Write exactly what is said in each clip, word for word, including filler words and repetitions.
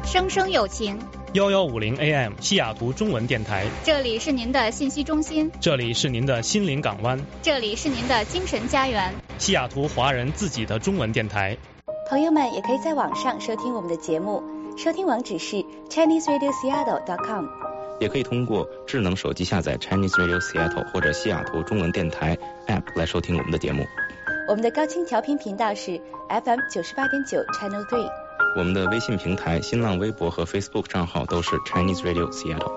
声声有情。 幺幺五零 A M 西雅图中文电台， 这里是您的信息中心， 这里是您的心灵港湾， 这里是您的精神家园， 西雅图华人自己的中文电台。 朋友们也可以在网上收听我们的节目，收听网址是 Chinese Radio Seattle dot com， 也可以通过智能手机下载 Chinese Radio Seattle 或者西雅图中文电台 App 来收听我们的节目。 我们的高清调频频道是 F M 九十八点九 Channel three。 我们的微信平台、新浪微博和 Facebook 账号都是 Chinese Radio Seattle。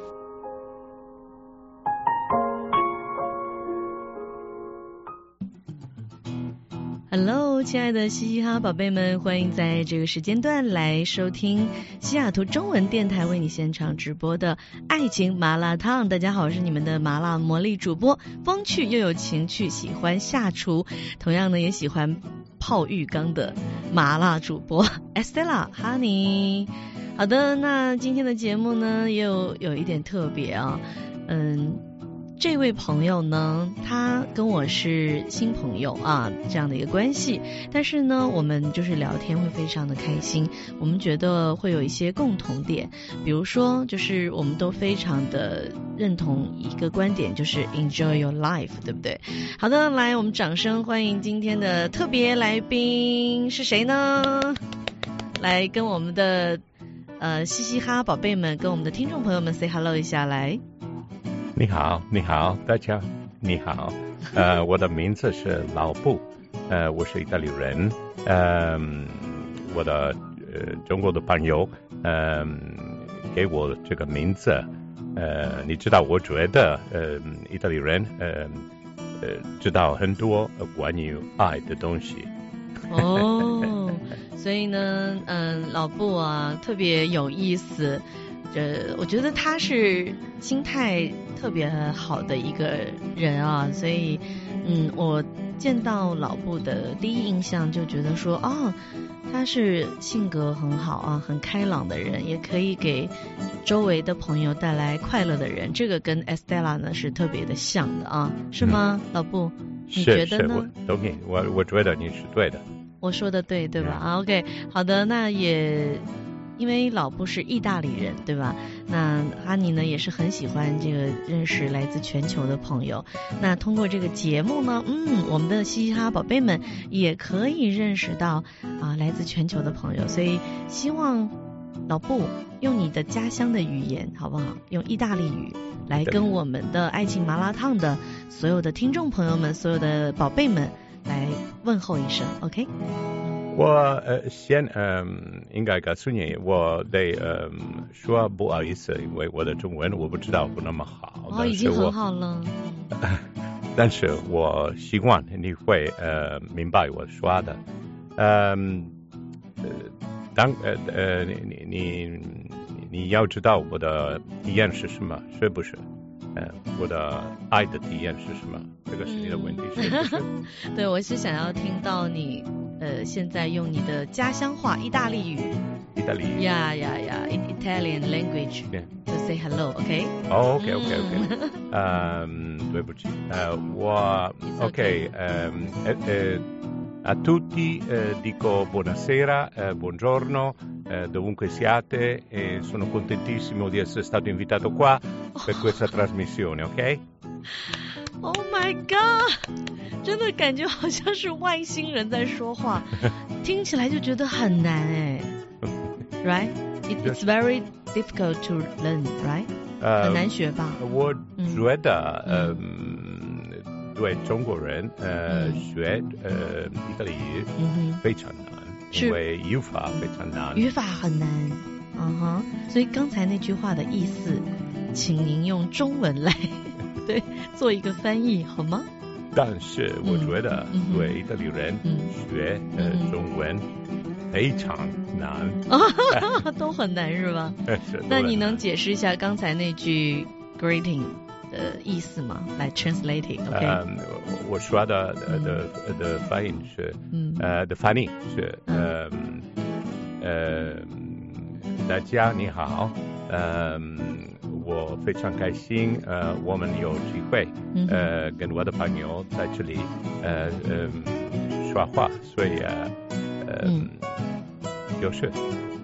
Hello， 亲爱的嘻嘻哈宝贝们，欢迎在这个时间段来收听西雅图中文电台为你现场直播的爱情麻辣烫。大家好，我是你们的麻辣魔力主播，风趣又有情趣，喜欢下厨，同样呢也喜欢泡浴缸的麻辣主播 Estella Honey。 好的，那今天的节目呢也有有一点特别啊，嗯。这位朋友呢，他跟我是新朋友啊，这样的一个关系，但是呢我们就是聊天会非常的开心，我们觉得会有一些共同点，比如说就是我们都非常的认同一个观点，就是 enjoy your life， 对不对？好的，来我们掌声欢迎今天的特别来宾是谁呢？来跟我们的呃嘻嘻哈宝贝们跟我们的听众朋友们 say hello 一下来。 你好，你好，大家你好，呃，我的名字是老布，呃，我是意大利人，呃，我的呃中国的朋友，呃，给我这个名字，呃，你知道，我觉得，呃，意大利人，呃，呃，知道很多关于爱的东西。 哦，所以呢，嗯、呃，老布啊，特别有意思。呃，我觉得他是心态特别好的一个人啊，所以嗯，我见到老布的第一印象就觉得说，哦，他是性格很好啊，很开朗的人，也可以给周围的朋友带来快乐的人，这个跟 Estella 呢是特别的像的啊，是吗？嗯、老布，你觉得呢？ 是，我同意，我我觉得你是对的。 我说的对，对吧？啊、嗯、，OK， 好的，那也。因为老布是意大利人，对吧？那哈尼呢也是很喜欢这个认识来自全球的朋友。那通过这个节目呢，嗯，我们的嘻嘻哈宝贝们也可以认识到啊来自全球的朋友。所以希望老布用你的家乡的语言，好不好？用意大利语来跟我们的爱情麻辣烫的所有的听众朋友们、所有的宝贝们来问候一声 ，OK？ 我呃先嗯应该告诉你，我得呃说不好意思，因为我的中文我不知道不那么好。 哦，已经很好了。 但是我希望你会呃明白我说的。嗯呃当呃呃你你你你要知道我的体验是什么，是不是？呃，我的爱的体验是什么？这个是你的问题，是不是？ 对，我是想要听到你呃，现在用你的家乡话意大利语， 意大利语， 呀呀呀 ，Italian language to say hello，OK？ 哦 ，OK，OK，OK。嗯，对不起，呃，我 OK，嗯呃。A tutti eh, dico buonasera, eh, buongiorno, eh, dovunque siate, e sono contentissimo di essere stato invitato qua per questa trasmissione, ok? Oh my god! 真的感觉好像是外星人在说话，听起来就觉得很难哎。Right? It, it's very difficult to learn, right? 呃、很难学吧？ 我觉得，嗯。嗯对中国人，呃，嗯、学呃意大利语非常难，因为语法非常难。 语法很难，嗯哼。所以刚才那句话的意思，请您用中文来对做一个翻译好吗？ 但是我觉得对意大利人学、嗯、呃中文非常难， 啊，都很难是吧？ 是。 那你能解释一下刚才那句 greeting？的意思吗？来 translate it，OK？、Okay? 嗯，我说的的的发音是，嗯，呃，的翻译是，呃，呃，大家你好，呃，我非常开心，呃，我们有机会，呃，跟我的朋友在这里，呃，呃，说话，所以，呃，呃，嗯、就是。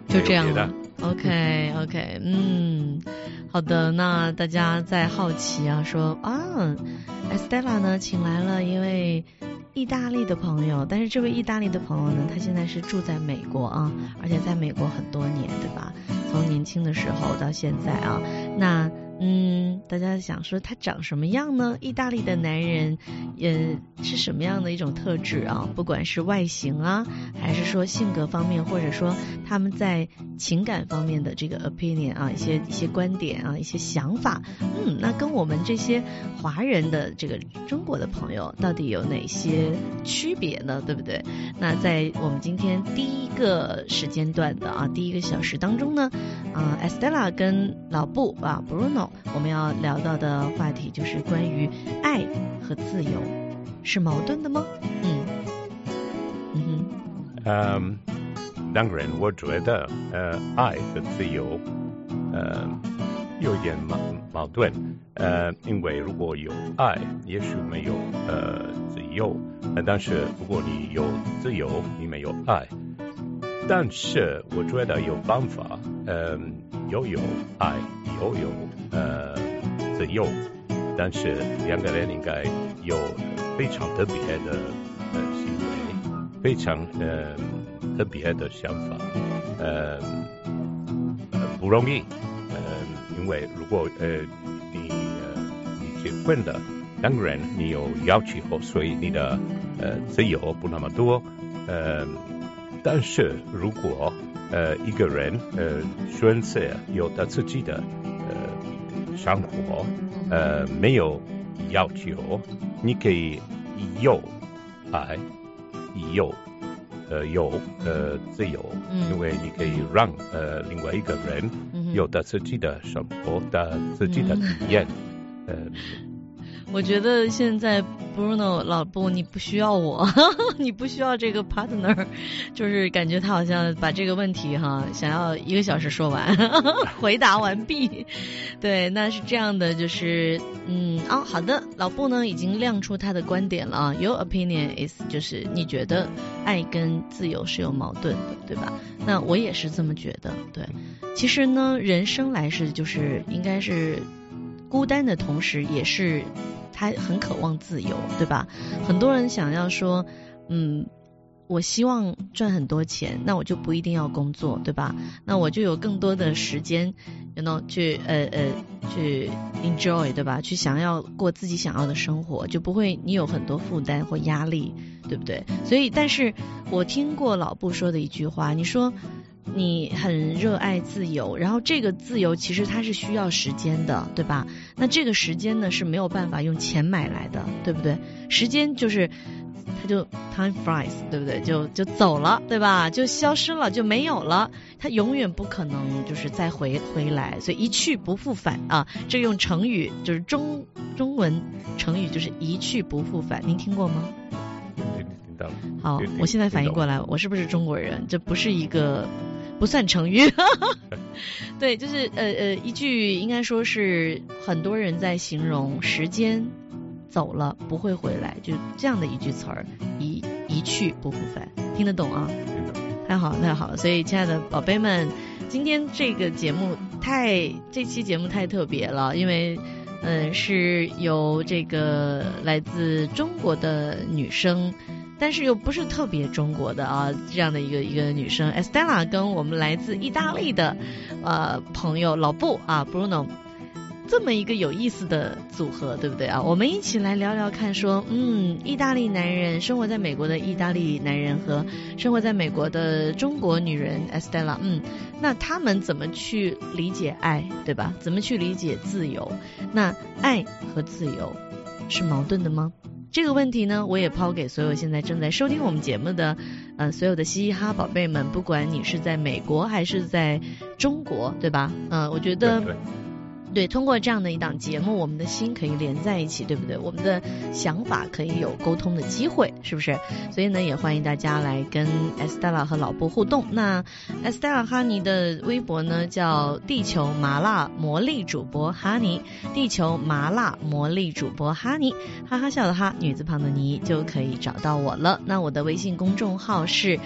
就这样了。OK OK， 嗯，好的。那大家在好奇啊，说啊 ，Estella 呢请来了一位意大利的朋友，但是这位意大利的朋友呢，他现在是住在美国啊，而且在美国很多年，对吧？从年轻的时候到现在啊，那嗯，大家想说他长什么样呢？意大利的男人，呃，是什么样的一种特质啊？不管是外形啊，还是说性格方面，或者说他们在情感方面的这个 opinion 啊，一些一些观点啊，一些想法，嗯，那跟我们这些华人的这个中国的朋友到底有哪些区别呢？对不对？那在我们今天第一个时间段的啊，第一个小时当中呢，啊 ，Estella 跟老布啊 Bruno。我们要聊到的话题就是关于爱和自由是矛盾的吗？嗯嗯哼， 嗯，当然，我觉得呃，爱和自由呃有点矛矛盾，呃，因为如果有爱，也许没有呃自由，呃，但是如果你有自由，你没有爱，但是我觉得有办法，呃，又有爱，又有呃自由，但是两个人应该有非常特别的呃行为，非常呃特别的想法，呃呃不容易，呃因为如果呃你呃你结婚的，当然你有要求，所以你的呃自由不那么多，呃但是如果呃一个人呃选择有他自己的呃生活，呃没有要求，你可以有爱，有呃有呃自由，嗯，因为你可以让呃另外一个人有他自己的生活，他自己的体验，嗯、呃。 我觉得现在 Bruno 老布你不需要我你不需要这个 partner， 就是感觉他好像把这个问题哈想要一个小时说完回答完毕。对，那是这样的，就是嗯哦好的，老布呢已经亮出他的观点了啊。Your opinion is 就是你觉得爱跟自由是有矛盾的，对吧？那我也是这么觉得。对，其实呢人生来是就是应该是孤单的同时也是他很渴望自由，对吧？很多人想要说嗯我希望赚很多钱，那我就不一定要工作，对吧？那我就有更多的时间 you know 去呃呃去 enjoy， 对吧？去想要过自己想要的生活，就不会你有很多负担或压力，对不对？所以但是我听过老布说的一句话，你说你很热爱自由，然后这个自由其实它是需要时间的，对吧？那这个时间呢是没有办法用钱买来的，对不对？时间就是它就 time flies， 对不对？就就走了，对吧？就消失了，就没有了，它永远不可能就是再回回来，所以一去不复返啊。这用成语就是中中文成语就是一去不复返，您听过吗？ 听到了。 好，我现在反应过来，我是不是中国人？这不是一个。不算成语对，就是呃呃一句应该说是很多人在形容时间走了不会回来，就这样的一句词儿，一一去不复返，听得懂啊？ 听得懂。 太好了太好了，所以亲爱的宝贝们，今天这个节目太这期节目太特别了，因为嗯、呃、是由这个来自中国的女生，但是又不是特别中国的啊，这样的一个一个女生 Estella 跟我们来自意大利的呃朋友老布啊 Bruno， 这么一个有意思的组合，对不对啊？我们一起来聊聊看说，嗯，意大利男人，生活在美国的意大利男人和生活在美国的中国女人 Estella， 嗯，那他们怎么去理解爱，对吧？怎么去理解自由？那爱和自由是矛盾的吗？这个问题呢，我也抛给所有现在正在收听我们节目的呃所有的嘻嘻哈宝贝们，不管你是在美国还是在中国，对吧？嗯、呃，我觉得 对, 对，通过这样的一档节目，我们的心可以连在一起，对不对？我们的想法可以有沟通的机会，是不是？所以呢，也欢迎大家来跟 Estella 和老布互动。那 Estella 哈尼的微博呢叫地球麻辣魔力主播哈尼，地球麻辣魔力主播哈尼，哈哈笑的哈，女字旁的尼就可以找到我了。那我的微信公众号是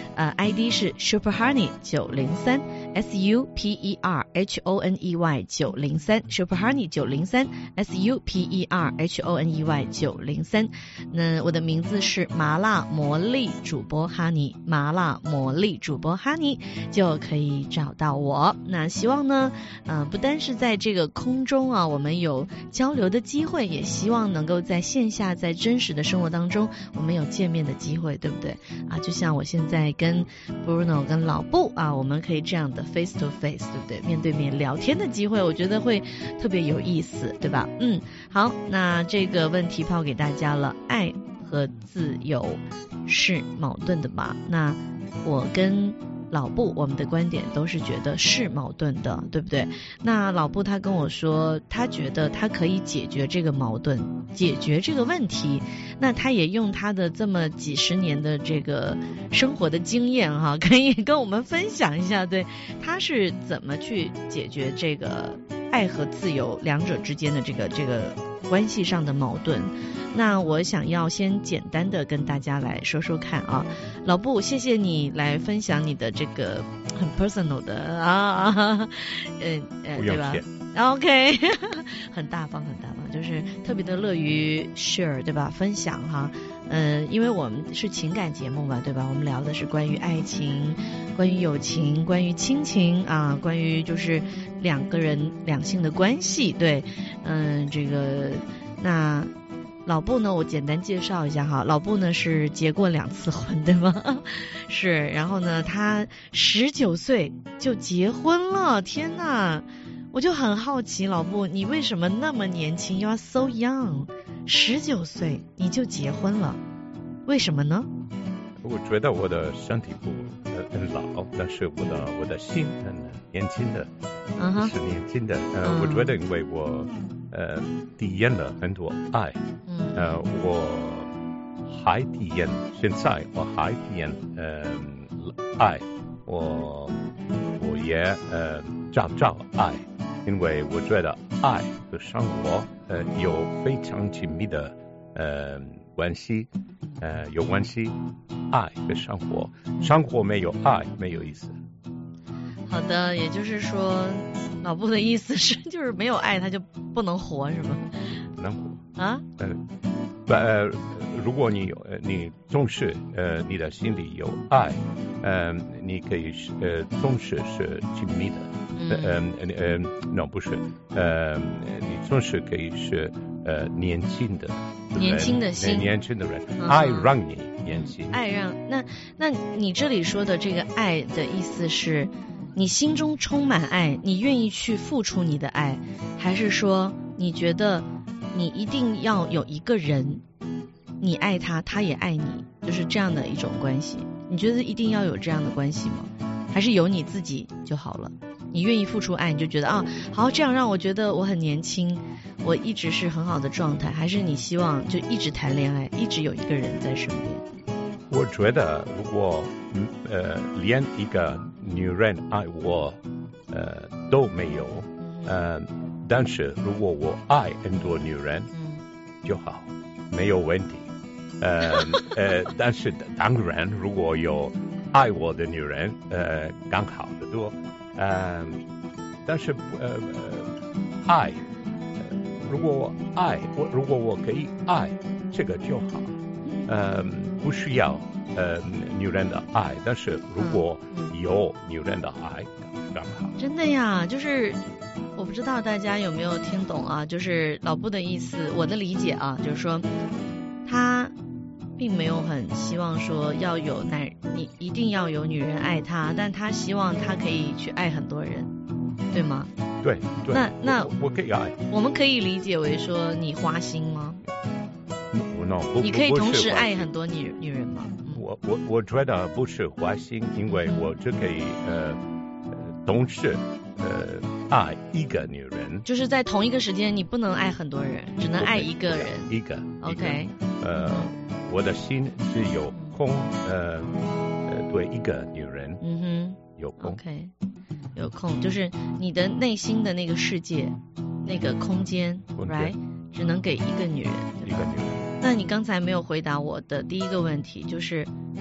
呃 I D 是 Super Honey 九零三 S U P E R H O N E Y 九零三 Super Honey 九零三 S U P E R H O N E Y 九零三。那我的名字是麻辣魔力主播 Honey， 麻辣魔力主播 Honey 就可以找到我。那希望呢，呃，不单是在这个空中啊，我们有交流的机会，也希望能够在线下，在真实的生活当中，我们有见面的机会，对不对啊？就像我现在跟 Bruno 跟老布啊，我们可以这样的 face to face， 对不对？面对面聊天的机会，我觉得会特别有意思，对吧？嗯，好，那这个问题抛给大家了，爱和自由是矛盾的吧？那我跟老布我们的观点都是觉得是矛盾的，对不对？那老布他跟我说，他觉得他可以解决这个矛盾，解决这个问题。那他也用他的这么几十年的这个生活的经验哈，可以跟我们分享一下，对，他是怎么去解决这个爱和自由两者之间的这个这个关系上的矛盾。那我想要先简单的跟大家来说说看啊，老布，谢谢你来分享你的这个很 personal 的啊，呃呃，对吧 ？OK， 很大方，很大方，就是特别的乐于 share， 对吧？分享哈，呃，因为我们是情感节目嘛，对吧？我们聊的是关于爱情、关于友情、关于亲情啊，关于就是两个人两性的关系，对，嗯、呃，这个那。老布呢，我简单介绍一下哈。老布呢是结过两次婚，对吗？是，然后呢，他十九岁就结婚了，天哪！我就很好奇，老布，你为什么那么年轻 ？You are so young， 十九岁你就结婚了，为什么呢？ 我觉得我的身体不很老，但是我的我的心很年轻的， uh-huh. 是年轻的。呃， uh-huh. 我觉得因为我呃体验了很多爱，嗯、呃，我还体验，现在我还体验呃爱，我我也呃找找爱，因为我觉得爱和生活呃有非常紧密的呃关系。呃，有关系，爱和生活，生活没有爱没有意思。 好的，也就是说，老布的意思是，就是没有爱他就不能活，是吗？ 不能活啊？ 嗯，呃，如果你有，你总是呃，你的心里有爱，呃，你可以是呃，总是是紧密的，嗯呃呃，no 不是，呃，你总是可以是呃年轻的。 年轻的心， 年轻的人，嗯、爱让你年轻。 爱让那那你这里说的这个爱的意思是，你心中充满爱，你愿意去付出你的爱，还是说你觉得你一定要有一个人，你爱他，他也爱你，就是这样的一种关系？你觉得一定要有这样的关系吗？还是有你自己就好了？你愿意付出爱，你就觉得啊，好，这样让我觉得我很年轻，我一直是很好的状态，还是你希望就一直谈恋爱，一直有一个人在身边？ 我觉得如果呃连一个女人爱我呃都没有，呃，但是如果我爱很多女人就好，没有问题。呃呃，但是当然如果有爱我的女人，呃，刚好的多。呃，但是呃呃爱，呃、如果我爱我，如果我可以爱这个就好，呃，不需要呃女人的爱，但是如果有女人的爱，刚好。 真的呀，就是我不知道大家有没有听懂啊？就是老布的意思，我的理解啊，就是说他并没有很希望说要有男，你一定要有女人爱他，但他希望他可以去爱很多人，对吗？ 对对。 那那我, 我可以爱。 我们可以理解为说你花心吗？ 我 no, 不你可以同时爱很多女女人吗？ 嗯、我我我觉得不是花心，因为我就可以呃同时呃爱一个女人， 就是在同一个时间你不能爱很多人，只能爱一个人。 一个。 OK。 呃。我的心是有空，呃呃，对一个女人， 嗯哼， 有空 ，OK， 有空，就是你的内心的那个世界，那个空间 ，right， 只能给一个女人， 一个女人。 那你刚才没有回答我的第一个问题，就是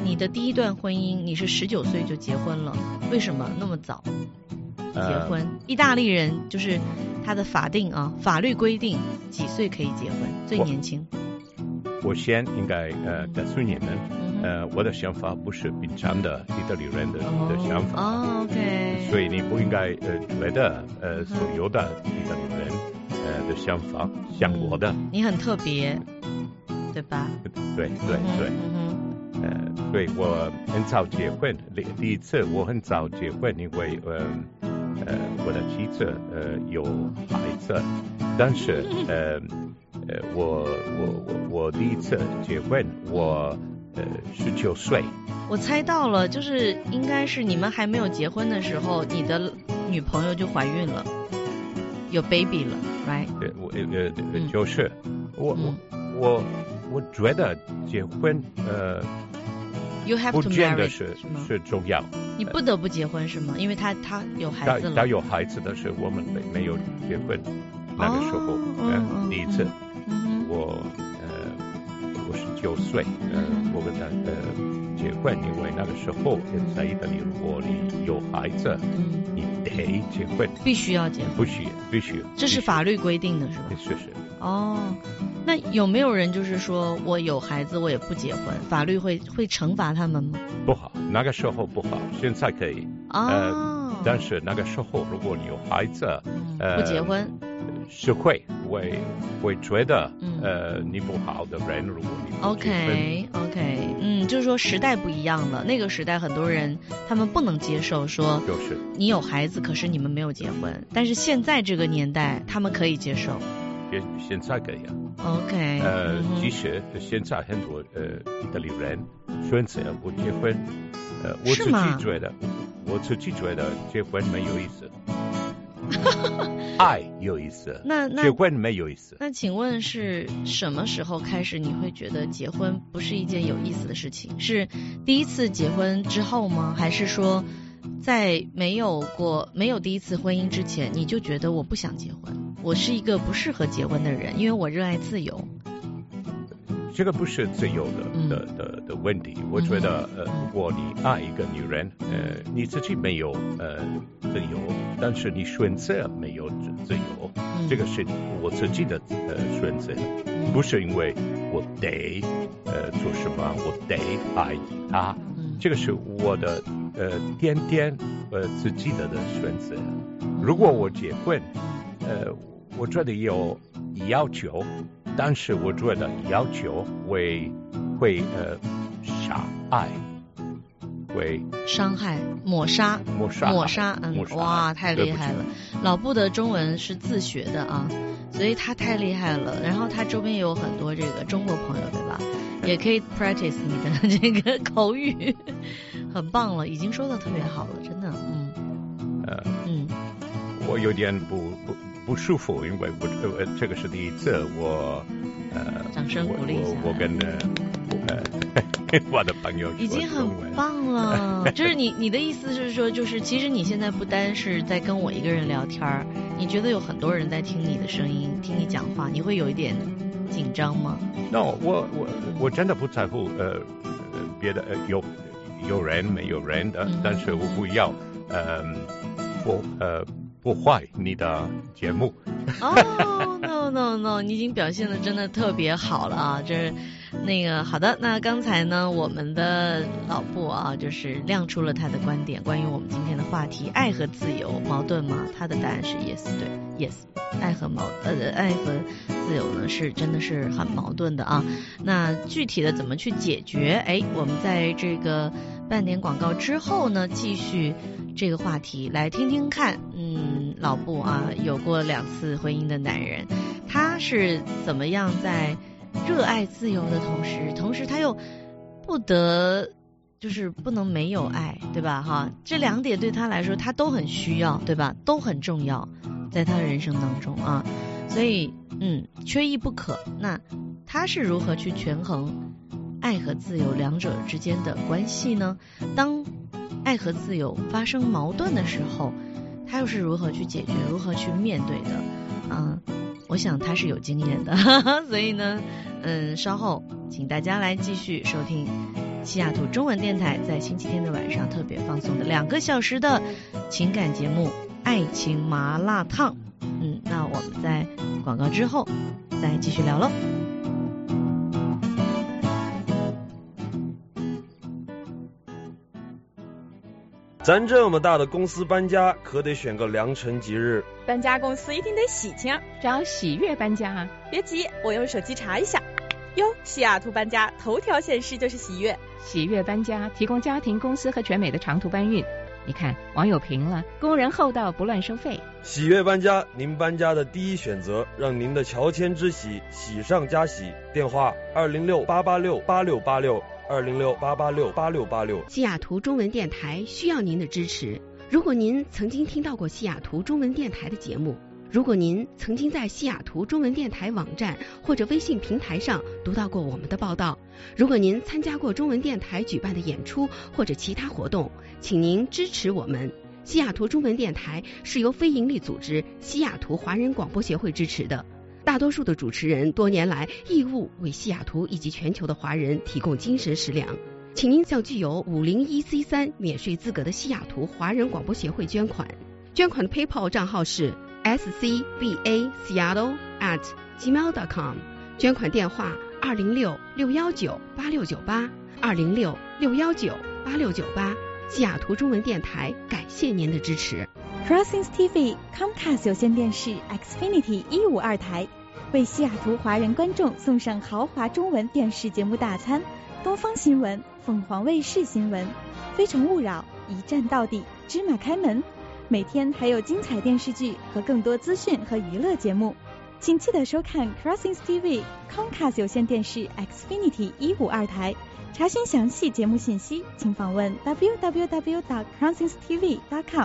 你的第一段婚姻你是十九岁就结婚了，为什么那么早结婚？呃、意大利人就是他的法定啊，法律规定几岁可以结婚，最年轻。 我, 我先应该呃告诉你们，嗯、呃，我的想法不是平常的意大利人的、哦、的想法。 哦 ，OK。 所以你不应该呃觉得呃所有的意大利人呃的想法像我的。 嗯、你很特别，对吧？ 对对对。嗯呃，对，我很早结婚，第一次我很早结婚，因为呃呃我的妻子呃有孩子，但是呃呃我我我我第一次结婚，我呃十九岁。 我猜到了，就是应该是你们还没有结婚的时候，你的女朋友就怀孕了，有 baby 了 ，right？ 对，我呃呃就是、嗯、我我我我觉得结婚呃。 You have 不 to 见得 marry 是是是重要， 你不得不结婚是吗？因为他他有孩子了。 他有孩子的是我们没没有结婚，那个时候， 哦呃嗯、 第一次， 嗯、 我呃我十九岁，呃我跟他呃结婚，因为那个时候在意大利，如果你有孩子， 嗯、 你得结婚， 必须要结婚， 不许必须， 这是法律规定的是吧？ 是是。 哦，那有没有人就是说我有孩子我也不结婚，法律会会惩罚他们吗？ 不好，那个时候不好，现在可以。 哦。 呃、但是那个时候，如果你有孩子， 嗯、 呃， 不结婚， 是会会会觉得、 嗯、 呃你不好的人，如果你不结婚。 OK OK， 嗯，就是说时代不一样了，那个时代很多人他们不能接受说， 就是你有孩子，可是你们没有结婚，但是现在这个年代他们可以接受。 现在可以啊 ，OK， 呃， 嗯、 其实现在很多呃意大利人选择不结婚，呃，我自己觉得，我自己觉得结婚没有意思，爱有意思， 那那结婚没有意思。 那请问是什么时候开始你会觉得结婚不是一件有意思的事情？是第一次结婚之后吗？还是说在没有过没有第一次婚姻之前，你就觉得我不想结婚？我是一个不适合结婚的人，因为我热爱自由。 这个不是自由的、嗯、的的的问题。我觉得、嗯、呃，如果你爱一个女人，呃，你自己没有呃自由，但是你选择没有自由，嗯、这个是我自己的呃选择，嗯、不是因为我得呃做什么，我得爱她，嗯、这个是我的呃点点呃自己的的选择。如果我结婚，呃。我觉得有要求，但是我觉得要求会会呃杀爱，会伤害、抹杀、 抹杀、 抹杀，嗯， 抹杀哇，太厉害了！老布的中文是自学的啊，所以他太厉害了。然后他周边也有很多这个中国朋友，对吧？也可以 practice 你的这个口语，很棒了，已经说的特别好了，真的，嗯， 呃， 嗯， 我有点不不。不舒服，因为我呃这个是第一次，我呃掌声鼓励一下， 我我跟呃我的朋友已经很棒了。就是你你的意思是说，就是其实你现在不单是在跟我一个人聊天，你觉得有很多人在听你的声音，听你讲话，你会有一点紧张吗 ？No， 我我我真的不在乎呃别的呃有有人没有人的，嗯、但是我不要呃我呃。破坏你的节目。 哦、oh, no no no， 你已经表现的真的特别好了啊！这那个好的，那刚才呢，我们的老布啊，就是亮出了他的观点，关于我们今天的话题，爱和自由矛盾吗？他的答案是 yes， 对 yes， 爱和矛呃爱和自由呢是真的是很矛盾的啊。那具体的怎么去解决？哎，我们在这个半点广告之后呢，继续这个话题，来听听看，嗯，老布啊，有过两次婚姻的男人，他是怎么样在热爱自由的同时，同时他又不得就是不能没有爱，对吧？哈，这两点对他来说，他都很需要，对吧？都很重要，在他的人生当中啊，所以嗯，缺一不可。那他是如何去权衡爱和自由两者之间的关系呢？当爱和自由发生矛盾的时候，他又是如何去解决，如何去面对的？嗯，我想他是有经验的，所以呢，嗯，稍后请大家来继续收听西雅图中文电台在星期天的晚上特别放送的两个小时的情感节目《爱情麻辣烫》。嗯，那我们在广告之后再继续聊喽。 咱这么大的公司搬家，可得选个良辰吉日。 搬家公司一定得喜庆， 找喜悦搬家啊！ 别急，我用手机查一下。哟，西雅图搬家头条显示就是喜悦。 喜悦搬家提供家庭、公司和全美的长途搬运。你看，网友评了，工人厚道，不乱收费。 喜悦搬家，您搬家的第一选择，让您的乔迁之喜喜上加喜。电话二零六八八六八六八六。二零六八八六八六八六。 西雅图中文电台需要您的支持。如果您曾经听到过西雅图中文电台的节目，如果您曾经在西雅图中文电台网站或者微信平台上读到过我们的报道，如果您参加过中文电台举办的演出或者其他活动，请您支持我们。西雅图中文电台是由非营利组织西雅图华人广播协会支持的。大多数的主持人多年来义务为西雅图以及全球的华人提供精神食粮，请您向具有五零一 C 三免税资格的西雅图华人广播协会捐款。捐款的 PayPal 账号是 s c v a seattle at gmail dot com， 捐款电话二零六六幺九八六九八二零六六幺九八六九八。西雅图中文电台感谢您的支持。 Crossings T V Comcast 有线电视 Xfinity 一五二台为西雅图华人观众送上豪华中文电视节目大餐，东方新闻、凤凰卫视新闻、非诚勿扰、一站到底、芝麻开门，每天还有精彩电视剧和更多资讯和娱乐节目，请记得收看 Crossings T V Comcast 有线电视 Xfinity 一五二台。查询详细节目信息，请访问 w w w dot crossings t v dot com。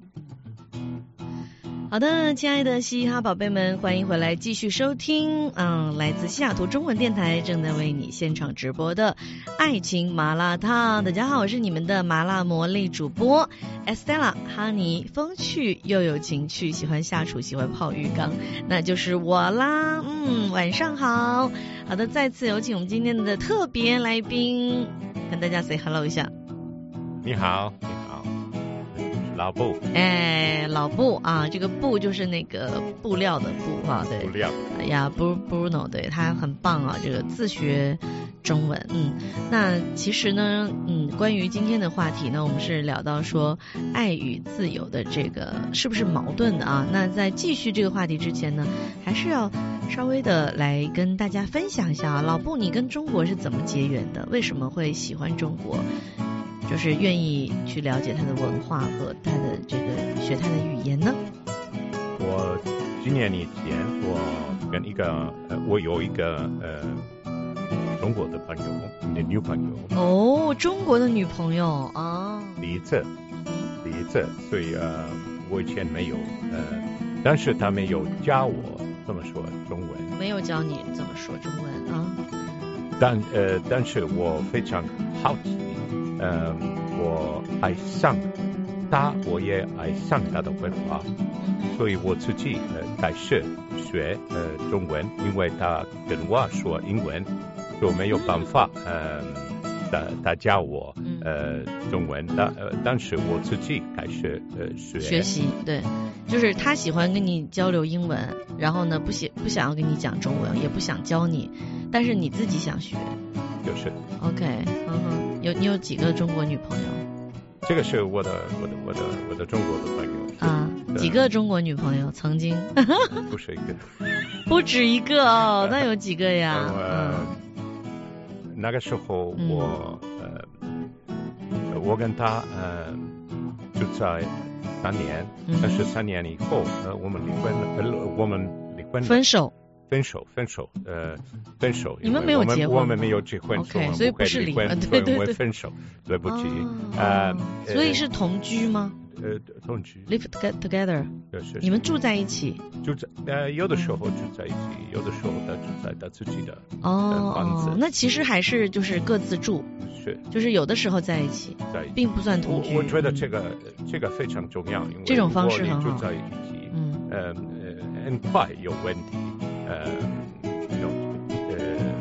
好的，亲爱的嘻哈宝贝们，欢迎回来继续收听，嗯，来自西雅图中文电台正在为你现场直播的爱情麻辣烫。大家好，我是你们的麻辣魔力主播 Estella 哈尼，风趣又有情趣，喜欢下厨，喜欢泡浴缸，那就是我啦。嗯，晚上好。好的，再次有请我们今天的特别来宾，跟大家 say hello 一下。 你好。老布， 哎，老布啊，这个布就是那个布料的布啊，对， 布料， 哎呀 ，Bruno， 对，他很棒啊，这个自学中文，嗯，那其实呢，嗯，关于今天的话题呢，我们是聊到说爱与自由的这个是不是矛盾的啊？那在继续这个话题之前呢，还是要稍微的来跟大家分享一下啊，老布，你跟中国是怎么结缘的？为什么会喜欢中国？就是愿意去了解它的文化和它的这个学它的语言呢？ 我几年以前，我跟一个呃，我有一个呃中国的朋友，女朋友。 哦，中国的女朋友啊。 第一次，第一次，所以呃，我以前没有呃，但是他没有教我这么说中文。 没有教你怎么说中文啊？ 但呃，但是我非常好奇。呃，我爱上他，我也爱上他的文化，所以我自己呃开始学呃中文，因为他跟我说英文，就没有办法呃他他教我呃中文，但呃但是我自己开始呃学学习，对，就是他喜欢跟你交流英文，然后呢不喜不想要跟你讲中文，也不想教你，但是你自己想学。 就是 OK， 嗯哼，有你有几个中国女朋友？ 这个是我的我的我的我的中国的朋友啊，几个中国女朋友？曾经不是一个， 不止一个哦，那有几个呀？ 呃，嗯、那个时候我、嗯、呃，我跟他呃就在三年，嗯、但是三年以后呃我们离婚了，呃我们离婚了， 分手。 分手，分手，呃，分手。 你们没有结婚， 我们没有结婚， okay, 所以不是离婚， 对对对，分手，对不起，啊、 哦呃，所以是同居吗？ 呃，同居 ，live together， 是你们住在一起？ 住在呃，有的时候住在一起，有的时候他住在他自己的哦房子。 哦，那其实还是就是各自住， 是， 就是有的时候在一起， 在一起并不算同居。 我, 我觉得这个这个非常重要，因为这种方式很好。 住在一起， 嗯， 呃呃，很快有问题。呃，有呃，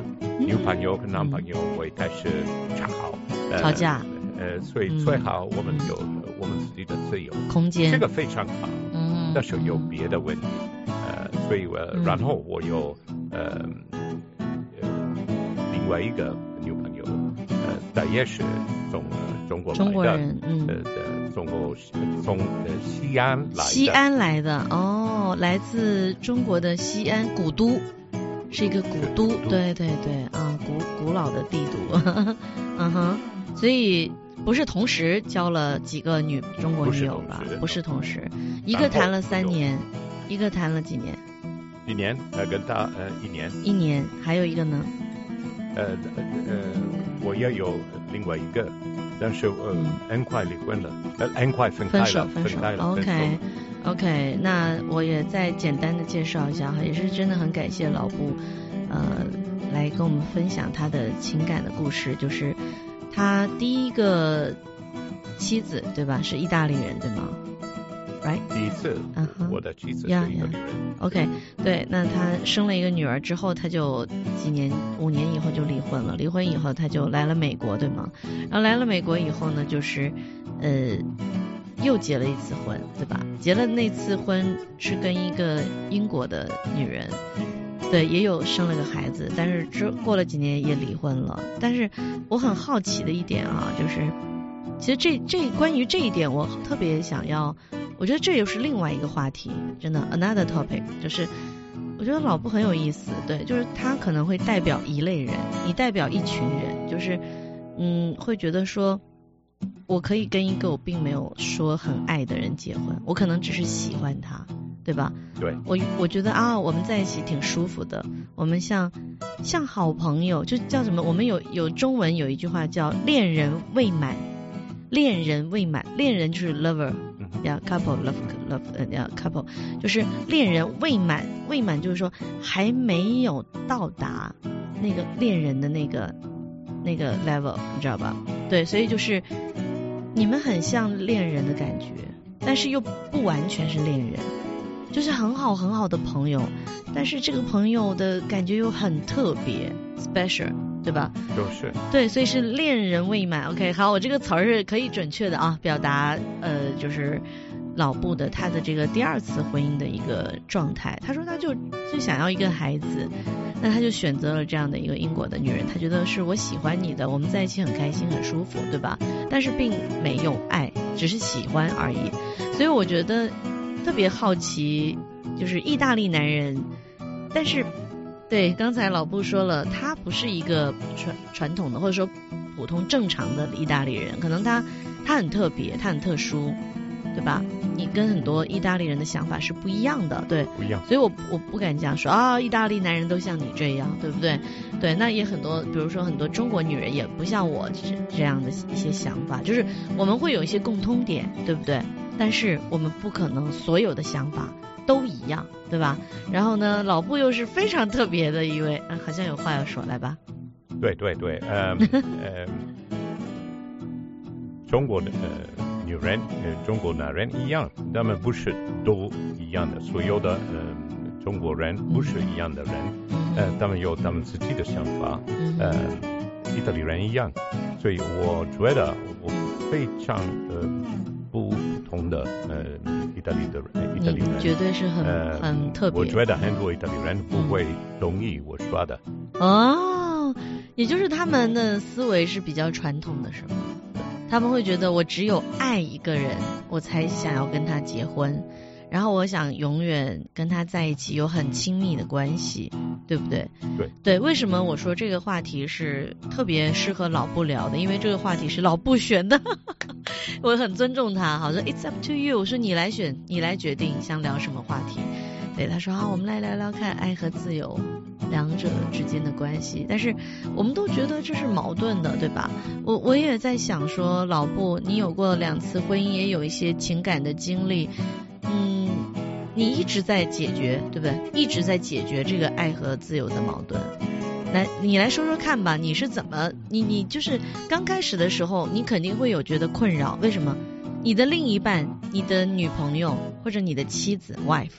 女朋友跟男朋友会开始吵， 嗯、吵架。 呃，所以最好我们有、嗯、我们自己的自由空间， 这个非常好。嗯，但是有别的问题，呃，所以呃、嗯，然后我有呃呃另外一个女朋友，呃，她也是中中国来的中国人，嗯， 呃，中国从呃西安来的， 西安来的哦，来自中国的西安古都，是一个古都，对对对，啊，古古老的帝都，嗯哼，所以。不是同时交了几个女中国女友吧？不是同时，一个谈了三年，一个谈了几年？ 一年，呃，跟他呃一年。 一年，还有一个呢？ 呃呃，我也有另外一个，但是呃很快离婚了，呃很快分开了， 分手分手。OK OK， 那我也再简单的介绍一下哈，也是真的很感谢老布，呃，来跟我们分享他的情感的故事，就是。他第一个妻子对吧？是意大利人对吗 ？Right？ 第一次，嗯、uh-huh. 我的妻子是意大利人。 Yeah, yeah. OK， 对，那他生了一个女儿之后，他就几年五年以后就离婚了。离婚以后，他就来了美国对吗？然后来了美国以后呢，就是呃又结了一次婚对吧？结了那次婚是跟一个英国的女人。对，也有生了个孩子，但是之过了几年也离婚了。但是我很好奇的一点啊，就是其实这这关于这一点，我特别想要，我觉得这又是另外一个话题，真的 another topic， 就是我觉得老布很有意思，对，就是他可能会代表一类人，你代表一群人，就是嗯，会觉得说，我可以跟一个我并没有说很爱的人结婚，我可能只是喜欢他。对吧？ 对， 我我觉得啊，我们在一起挺舒服的。我们像像好朋友，就叫什么？我们有有中文有一句话叫“恋人未满”，恋人未满，恋人就是 lover， 呀、yeah, couple love love 呃呀 couple 就是恋人未满，未满就是说还没有到达那个恋人的那个那个 level， 你知道吧？对，所以就是你们很像恋人的感觉，但是又不完全是恋人。就是很好很好的朋友，但是这个朋友的感觉又很特别 special， 对吧？ 就是对，所以是恋人未满。 OK， 好，我这个词儿是可以准确的啊，表达呃就是老布的他的这个第二次婚姻的一个状态。他说他就就想要一个孩子，那他就选择了这样的一个英国的女人，他觉得是我喜欢你的，我们在一起很开心很舒服，对吧？但是并没有爱，只是喜欢而已。所以我觉得特别好奇，就是意大利男人，但是对刚才老布说了，他不是一个传传统的或者说普通正常的意大利人，可能他他很特别，他很特殊，对吧？你跟很多意大利人的想法是不一样的，对， 不一样。 所以我我不敢讲说啊，意大利男人都像你这样，对不对？对，那也很多，比如说很多中国女人也不像我这样的一些想法，就是我们会有一些共通点，对不对？但是我们不可能所有的想法都一样，对吧？然后呢，老布又是非常特别的一位，嗯，好像有话要说，来吧。 对对对，呃呃，中国的呃女人，呃中国男人一样，他们不是都一样的，所有的呃中国人不是一样的人，呃，他们有他们自己的想法，呃，意大利人一样，所以我觉得我非常呃。不同的呃意大利的人，意大利人绝对是很、呃、很特别。 我觉得很多意大利人不会同意我说的。 哦，也就是他们的思维是比较传统的，是吗？他们会觉得我只有爱一个人，我才想要跟他结婚，然后我想永远跟他在一起，有很亲密的关系，对不对？ 对对，为什么我说这个话题是特别适合老布聊的？因为这个话题是老布选的，我很尊重他。好说 It's up to you， 我说你来选，你来决定想聊什么话题。对，他说好，我们来聊聊看爱和自由两者之间的关系。但是我们都觉得这是矛盾的，对吧？我我也在想说，老布，你有过两次婚姻，也有一些情感的经历，嗯，你一直在解决，对不对？一直在解决这个爱和自由的矛盾。来，你来说说看吧，你是怎么，你你就是刚开始的时候，你肯定会有觉得困扰，为什么？你的另一半，你的女朋友或者你的妻子 wife， 他们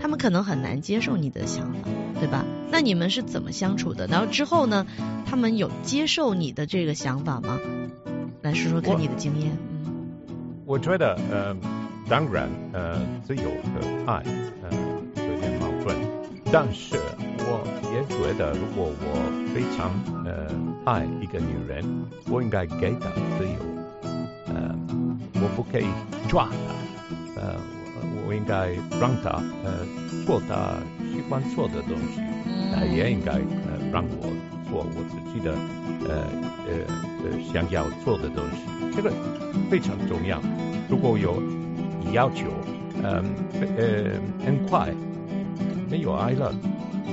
们可能很难接受你的想法，对吧？那你们是怎么相处的？然后之后呢，他们有接受你的这个想法吗？来说说看你的经验。嗯， 我觉得呃，当然呃，自由和爱呃有点矛盾，但是我也觉得，如果我非常呃爱一个女人，我应该给她自由，呃，我不可以抓她，呃，我, 我应该让她呃做她喜欢做的东西，她也应该呃让我做我自己的呃呃呃想要做的东西，这个非常重要。如果有要求，呃呃很快没有爱了。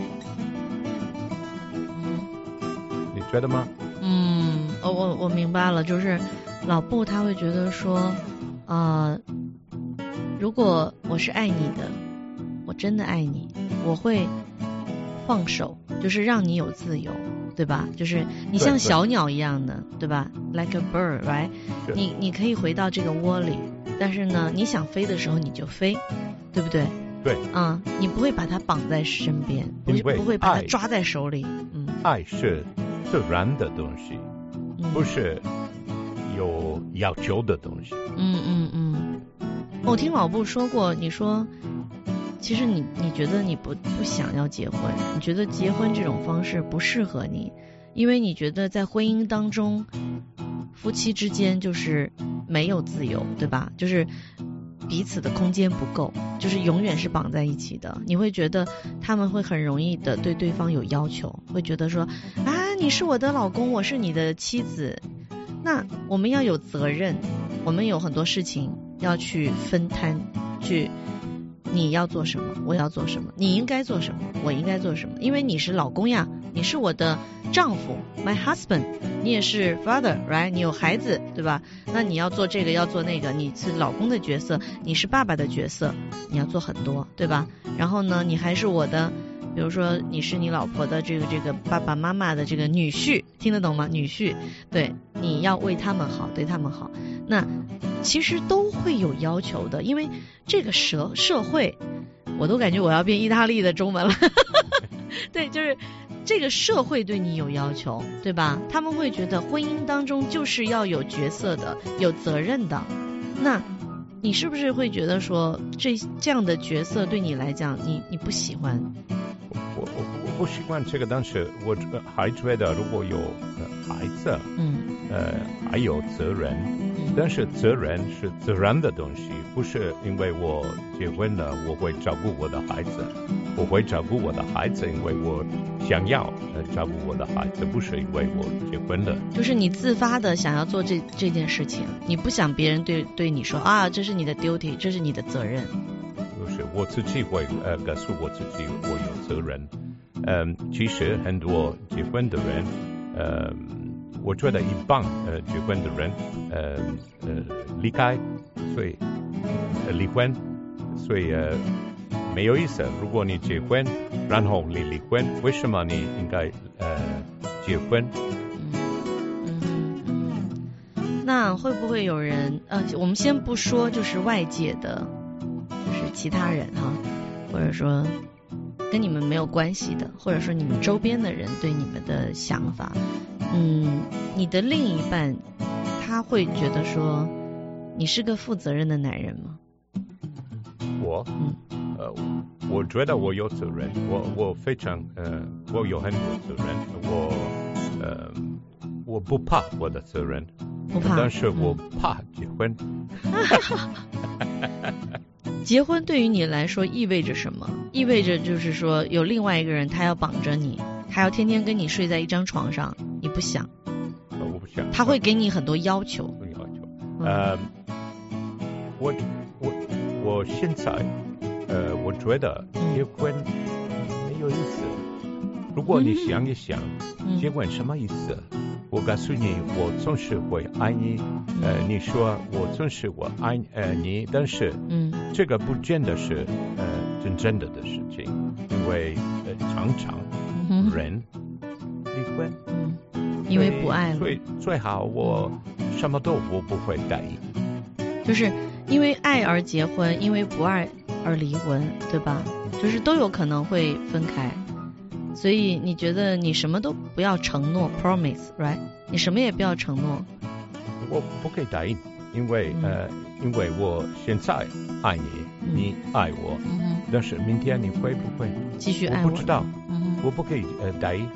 你觉得吗？ 嗯，我我我明白了，就是老布他会觉得说，呃，如果我是爱你的，我真的爱你，我会放手，就是让你有自由，对吧？就是你像小鸟一样的， 对, 对吧 ？Like a bird, right？ 你你可以回到这个窝里，但是呢，你想飞的时候你就飞，对不对？ 对。 啊、嗯，你不会把它绑在身边，不不会把它抓在手里。嗯， 爱是自然的东西，不是有要求的东西。 嗯嗯嗯，我听老布说过，你说其实你你觉得你不不想要结婚，你觉得结婚这种方式不适合你，因为你觉得在婚姻当中，夫妻之间就是没有自由，对吧？就是彼此的空间不够，就是永远是绑在一起的。你会觉得他们会很容易的对对方有要求，会觉得说啊，你是我的老公，我是你的妻子，那我们要有责任，我们有很多事情要去分摊，去你要做什么，我要做什么，你应该做什么，我应该做什么，因为你是老公呀，你是我的丈夫 my husband， 你也是 father right， 你有孩子，对吧？那你要做这个要做那个，你是老公的角色，你是爸爸的角色，你要做很多，对吧？然后呢，你还是我的，比如说你是你老婆的这个这个爸爸妈妈的这个女婿，听得懂吗？女婿，对，你要为他们好，对他们好，那其实都会有要求的，因为这个社社会，我都感觉我要变意大利的中文了对，就是这个社会对你有要求，对吧？他们会觉得婚姻当中就是要有角色的，有责任的。那你是不是会觉得说这这样的角色对你来讲你你不喜欢？ 我我我不喜欢这个，但是我还觉得如果有孩子， 嗯， 呃，还有责任， 嗯， 但是责任是自然的东西，不是因为我结婚了我会照顾我的孩子，我会照顾我的孩子，因为我想要呃照顾我的孩子，不是因为我结婚了。 就是你自发的想要做这这件事情，你不想别人对对你说啊，这是你的 duty， 这是你的责任。 就是我自己会呃告诉我自己我有责任。嗯，其实很多结婚的人，呃，我觉得一般呃结婚的人，呃呃离开，所以、呃、离婚，所以呃没有意思。如果你结婚，然后你离婚，为什么你应该呃结婚？ 嗯嗯嗯。那会不会有人呃，我们先不说就是外界的，就是其他人哈，或者说跟你们没有关系的，或者说你们周边的人对你们的想法，嗯，你的另一半他会觉得说你是个负责任的男人吗？ 我， 嗯， 呃，我觉得我有责任，我我非常呃，我有很多责任，我呃，我不怕我的责任， 不怕， 但是我怕结婚。 结婚对于你来说意味着什么？意味着就是说有另外一个人他要绑着你，他要天天跟你睡在一张床上，你不想？ 我不想。 他会给你很多要求。 要求。呃，我我我现在呃，我觉得结婚没有意思。如果你想一想， 嗯、 结婚什么意思？我告诉你，我总是会爱你。呃，你说我总是我爱呃你，但是嗯， 这个不见得是呃真正的的事情，因为呃常常人离婚， 嗯，因为不爱了， 所以最好我什么都我不会在意， 就是因为爱而结婚，因为不爱而离婚，对吧？ 就是都有可能会分开。所以你觉得你什么都不要承诺 promise right？ 你什么也不要承诺。 我不可以答应，因为、嗯、呃，因为我现在爱你，嗯、你爱我、嗯，但是明天你会不会继续爱我？ 我不知道， 嗯、 我不可以呃答应。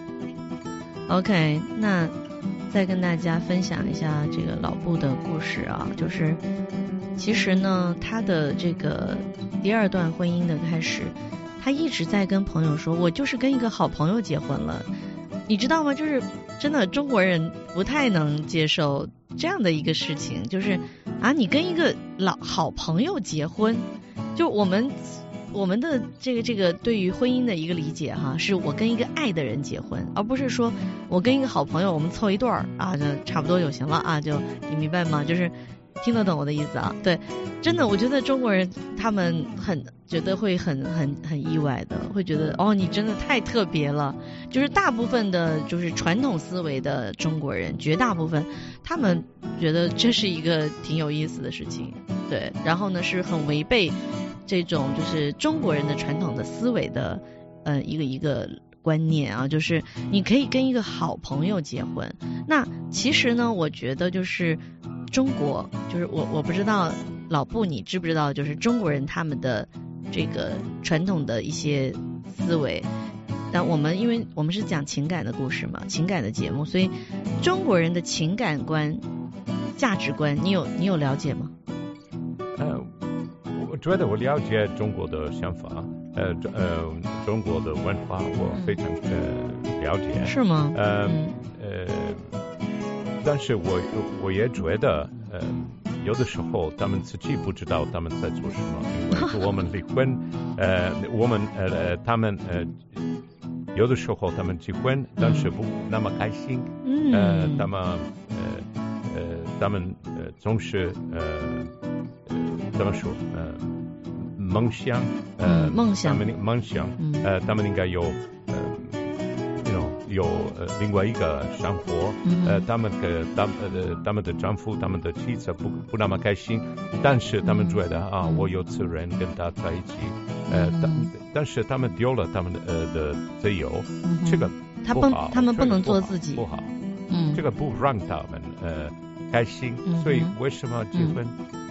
OK， 那再跟大家分享一下这个老布的故事啊，就是其实呢，他的这个第二段婚姻的开始。他一直在跟朋友说，我就是跟一个好朋友结婚了，你知道吗？就是真的中国人不太能接受这样的一个事情，就是啊，你跟一个老好朋友结婚，就我们我们的这个这个对于婚姻的一个理解哈，是我跟一个爱的人结婚，而不是说我跟一个好朋友我们凑一对儿啊，就差不多就行了啊，就你明白吗？就是听得懂我的意思啊？对，真的，我觉得中国人他们很觉得会很很很意外的，会觉得哦，你真的太特别了。就是大部分的，就是传统思维的中国人，绝大部分他们觉得这是一个挺有意思的事情，对。然后呢，是很违背这种就是中国人的传统的思维的呃一个一个观念啊，就是你可以跟一个好朋友结婚。那其实呢，我觉得就是中国，就是我我不知道老布你知不知道，就是中国人他们的这个传统的一些思维。但我们因为我们是讲情感的故事嘛，情感的节目，所以中国人的情感观、价值观，你有你有了解吗？ 呃，我觉得我了解中国的想法，呃呃，中国的文化我非常呃了解。是吗？呃、嗯、呃，但是我我也觉得呃。有的时候他们自己不知道他们在做什么，因为我们离婚，呃，我们呃他们呃有的时候他们结婚，但是不那么开心，嗯、呃，他们呃呃他们呃总是呃呃怎么说呃梦想呃梦想他们梦想呃他们应该有呃。有呃另外一个生活，呃，他们的他呃他们的丈夫、他们的妻子不不那么开心，但是他们觉得啊，我有责任跟他在一起，呃，但但是他们丢了他们的呃的自由，这个不好， 他们不能做自己， 不好，嗯，这个不让他们呃开心，所以为什么结婚？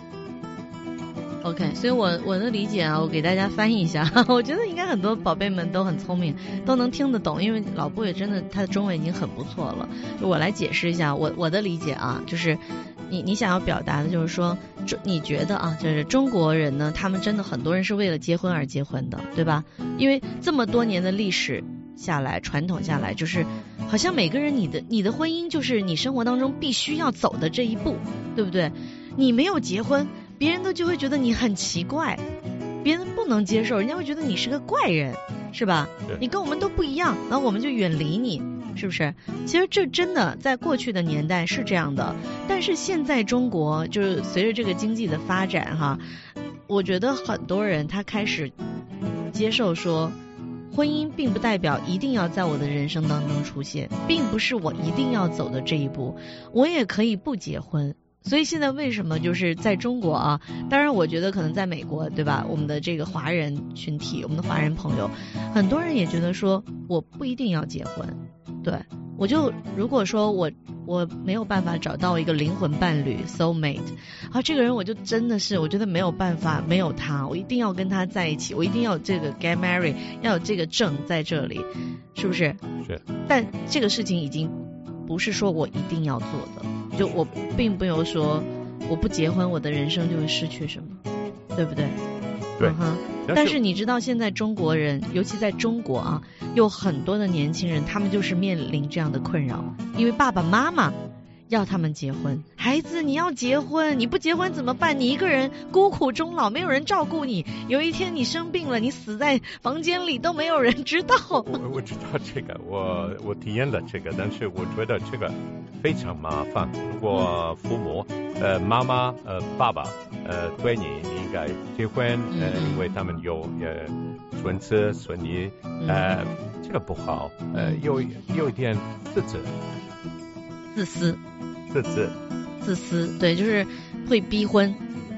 OK， 所以我我的理解啊，我给大家翻译一下，我觉得应该很多宝贝们都很聪明，都能听得懂，因为老布也真的他的中文已经很不错了。就我来解释一下我我的理解啊，就是你你想要表达的就是说，你觉得啊，就是中国人呢，他们真的很多人是为了结婚而结婚的，对吧？因为这么多年的历史下来，传统下来，就是好像每个人你的你的婚姻就是你生活当中必须要走的这一步，对不对？你没有结婚，别人都就会觉得你很奇怪，别人不能接受，人家会觉得你是个怪人，是吧？你跟我们都不一样，然后我们就远离你，是不是？其实这真的在过去的年代是这样的，但是现在中国就是随着这个经济的发展哈，我觉得很多人他开始接受说，婚姻并不代表一定要在我的人生当中出现，并不是我一定要走的这一步，我也可以不结婚。所以现在为什么就是在中国啊，当然我觉得可能在美国，对吧，我们的这个华人群体，我们的华人朋友，很多人也觉得说我不一定要结婚，对，我就如果说我我没有办法找到一个灵魂伴侣 soul mate 啊，这个人我就真的是我觉得没有办法，没有他我一定要跟他在一起，我一定要这个 get married， 要有这个证在这里，是不是？ 是。但这个事情已经不是说我一定要做的，就我并没有说我不结婚我的人生就会失去什么，对不对？ 对、 嗯、但是你知道现在中国人尤其在中国啊，有很多的年轻人他们就是面临这样的困扰，因为爸爸妈妈要他们结婚，孩子你要结婚，你不结婚怎么办？你一个人孤苦终老，没有人照顾你，有一天你生病了，你死在房间里都没有人知道。 我我知道这个，我我体验了这个，但是我觉得这个非常麻烦。如果父母呃妈妈呃爸爸呃对你你应该结婚，呃因为他们有呃孙子孙女，呃这个不好，呃有有一点自责。 自私， 自私， 自私，对，就是会逼婚，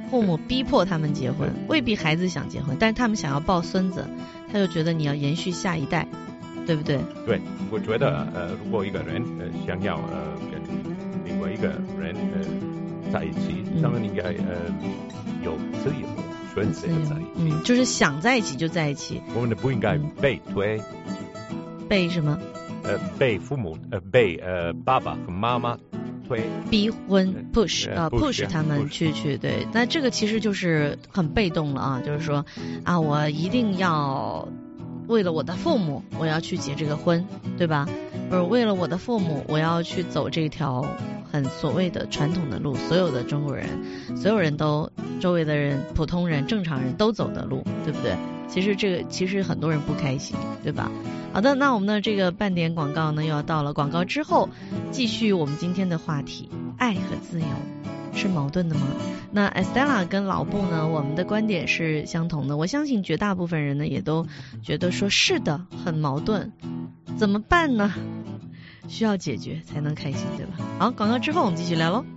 父母逼迫他们结婚，未必孩子想结婚，但是他们想要抱孙子，他就觉得你要延续下一代，对不对？ 对，我觉得呃，如果一个人呃想要呃跟另外一个人呃在一起，他们应该呃有自由选择在一起， 嗯，就是想在一起就在一起。 我们不应该被推， 被什么？ 呃，被父母呃被呃爸爸和妈妈推逼婚 push 啊 push 他们 push 去去对，那这个其实就是很被动了啊，就是说啊，我一定要为了我的父母，我要去结这个婚，对吧？不是为了我的父母，我要去走这条很所谓的传统的路，所有的中国人，所有人都周围的人、普通人、正常人都走的路，对不对？其实这个其实很多人不开心，对吧？好的，那我们的这个半点广告呢又要到了，广告之后继续我们今天的话题，爱和自由是矛盾的吗？那 Estella 跟老布呢，我们的观点是相同的，我相信绝大部分人呢也都觉得说是的，很矛盾，怎么办呢？需要解决才能开心，对吧？好，广告之后我们继续聊喽。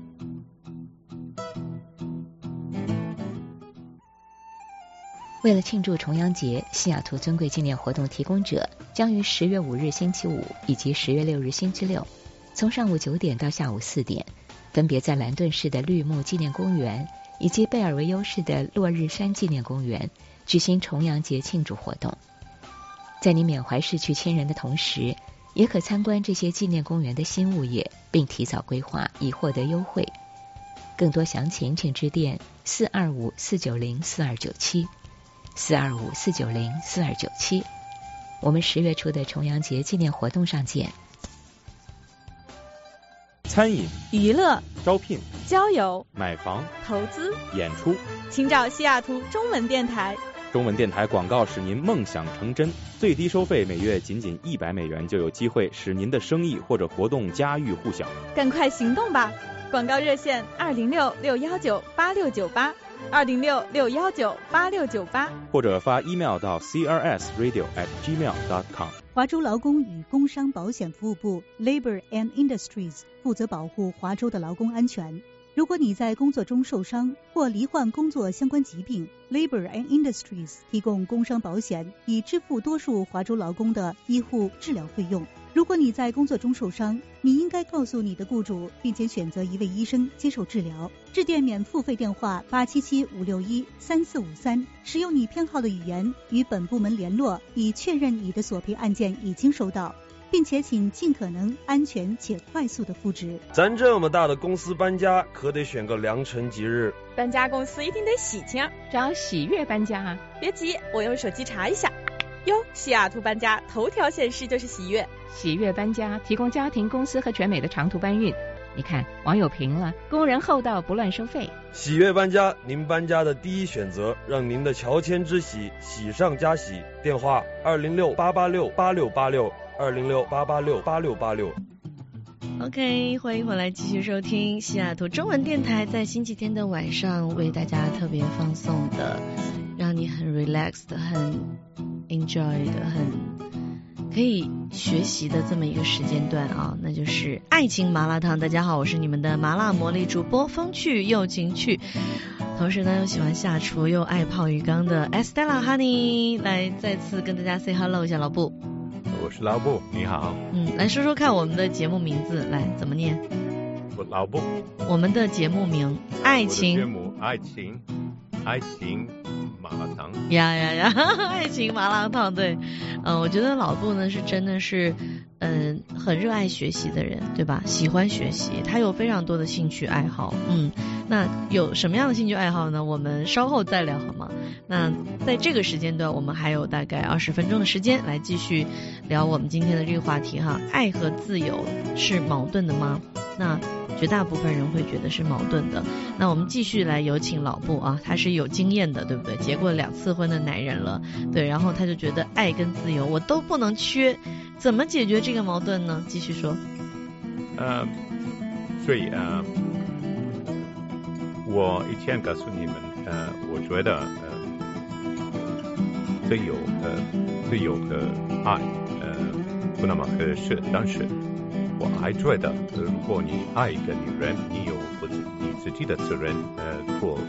为了庆祝重阳节，西雅图尊贵纪念活动提供者将于十月五日星期五以及十月六日星期六，从上午九点到下午四点，分别在兰顿市的绿木纪念公园以及贝尔维优市的落日山纪念公园举行重阳节庆祝活动。在你缅怀逝去亲人的同时，也可参观这些纪念公园的新物业，并提早规划以获得优惠。更多详情请致电四二五四九零四二九七。四二五四九零四二九七，我们十月初的重阳节纪念活动上见。 餐饮、 娱乐、 招聘、 交友、 买房、 投资、 演出， 请找西雅图中文电台。 中文电台广告使您梦想成真，最低收费每月仅仅一百美元，就有机会使您的生意或者活动家喻户晓。 赶快行动吧！广告热线二零六六幺九八六九八。二零六六幺九八六九八， 或者发 email 到 c r s radio at gmail dot com。 华州劳工与工伤保险服务部 Labor and Industries 负责保护华州的劳工安全。如果你在工作中受伤或罹患工作相关疾病， Labor and Industries 提供工伤保险，以支付多数华州劳工的医护治疗费用。如果你在工作中受伤，你应该告诉你的雇主，并且选择一位医生接受治疗。致电免付费电话八七七五六一三四五三，使用你偏好的语言与本部门联络，以确认你的索赔案件已经收到，并且请尽可能安全且快速的复职。 咱这么大的公司搬家，可得选个良辰吉日。 搬家公司一定得喜庆， 找喜悦搬家啊！ 别急，我用手机查一下。哟，西雅图搬家头条显示就是喜悦。 喜悦搬家提供家庭、公司和全美的长途搬运。你看，网友评了，工人厚道，不乱收费。 喜悦搬家，您搬家的第一选择，让您的乔迁之喜喜上加喜。电话二零六八八六八六八六二零六八八六八六八六。 OK， 欢迎回来继续收听西雅图中文电台，在星期天的晚上为大家特别放送的，让你很 relaxed、很 enjoy 的、很可以学习的这么一个时间段啊，那就是爱情麻辣烫。大家好，我是你们的麻辣魔力主播风趣又情趣，同时呢又喜欢下厨又爱泡鱼缸的 Estella Honey 来再次跟大家 say hello 一下。老布， 我是老布，你好。 嗯，来说说看我们的节目名字，来怎么念？ 我老布。 我们的节目名爱情。 节目爱情，爱情麻辣烫。 呀呀呀，爱情麻辣烫，对，嗯、呃，我觉得老布呢是真的是，嗯、呃，很热爱学习的人，对吧？喜欢学习，他有非常多的兴趣爱好，嗯，那有什么样的兴趣爱好呢？我们稍后再聊好吗？那在这个时间段，我们还有大概二十分钟的时间来继续聊我们今天的这个话题哈，爱和自由是矛盾的吗？那绝大部分人会觉得是矛盾的。那我们继续来有请老布啊，他是有经验的，对不对？结过两次婚的男人了，对，然后他就觉得爱跟自由我都不能缺，怎么解决这个矛盾呢？继续说。 呃，所以呃，我以前告诉你们，呃，我觉得呃，自由呃，自由和爱呃不那么合适，但是我还觉得，呃，如果你爱一个女人，你有不自你自己的责任，呃，做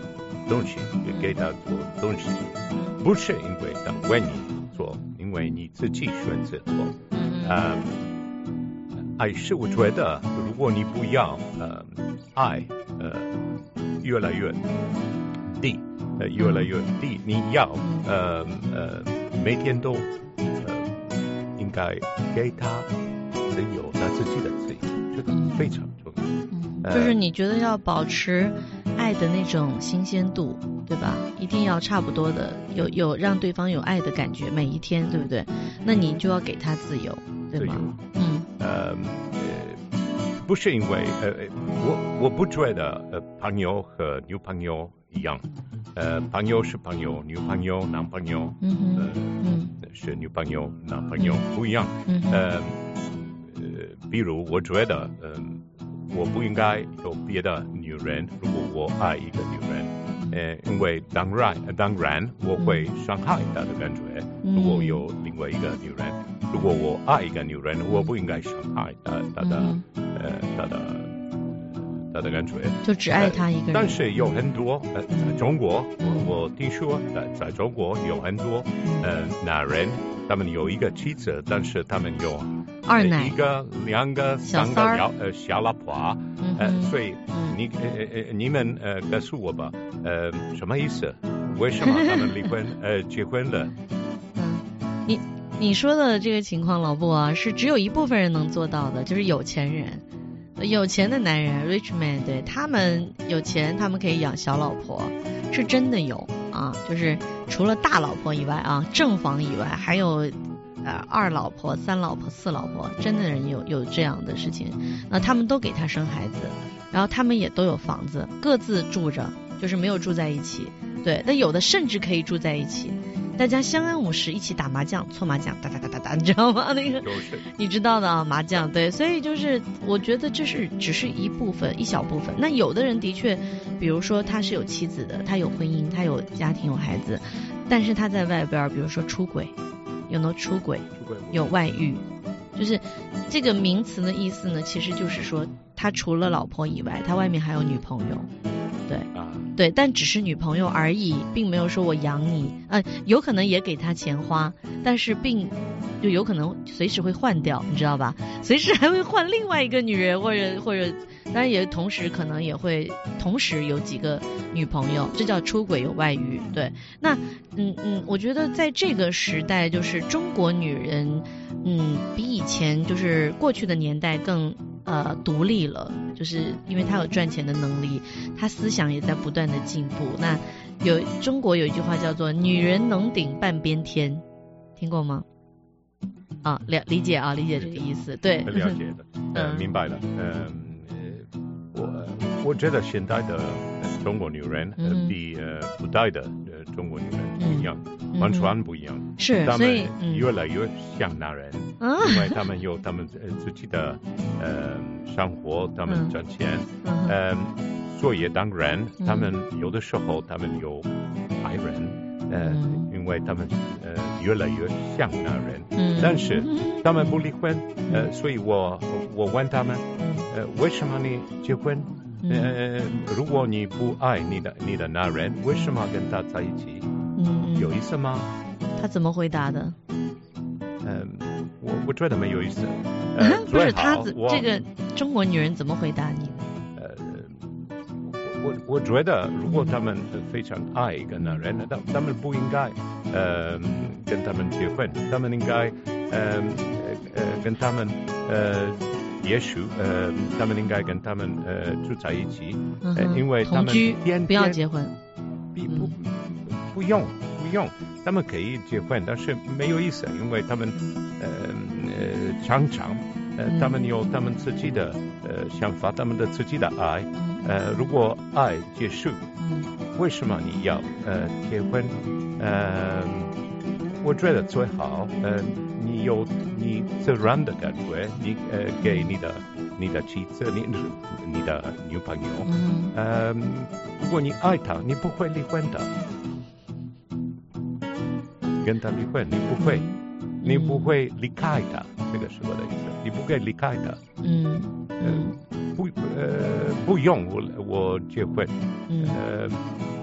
东西，给他做东西，不是因为等为你做，因为你自己选择做。嗯，呃，爱是我觉得，如果你不要呃爱呃越来越低，呃越来越低，你要呃呃每天都呃应该给他自由，他自己的自由，这个非常重要。 嗯，就是你觉得要保持爱的那种新鲜度，对吧？一定要差不多的，有有让对方有爱的感觉，每一天，对不对？那你就要给他自由，对吗？嗯， 呃，不是因为呃，我我不觉得呃朋友和女朋友一样，呃，朋友是朋友，女朋友男朋友，嗯呃嗯，是女朋友男朋友、嗯、不一样，嗯呃呃，比如我觉得呃。我不应该有别的女人，如果我爱一个女人，呃，因为当然当然我会伤害她的感觉。如果有另外一个女人，如果我爱一个女人，我不应该伤害她她的呃她的她的感觉。 就只爱她一个人。 但是有很多呃，在中国，我我听说在在中国有很多呃男人。他们有一个妻子，但是他们有二奶一个、两个、三个小呃小老婆，嗯、呃，所以你呃呃你们呃告诉我吧，呃什么意思？为什么他们离婚呃结婚了？ 嗯，你你说的这个情况，老布啊，是只有一部分人能做到的，就是有钱人。有钱的男人 rich man， 对，他们有钱，他们可以养小老婆，是真的有啊，就是除了大老婆以外啊，正房以外还有呃二老婆、三老婆、四老婆，真的人有有这样的事情。那他们都给他生孩子，然后他们也都有房子，各自住着，就是没有住在一起。对，那有的甚至可以住在一起。大家相安无事，一起打麻将、搓麻将，哒哒哒哒哒，你知道吗？那个你知道的啊，麻将。对，所以就是我觉得这是只是一部分，一小部分。那有的人的确，比如说他是有妻子的，他有婚姻，他有家庭，有孩子，但是他在外边，比如说出轨，有没有出轨？有外遇，就是这个名词的意思呢，其实就是说他除了老婆以外，他外面还有女朋友。对，对，但只是女朋友而已，并没有说我养你，呃，有可能也给他钱花，但是并就有可能随时会换掉，你知道吧？随时还会换另外一个女人，或者或者，当然也同时可能也会同时有几个女朋友，这叫出轨有外遇。对，那嗯嗯，我觉得在这个时代，就是中国女人，嗯，比以前就是过去的年代更。呃，独立了，就是因为他有赚钱的能力，他思想也在不断的进步。那有中国有一句话叫做"女人能顶半边天"，听过吗？啊，了理解啊，理解这个意思，对， 了解的，呃，明白了。嗯，我我觉得现在的中国女人呃比呃古代的呃中国女人不一样，完全不一样。 是， 他们越来越像男人，因为他们有他们自己的呃生活，他们赚钱，呃，所以当然他们有的时候他们有爱人，呃，因为他们呃越来越像男人，但是他们不离婚，呃，所以我我问他们，呃，为什么你结婚？呃，如果你不爱你的你的男人，为什么跟他在一起？嗯，有意思吗？ 他怎么回答的？ 嗯，我我觉得没有意思。 呃、不是他这个中国女人怎么回答你？ 呃，我我觉得如果他们非常爱一个男人，他他们不应该呃跟他们结婚，他们应该呃呃跟他们呃。也许呃，他们应该跟他们呃住在一起， 嗯呃、因为他们天天不要结婚， 不不不用不用，他们可以结婚，但是没有意思，因为他们呃呃常常呃他们有他们自己的呃想法，他们的自己的爱，呃如果爱结束，为什么你要呃结婚？呃，我觉得最好呃。你有你自然的感觉，你呃给你的你的妻子，你你的女朋友，嗯，呃，如果你爱她，你不会离婚的，跟她离婚，你不会，嗯、你不会离开她，这个是我的意思，你不可以离开她， 嗯， 呃，不呃不用我我结婚，嗯，呃，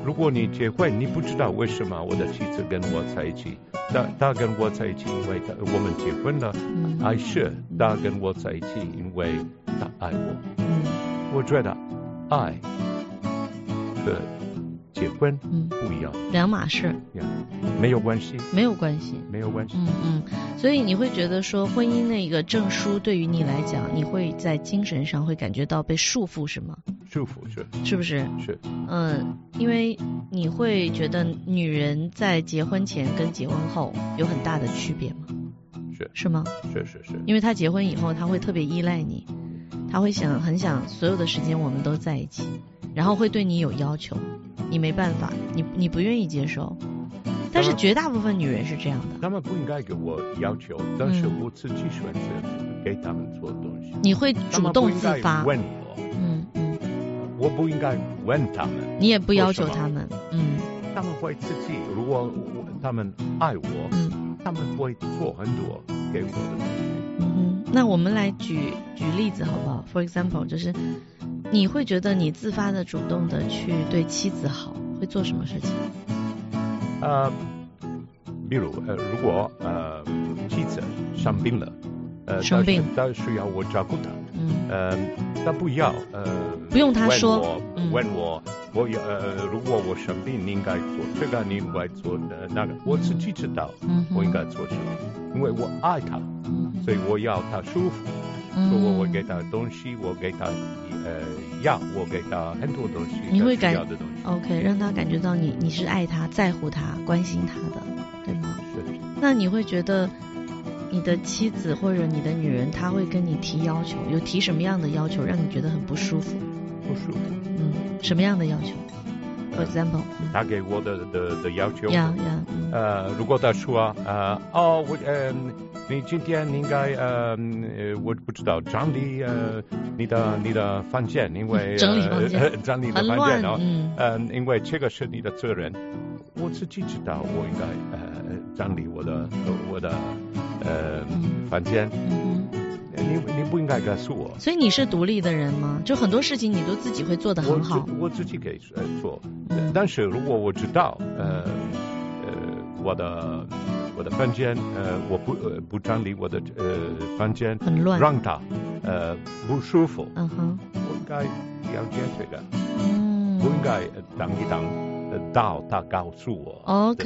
如果你结婚，你不知道为什么我的妻子跟我在一起，她她跟我在一起，因为我们结婚了，嗯、还是她跟我在一起，因为她爱我。嗯、我觉得爱和结婚不一样， 嗯、两码事， 没有关系， 没有关系， 没有关系。 嗯嗯，所以你会觉得说，婚姻那个证书对于你来讲，你会在精神上会感觉到被束缚，是吗？ 束缚是， 是不是？ 是。 嗯，因为你会觉得女人在结婚前跟结婚后有很大的区别吗？ 是。 是吗？ 是是是。 因为她结婚以后，她会特别依赖你，她会想很想所有的时间我们都在一起，然后会对你有要求。你没办法，你你不愿意接受，但是绝大部分女人是这样的。 他们不应该给我要求，但是我自己选择给他们做东西。 你会主动自发？ 问我， 嗯嗯， 我不应该问他们， 你也不要求他们，嗯， 他们会自己。如果他们爱我，嗯，他们会做很多给我的东西。 嗯哼，那我们来举举例子好不好 ？For example， 就是。你会觉得你自发的、主动的去对妻子好，会做什么事情？ 呃，比如呃，如果呃妻子生病了，呃， 生病， 他需要我照顾他， 嗯， 呃，他不要呃， 不用他说， 问我，嗯、问我，我有呃，如果我生病，你应该做这个，你应该做的那个，我自己知道，嗯，我应该做什么，因为我爱他，嗯，所以我要他舒服。如果我给他东西，我给他呃药，我给他很多东西， 你会感要的东西 OK， 让他感觉到你你是爱他、在乎他、关心他的，对吗？ 是。 那你会觉得你的妻子或者你的女人，她会跟你提要求，有提什么样的要求让你觉得很不舒服？ 不舒服。 嗯，什么样的要求 ？For example， 他给我的的的要求。 呀呀。 呃，如果他说呃哦我呃。你今天应该呃呃我不知道整理呃你的你的房间，因为整理房间， 呃、整理的房间哦， 嗯， 呃因为这个是你的责任，我自己知道我应该呃整理我的我的呃、嗯、房间， 嗯， 你你不应该告诉我。 所以你是独立的人吗？就很多事情你都自己会做得很好。 我, 我自己可以做，嗯，但是如果我知道呃呃我的。我的房间，呃，我不呃不整理我的呃房间， 很乱， 让他呃不舒服。 嗯哼， 我应该了解这个， 嗯， 我应该等一等，到他告诉我。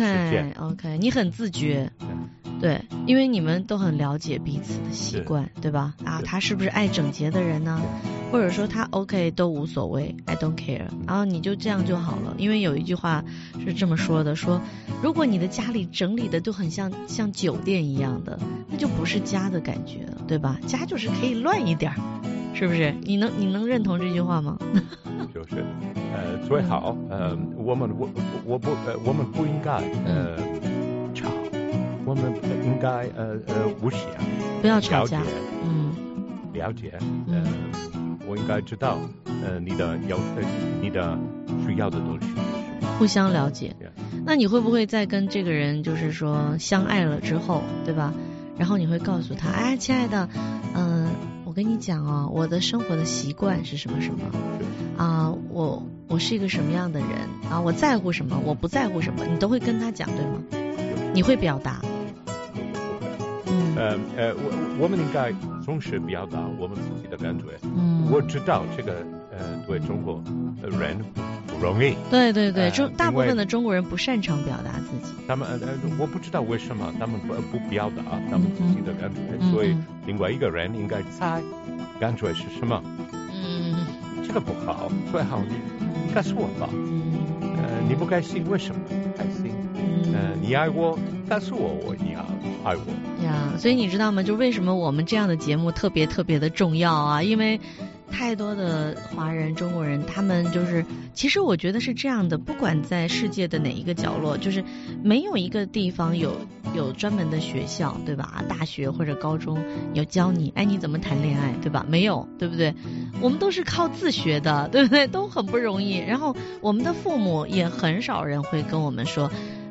OK OK， 你很自觉，对，因为你们都很了解彼此的习惯，对吧？啊，他是不是爱整洁的人呢？或者说他 OK 都无所谓 ，I don't care， 然后你就这样就好了。因为有一句话是这么说的，说如果你的家里整理的都很像像酒店一样的，那就不是家的感觉了，对吧？家就是可以乱一点，是不是？你能你能认同这句话吗？ 就是呃最好呃我们我我不呃我们不应该呃吵，我们应该呃呃互相不要吵架，嗯， 了解，呃。我应该知道，呃，你的要呃，你的需要的东西， 互相了解。那你会不会在跟这个人就是说相爱了之后，对吧？然后你会告诉他，哎，亲爱的，嗯、呃，我跟你讲哦，我的生活的习惯是什么什么啊、呃，我我是一个什么样的人啊，我在乎什么，我不在乎什么，你都会跟他讲，对吗？你会表达。 嗯呃呃，我我们应该总是表达我们自己的感觉。 嗯， 我知道这个呃对中国人不容易。 对对对，中、呃、大部分的中国人不擅长表达自己。 他们呃我不知道为什么他们不不表达他们自己的感觉，嗯、所以另外一个人应该猜感觉是什么。 嗯， 这个不好，最好你你告诉我吧。嗯，呃你不开心为什么开心？嗯，呃你爱我，告诉我我你爱爱我。 呀，所以你知道吗？就为什么我们这样的节目特别特别的重要啊？因为太多的华人、中国人，他们就是，其实我觉得是这样的，不管在世界的哪一个角落，就是没有一个地方有有专门的学校，对吧？大学或者高中有教你，哎，你怎么谈恋爱，对吧？没有，对不对？我们都是靠自学的，对不对？都很不容易。然后我们的父母也很少人会跟我们说。啊，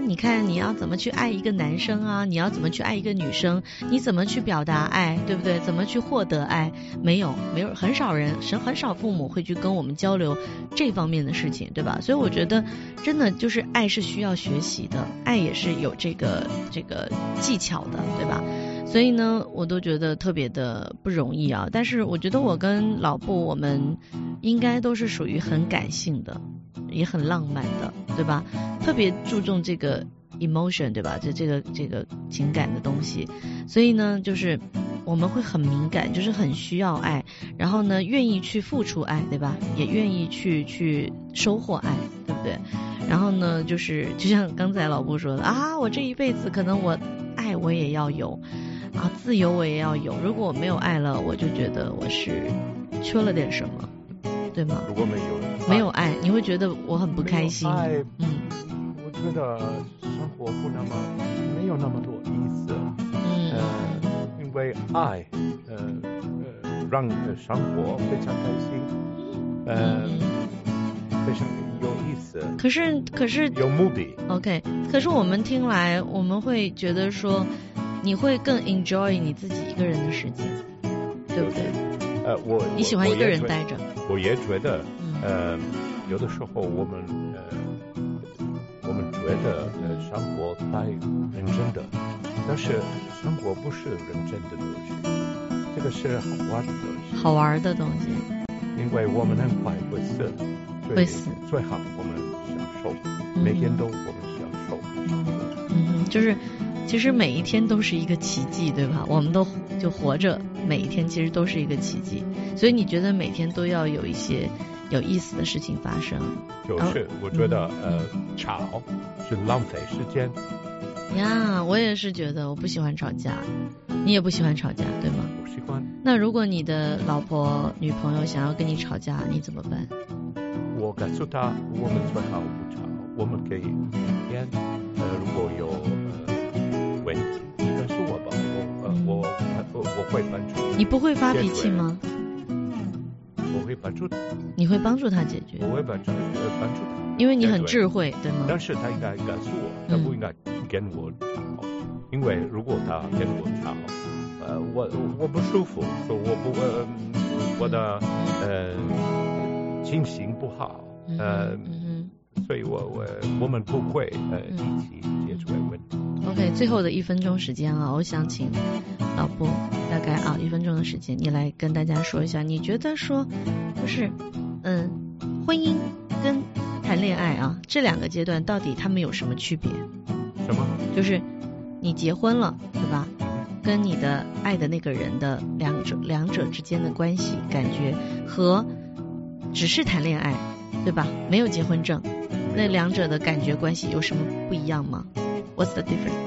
你看你要怎么去爱一个男生啊，你要怎么去爱一个女生，你怎么去表达爱，对不对？怎么去获得爱？没有，没有，很少人，很很少父母会去跟我们交流这方面的事情，对吧？所以我觉得真的就是爱是需要学习的，爱也是有这个这个技巧的，对吧？所以呢，我都觉得特别的不容易啊。但是我觉得我跟老布，我们应该都是属于很感性的，也很浪漫的，对吧？特别注重这个 emotion， 对吧？就这个这个情感的东西。所以呢，就是我们会很敏感，就是很需要爱，然后呢，愿意去付出爱，对吧？也愿意去去收获爱，对不对？然后呢，就是就像刚才老布说的啊，我这一辈子可能我爱我也要有。啊，自由我也要有。如果我没有爱了，我就觉得我是缺了点什么，对吗？ 如果没有没有爱，你会觉得我很不开心。 爱， 嗯， 我觉得生活不那么没有那么多意思。 嗯， 呃，因为爱，呃呃，让生活非常开心，呃，嗯、非常有意思。 可是可是有目的。 OK， 可是我们听来，我们会觉得说。你会更 enjoy 你自己一个人的时间，对不对？ 呃，我你喜欢一个人待着。 我也觉得，嗯、呃，有的时候我们呃，我们觉得呃，生活太认真的，但是生活不是认真的东西，这个是好玩的东西。 好玩的东西。 因为我们很快会死， 会死。 最好我们享受，嗯、每天都我们享受。 嗯，就是。其实每一天都是一个奇迹，对吧？我们都就活着，每一天其实都是一个奇迹。所以你觉得每天都要有一些有意思的事情发生？ 就是我觉得、嗯、呃，吵是浪费时间。 呀，我也是觉得，我不喜欢吵架，你也不喜欢吵架，对吗？ 我喜欢。 那如果你的老婆、女朋友想要跟你吵架，你怎么办？ 我告诉她，我们最好不吵，我们可以聊天。呃，如果有。问题，你告诉我吧，我呃我我我会帮助。 你不会发脾气吗？ 我会帮助他。 你会帮助他解决？ 我会帮助呃帮助他。 因为你很智慧，对吗？ 但是他应该告诉我，他不应该跟我吵，嗯、因为如果他跟我吵，呃我我不舒服，说我不呃我的呃心情不好，呃。嗯嗯所以我我我们不会呃一起解决问题。 OK， 最后的一分钟时间啊，我想请老布大概啊一分钟的时间，你来跟大家说一下，你觉得说就是嗯婚姻跟谈恋爱啊这两个阶段到底他们有什么区别？ 什么？ 就是你结婚了，对吧？跟你的爱的那个人的两者两者之间的关系感觉和只是谈恋爱，对吧？没有结婚证。那两者的感觉关系有什么不一样吗 ？What's the difference?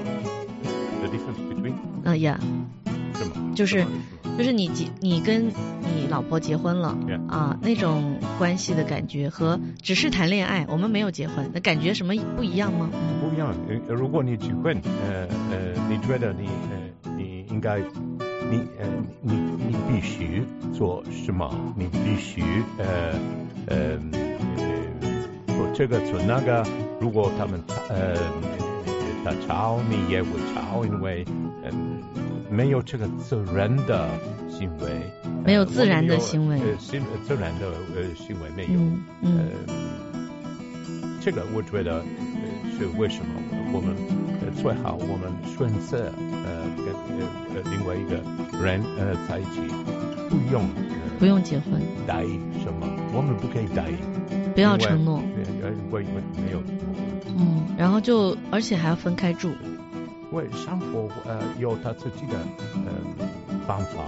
The difference between? 啊、uh, 呀、 yeah. 什么？ 就是就是你结你跟你老婆结婚了、 yeah. 啊，那种关系的感觉和只是谈恋爱，我们没有结婚，那感觉什么不一样吗？ 不一样。如果你结婚，呃呃，你觉得你呃你应该你呃你你必须做什么？你必须呃呃。这个做那个，如果他们呃他吵，你也会吵，因为嗯、呃、没有这个自然的行为， 没有自然的行为， 呃自自然的呃行为没有， 嗯嗯、 呃这个我觉得、呃、是为什么我们、呃、最好我们选择呃跟呃另外一个人呃在一起，不用、呃、 不用结婚， 答应什么，我们不可以答应。 不要承诺， 我没有， 嗯，然后就而且还要分开住， 因为生活呃有他自己的呃方法，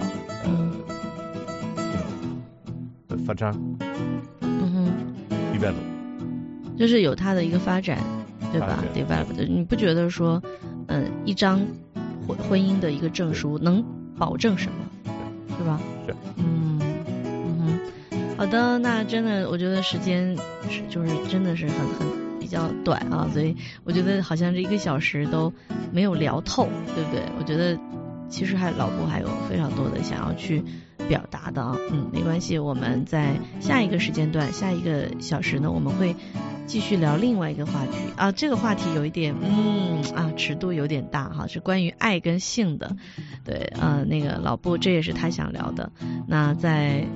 呃发展， 嗯哼 ，develop， 就是有他的一个发展，对吧 ？develop， 你不觉得说，嗯、呃，一张婚婚姻的一个证书能保证什么，是吧？ 是， 嗯。好的，那真的我觉得时间是就是真的是很很比较短啊，所以我觉得好像这一个小时都没有聊透，对不对？我觉得其实还老布还有非常多的想要去表达的啊，嗯，没关系，我们在下一个时间段下一个小时呢，我们会继续聊另外一个话题啊，这个话题有一点嗯啊尺度有点大哈，是关于爱跟性的。对，呃，那个老布这也是他想聊的。那在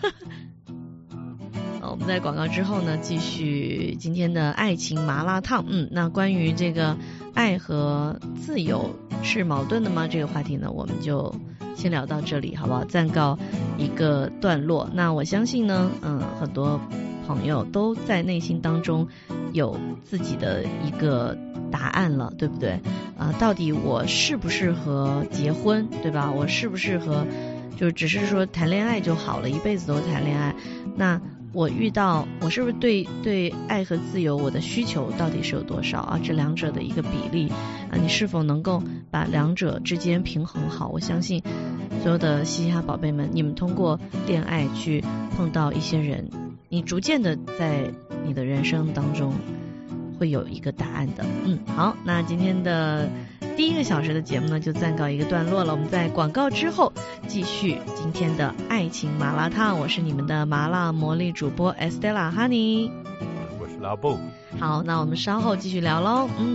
我们在广告之后呢，继续今天的爱情麻辣烫。嗯，那关于这个爱和自由是矛盾的吗？这个话题呢，我们就先聊到这里，好不好？暂告一个段落。那我相信呢，嗯，很多朋友都在内心当中有自己的一个答案了，对不对？啊、呃，到底我适不适合结婚，对吧？我适不适合就只是说谈恋爱就好了，一辈子都谈恋爱？那我遇到我是不是对对爱和自由我的需求到底是有多少啊？这两者的一个比例啊，你是否能够把两者之间平衡好？我相信所有的嘻哈宝贝们，你们通过恋爱去碰到一些人，你逐渐的在你的人生当中会有一个答案的。嗯，好，那今天的第一个小时的节目呢，就暂告一个段落了。我们在广告之后继续今天的爱情麻辣烫。我是你们的麻辣魔力主播 Estella Honey， 我是老布。 好，那我们稍后继续聊喽。嗯。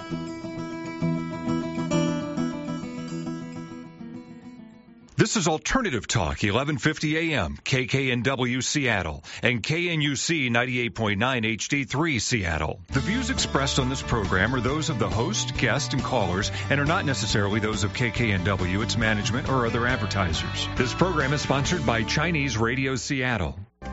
This is Alternative Talk, eleven fifty A M, K K N W Seattle, and K N U C ninety-eight point nine H D three Seattle. The views expressed on this program are those of the host, guests, and callers, and are not necessarily those of K K N W, its management, or other advertisers. This program is sponsored by Chinese Radio Seattle.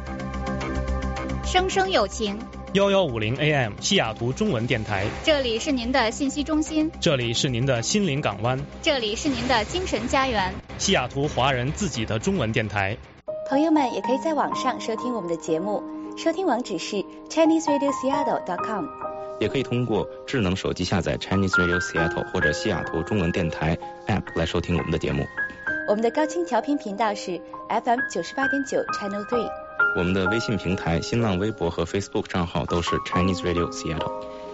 生生有情幺幺五零 A M 西雅图中文电台， 这里是您的信息中心， 这里是您的心灵港湾， 这里是您的精神家园， 西雅图华人自己的中文电台。 朋友们也可以在网上收听我们的节目，收听网址是 Chinese Radio Seattle dot com， 也可以通过智能手机下载 Chinese Radio Seattle 或者西雅图中文电台 App 来收听我们的节目。 我们的高清调频频道是 F M 九十八点九 Channel three。 我们的微信平台、新浪微博和 Facebook 账号都是 Chinese Radio Seattle。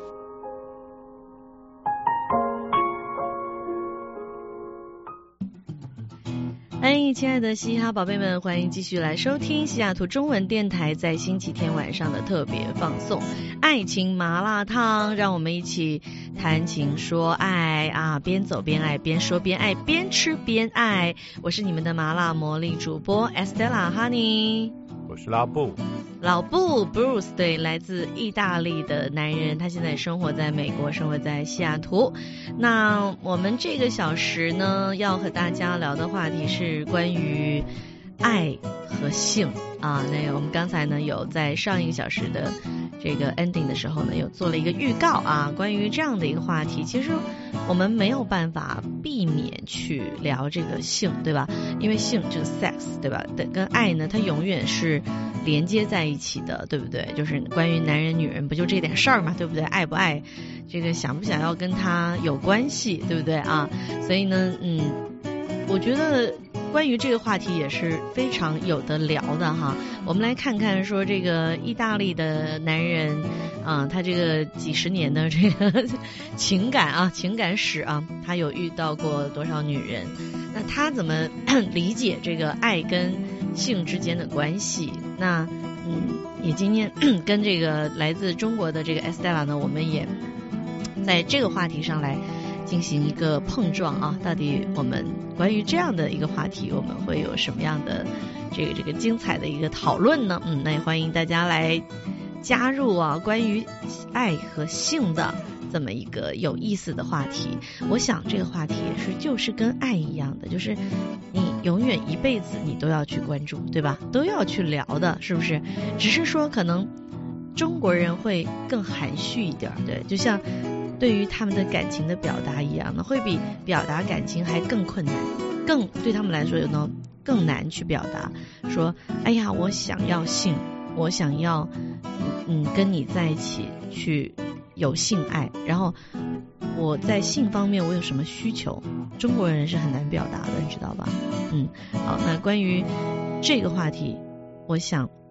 哎，亲爱的嘻哈宝贝们，欢迎继续来收听西雅图中文电台在星期天晚上的特别放送《爱情麻辣烫》，让我们一起谈情说爱啊，边走边爱，边说边爱，边吃边爱。我是你们的麻辣魔力主播 Estella Honey。 我是老布， 老布 Bruce， 对，来自意大利的男人，他现在生活在美国，生活在西雅图。那我们这个小时呢，要和大家聊的话题是关于爱和性啊。那个我们刚才呢有在上一个小时的这个 ending 的时候呢，有做了一个预告啊，关于这样的一个话题，其实我们没有办法避免去聊这个性，对吧？因为性这个 sex， 对吧？跟爱呢，它永远是连接在一起的，对不对？就是关于男人女人不就这点事儿嘛，对不对？爱不爱，这个想不想要跟他有关系，对不对啊？所以呢，嗯，我觉得关于这个话题也是非常有得聊的哈。我们来看看说这个意大利的男人啊，他这个几十年的这个情感啊，情感史啊，他有遇到过多少女人？那他怎么理解这个爱跟性之间的关系？那嗯，也今天跟这个来自中国的这个 Estella 呢，我们也在这个话题上来进行一个碰撞啊，到底我们关于这样的一个话题，我们会有什么样的这个这个精彩的一个讨论呢？嗯，那也欢迎大家来加入啊，关于爱和性的这么一个有意思的话题。我想这个话题也是就是跟爱一样的，就是你永远一辈子你都要去关注，对吧？都要去聊的，是不是？只是说可能中国人会更含蓄一点，对，就像对于他们的感情的表达一样的，会比表达感情还更困难，更对他们来说有呢更难去表达。说，哎呀，我想要性，我想要嗯跟你在一起去有性爱，然后我在性方面我有什么需求，中国人是很难表达的，你知道吧？嗯，好，那关于这个话题，我想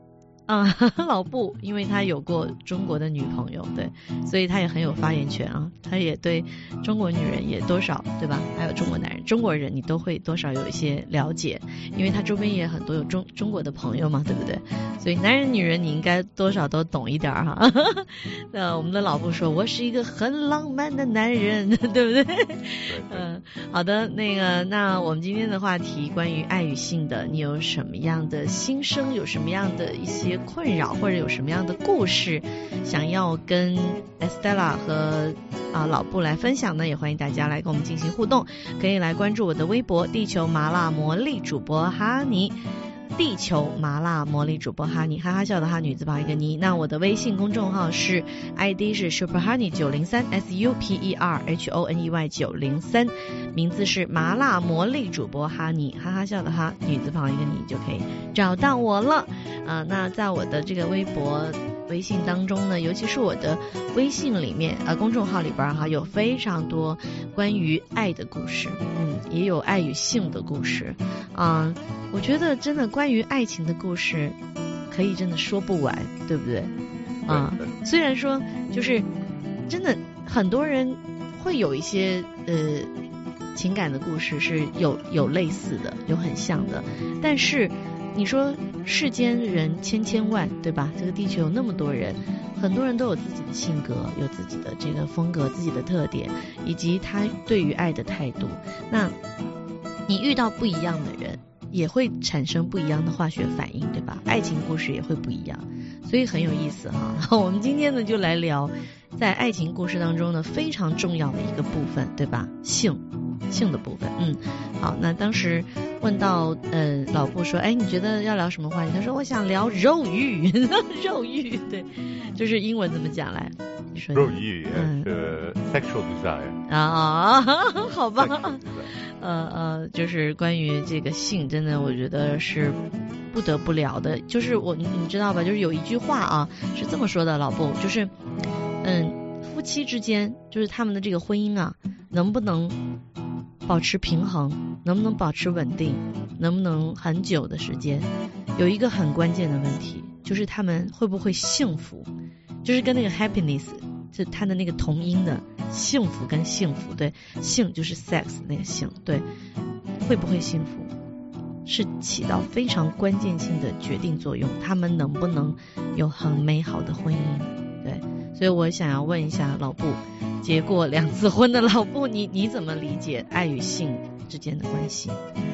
啊、嗯，老布，因为他有过中国的女朋友，对，所以他也很有发言权啊。他也对中国女人也多少，对吧？还有中国男人、中国人，你都会多少有一些了解，因为他周边也很多有中中国的朋友嘛，对不对？所以男人女人你应该多少都懂一点哈。那我们的老布说，我是一个很浪漫的男人，对不对？嗯、呃，好的，那个，那我们今天的话题关于爱与性的，你有什么样的心声？有什么样的一些困扰，或者有什么样的故事想要跟 Estella 和啊老布来分享呢？也欢迎大家来跟我们进行互动，可以来关注我的微博地球麻辣魔力主播哈尼，地球麻辣魔力主播哈尼，哈哈笑的哈，女字旁一个妮。那我的微信公众号是 I D 是 Super Honey 九零三 S U P E R H O N E Y 九零三，名字是麻辣魔力主播哈尼，哈哈笑的哈，女字旁一个妮，就可以找到我了。啊、呃，那在我的这个微博微信当中呢，尤其是我的微信里面呃公众号里边哈，有非常多关于爱的故事，嗯，也有爱与性的故事啊、呃。我觉得真的关于爱情的故事可以真的说不完，对不对啊？虽然说就是真的很多人会有一些呃情感的故事是有有类似的，有很像的，但是你说世间人千千万，对吧？这个地球有那么多人，很多人都有自己的性格，有自己的这个风格，自己的特点，以及他对于爱的态度。那你遇到不一样的人，也会产生不一样的化学反应，对吧？爱情故事也会不一样，所以很有意思哈。我们今天呢就来聊在爱情故事当中呢非常重要的一个部分，对吧？性性的部分。嗯，好，那当时问到呃老布说，哎，你觉得要聊什么话题？他说我想聊肉欲，肉欲，对，就是英文怎么讲来？你说肉欲是 sexual desire 啊，好吧。呃呃，就是关于这个性，真的我觉得是不得不聊的。就是我你你知道吧？就是有一句话啊，是这么说的，老布，就是嗯，夫妻之间，就是他们的这个婚姻啊，能不能保持平衡，能不能保持稳定，能不能很久的时间，有一个很关键的问题，就是他们会不会幸福，就是跟那个 happiness。就他的那个同音的幸福跟幸福，对，性就是 sex 那个性，对，会不会幸福是起到非常关键性的决定作用，他们能不能有很美好的婚姻，对，所以我想要问一下老布，结过两次婚的老布，你你怎么理解爱与性之间的关系？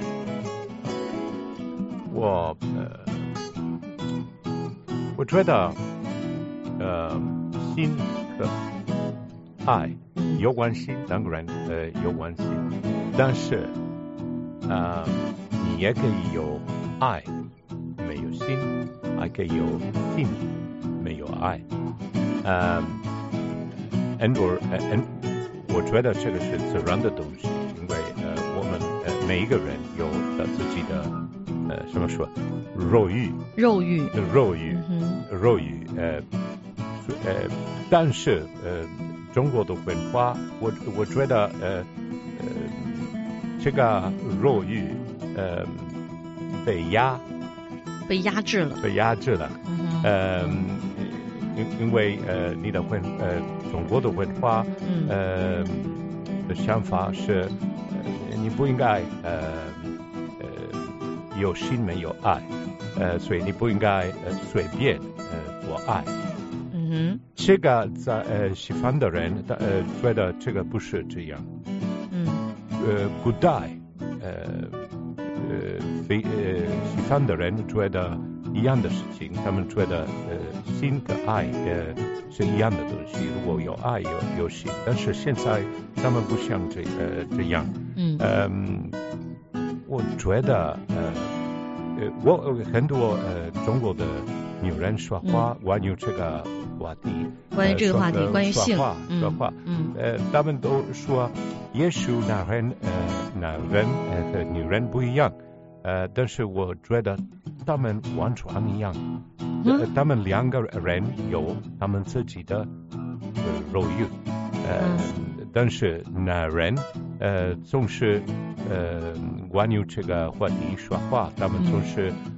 我呃，我觉得呃，性和爱有关系，当然呃有关系，但是呃你也可以有爱没有性，还可以有性没有爱，呃 and or and 我觉得这个是自然的东西，因为呃我们呃每一个人有了自己的呃什么说肉欲肉欲肉欲、嗯、肉欲呃呃但是呃中国的文化我我觉得呃呃这个肉欲呃被压被压制了被压制了、嗯、呃因因为呃你的文呃中国的文化、嗯、呃的想法是、呃、你不应该呃呃有心没有爱呃所以你不应该呃随便呃做爱。 嗯， 这个在呃西方的人呃觉得这个不是这样。 嗯， 呃古代呃呃非呃西方的人觉得一样的事情，他们觉得呃性和爱呃是一样的东西，如果有爱有有性，但是现在他们不像这呃这样。 嗯， 呃我觉得呃呃我很多呃中国的女人说话关于这个话题， 关于这个话题，呃、关于性说话，嗯，呃，他们都说，也许男人呃男人呃和女人不一样，呃，但是我觉得他们完全一样，嗯呃、他们两个人有他们自己的呃肉欲，呃，嗯、但是男人呃总是呃关于这个话题说话，他们总是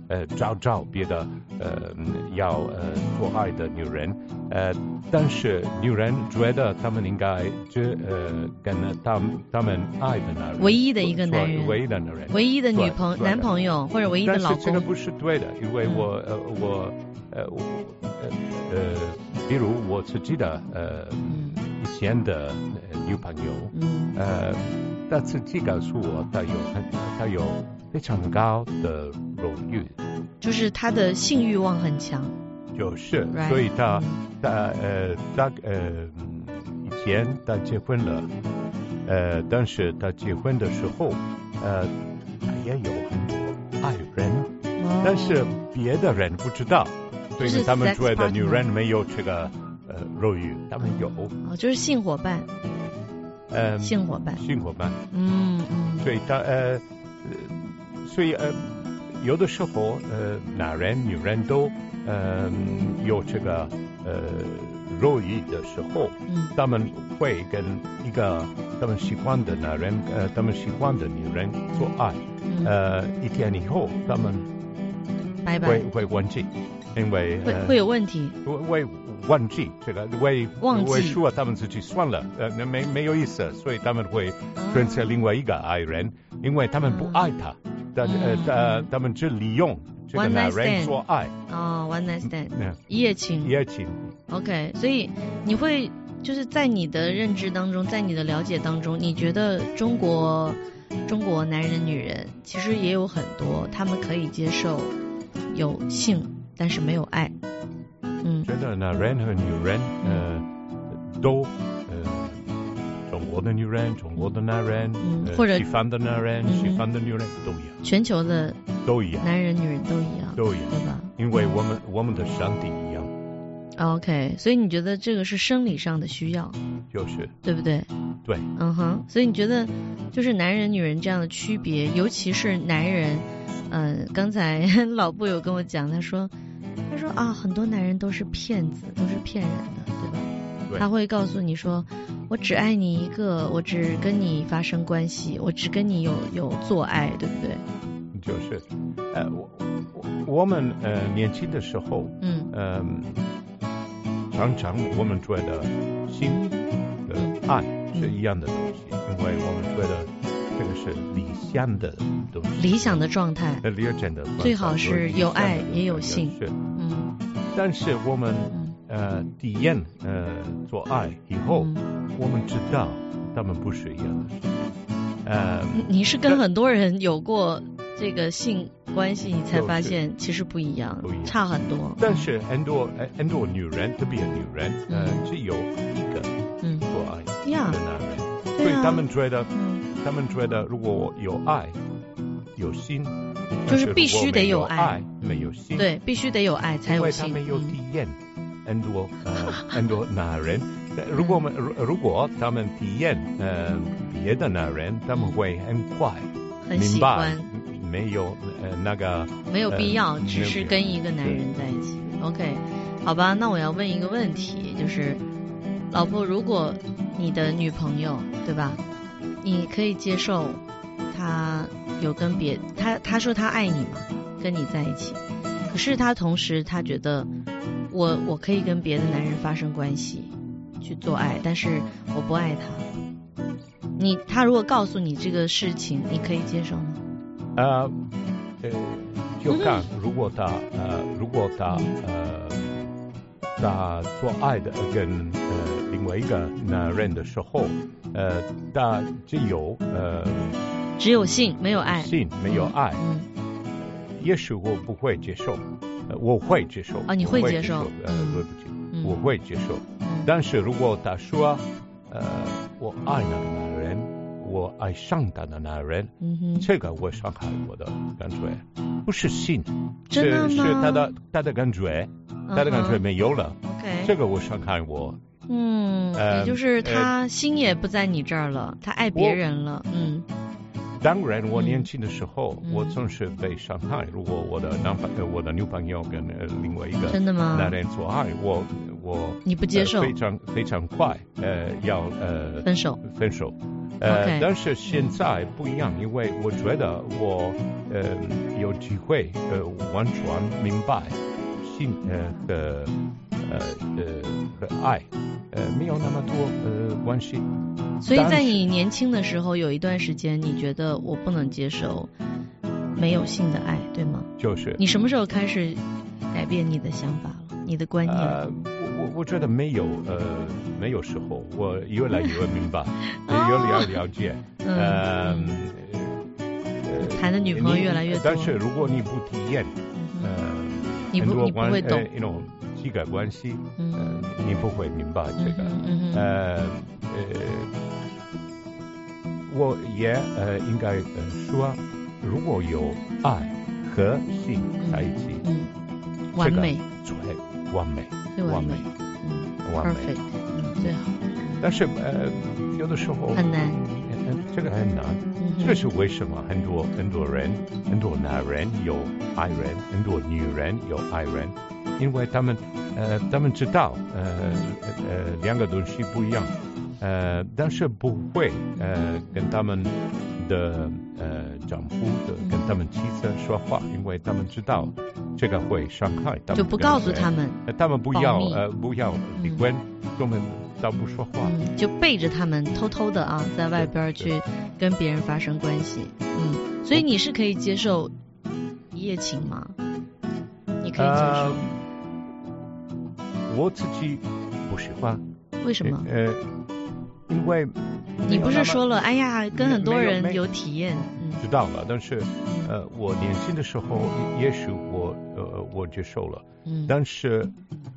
呃找找别的呃要呃做爱的女人，呃，但是女人觉得他们应该只呃跟他们他们爱的男人， 唯一的一个男人， 唯一的男人， 唯一的女朋友、男朋友或者唯一的老公。 但是这个不是对的，因为我、嗯、呃我呃我呃呃，比如我自己的呃、嗯、以前的、呃、女朋友，嗯呃，她自己告诉我，她有她有非常高的荣誉， 就是她的性欲望很强。 就是， right. 所以她她呃她呃以前她结婚了，呃，但是她结婚的时候，呃，她也有很多爱人，哦、但是别的人不知道，所以他们觉得女人没有这个呃荣誉，他们有。 哦，就是性伙伴。 呃， 性伙伴。 性伙伴。 嗯嗯。 所以她呃，所以呃，有的时候呃，男人女人都。呃，有这个呃荣誉的时候，嗯，他们会跟一个他们喜欢的男人，呃，他们喜欢的女人做爱，嗯、呃，一天以后他们拜拜会会忘记，因为会、呃、会有问题， 会忘记这个会忘记会说他们自己算了，呃，没没有意思，所以他们会选择另外一个爱人，因为他们不爱他，但、嗯、呃他他们只利用。这个男人做爱哦 ，one night stand， 一夜情， 一夜情。 OK， 所以你会就是在你的认知当中，在你的了解当中，你觉得中国中国男人女人其实也有很多，他们可以接受有性，但是没有爱。嗯， 觉得男人和女人呃都呃中国的女人、中国的男人， 嗯，或者西方的男人、西方的女人都一样， 全球的。 都一样， 男人女人都一样， 都一样， 对吧？ 因为我们我们的上帝一样。 OK， 所以你觉得这个是生理上的需要， 就是对不对？ 对， 嗯哼。所以你觉得就是男人女人这样的区别，尤其是男人，嗯、呃，刚才老布有跟我讲，他说他说啊，很多男人都是骗子，都是骗人的，对吧？ 对， 他会告诉你说，我只爱你一个，我只跟你发生关系，我只跟你有有做爱，对不对？ 就是，呃，我我我们呃年轻的时候，嗯，呃，常常我们觉得性和爱是一样的东西，嗯、因为我们觉得这个是理想的东西， 理想的状态， 呃，理想的最好是有爱也有性， 是，嗯，但是我们呃体验呃做爱以后，嗯、我们知道他们不是一样的事，呃， 你是跟很多人有过。这个性关系，你才发现其实不一样， 不一样差很多。 但是很多很多女人，特别女人，嗯、呃，只有一个做爱的男人，嗯、所以他们觉得，嗯、他们觉得如果有爱有心， 就是必须得有爱， 没有心， 对，必须得有爱才有心。 因为他们有体验，很多呃很多男人，如果我们如果他们体验呃别的男人，他们会很快很喜欢。 没有呃那个没有必要，呃、只是跟一个男人在一起。OK， 好吧，那我要问一个问题，就是老婆，如果你的女朋友对吧，你可以接受她有跟别她她说她爱你嘛，跟你在一起，可是她同时她觉得我我可以跟别的男人发生关系去做爱，但是我不爱他。你她如果告诉你这个事情，你可以接受吗？ 呃，呃，就看如果他呃，如果他呃，他做爱的跟呃另外一个男人的时候，呃，他只有呃只有性没有爱， 性没有爱，嗯，也许我不会接受，呃，我会接受啊，你会接受， 呃，对不起，嗯、我会接受，嗯、但是如果他说呃我爱那个男人。我爱上他的男人，嗯哼，这个会伤害我的感觉，不是性，是是他的他的感觉，他的感觉没有了 ，OK， 这个会伤害我， 嗯，呃、也就是他心也不在你这儿了，他爱别人了，嗯。 当然，我年轻的时候，嗯、我总是被伤害。如果我的男朋友、我的女朋友跟呃另外一个真的吗？ 男人做爱，我我你不接受， 呃、非常非常快，呃，要呃分手， 分手。 呃， Okay. 但是现在不一样，因为我觉得我呃有机会呃完全明白性呃和呃呃和爱呃没有那么多呃关系。 所以在你年轻的时候，有一段时间你觉得我不能接受没有性的爱，对吗？ 就是。 你什么时候开始改变你的想法了？你的观念？ 呃，我我我觉得没有呃没有时候，我越来越明白，越来越了解。呃， 嗯呃谈的女朋友越来越多。 但是如果你不体验，呃， 你不你不会懂， 那种几个关系， 嗯、 呃，你不会明白这个。 嗯、 呃呃，我也呃应该呃说，如果有爱和性在一起， 嗯，完美， 最完美， 完美， 嗯，完美， 嗯，最好。 但是呃，有的时候很难， 这个很难。 嗯、 这是为什么很多很多人，很多男人有爱人，很多女人有爱人，因为他们呃，他们知道呃呃两个东西不一样，呃，但是不会呃跟他们的呃丈夫的跟他们妻子说话，因为他们知道这个会伤害他们， 就不告诉他们， 他们不要呃不要离婚，根本都不说话、 嗯，就背着他们偷偷的啊，在外边去跟别人发生关系，嗯，所以你是可以接受一夜情吗？你可以接受？呃、 我自己不喜欢。 为什么？ 呃，因为你不是说了，哎呀，跟很多人有体验，嗯， 知道了，但是呃，我年轻的时候，也许我呃我接受了， 嗯， 但是。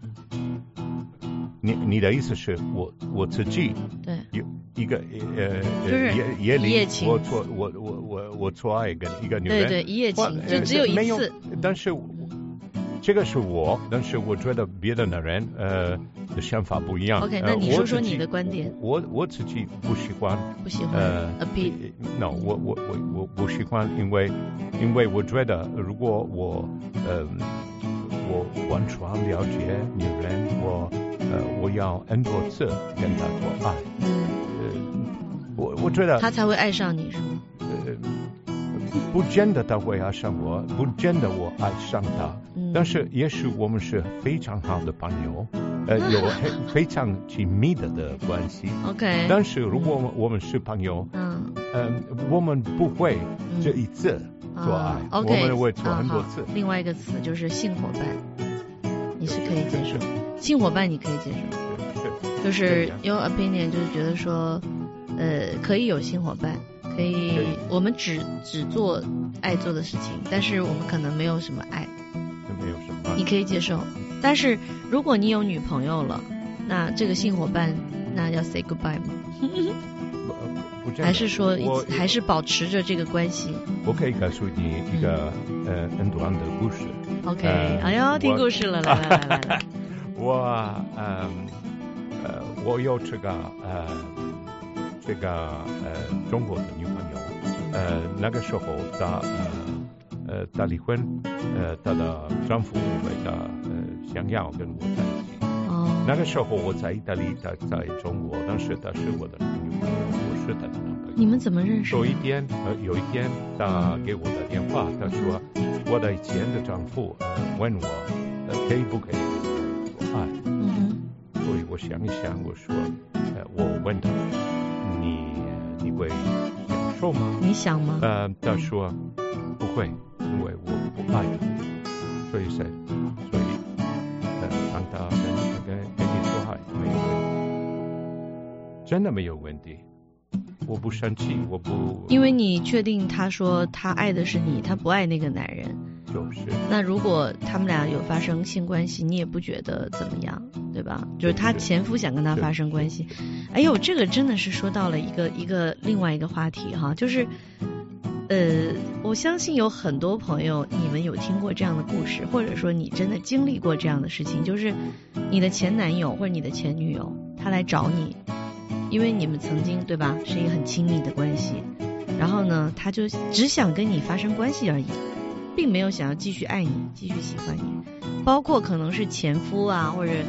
你你的意思是我我自己对有一个呃就是夜一夜情， 我做我我我我做爱跟一个女人对对一夜情就只有一次， 但是这个是我，但是我觉得别的男人呃的想法不一样。 OK， 那你说说你的观点。 我我自己不喜欢不喜欢呃 appeal no 我我我我不喜欢，因为因为我觉得如果我呃我完全了解女人，我呃，我要很多次跟他做爱， 嗯， 呃，我我觉得他才会爱上你，是吗？ 呃，不见得他会爱上我，不见得我爱上他， 嗯、 但是也许我们是非常好的朋友，呃，有非常亲密的的关系。 OK， 但是如果我们是朋友， 嗯， 呃，我们不会这一次做爱， 嗯、OK， 我们会做很多次。 啊、另外一个词就是性伙伴，你是可以接受。性伙伴你可以接受，就是有 opinion， 就是觉得说，呃，可以有性伙伴，可以，我们只只做爱做的事情，但是我们可能没有什么爱， 没有什么， 你可以接受。但是如果你有女朋友了，那这个性伙伴，那要 say goodbye 吗？还是说还是保持着这个关系？ 我可以告诉你一个、嗯、呃很短的故事。 OK，、呃、哎呦，听故事了，来来来来来。 我呃呃我有这个呃这个呃中国的女朋友，呃那个时候她呃呃她离婚，呃她的丈夫因为她呃想要跟我在一起。 哦。 那个时候我在意大利，她在中国，但是她是我的女朋友，我是她的男朋友。 你们怎么认识？ 有一天呃有一天她给我的电话，她说我的以前的丈夫呃问我呃可以不可以。爱， 嗯哼，所以我想一想，我说，呃，我问他，你你会享受吗？ 你想吗？ 呃，他说不会，因为我不爱他，所以是，所以呃，让他跟跟跟你说爱没有问题，真的没有问题，我不生气，我不， 因为你确定他说他爱的是你，他不爱那个男人。 就是。 那如果他们俩有发生性关系，你也不觉得怎么样，对吧？就是他前夫想跟他发生关系。哎呦，这个真的是说到了一个一个另外一个话题哈，就是呃，我相信有很多朋友你们有听过这样的故事，或者说你真的经历过这样的事情，就是你的前男友或者你的前女友他来找你，因为你们曾经对吧是一个很亲密的关系，然后呢他就只想跟你发生关系而已，并没有想要继续爱你继续喜欢你，包括可能是前夫啊或者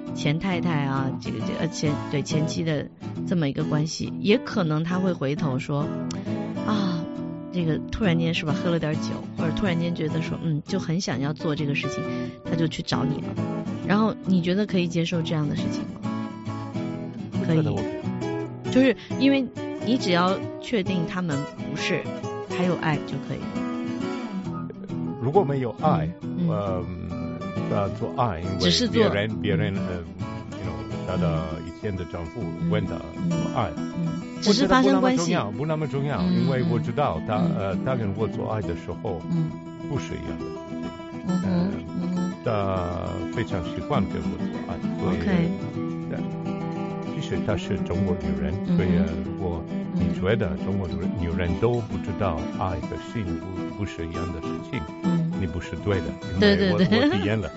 前太太啊，这个这个前对前妻的这么一个关系，也可能他会回头说啊，这个突然间是吧，喝了点酒，或者突然间觉得说嗯，就很想要做这个事情，他就去找你了。然后你觉得可以接受这样的事情吗？可以，就是因为你只要确定他们不是，还有爱就可以。 如果没有爱，嗯，呃，呃做爱，因为别人别人呃，you know，他的以前的丈夫问他做爱， 嗯，只是发生关系， 不那么重要，因为我知道他呃，他跟我做爱的时候，嗯，不是一样的事情，嗯嗯，他非常喜欢跟我做爱，所以，其实她是中国女人，所以如果你觉得中国女人都不知道爱和性不不是一样的事情，嗯，你不是对的， 对对对， 我体验了。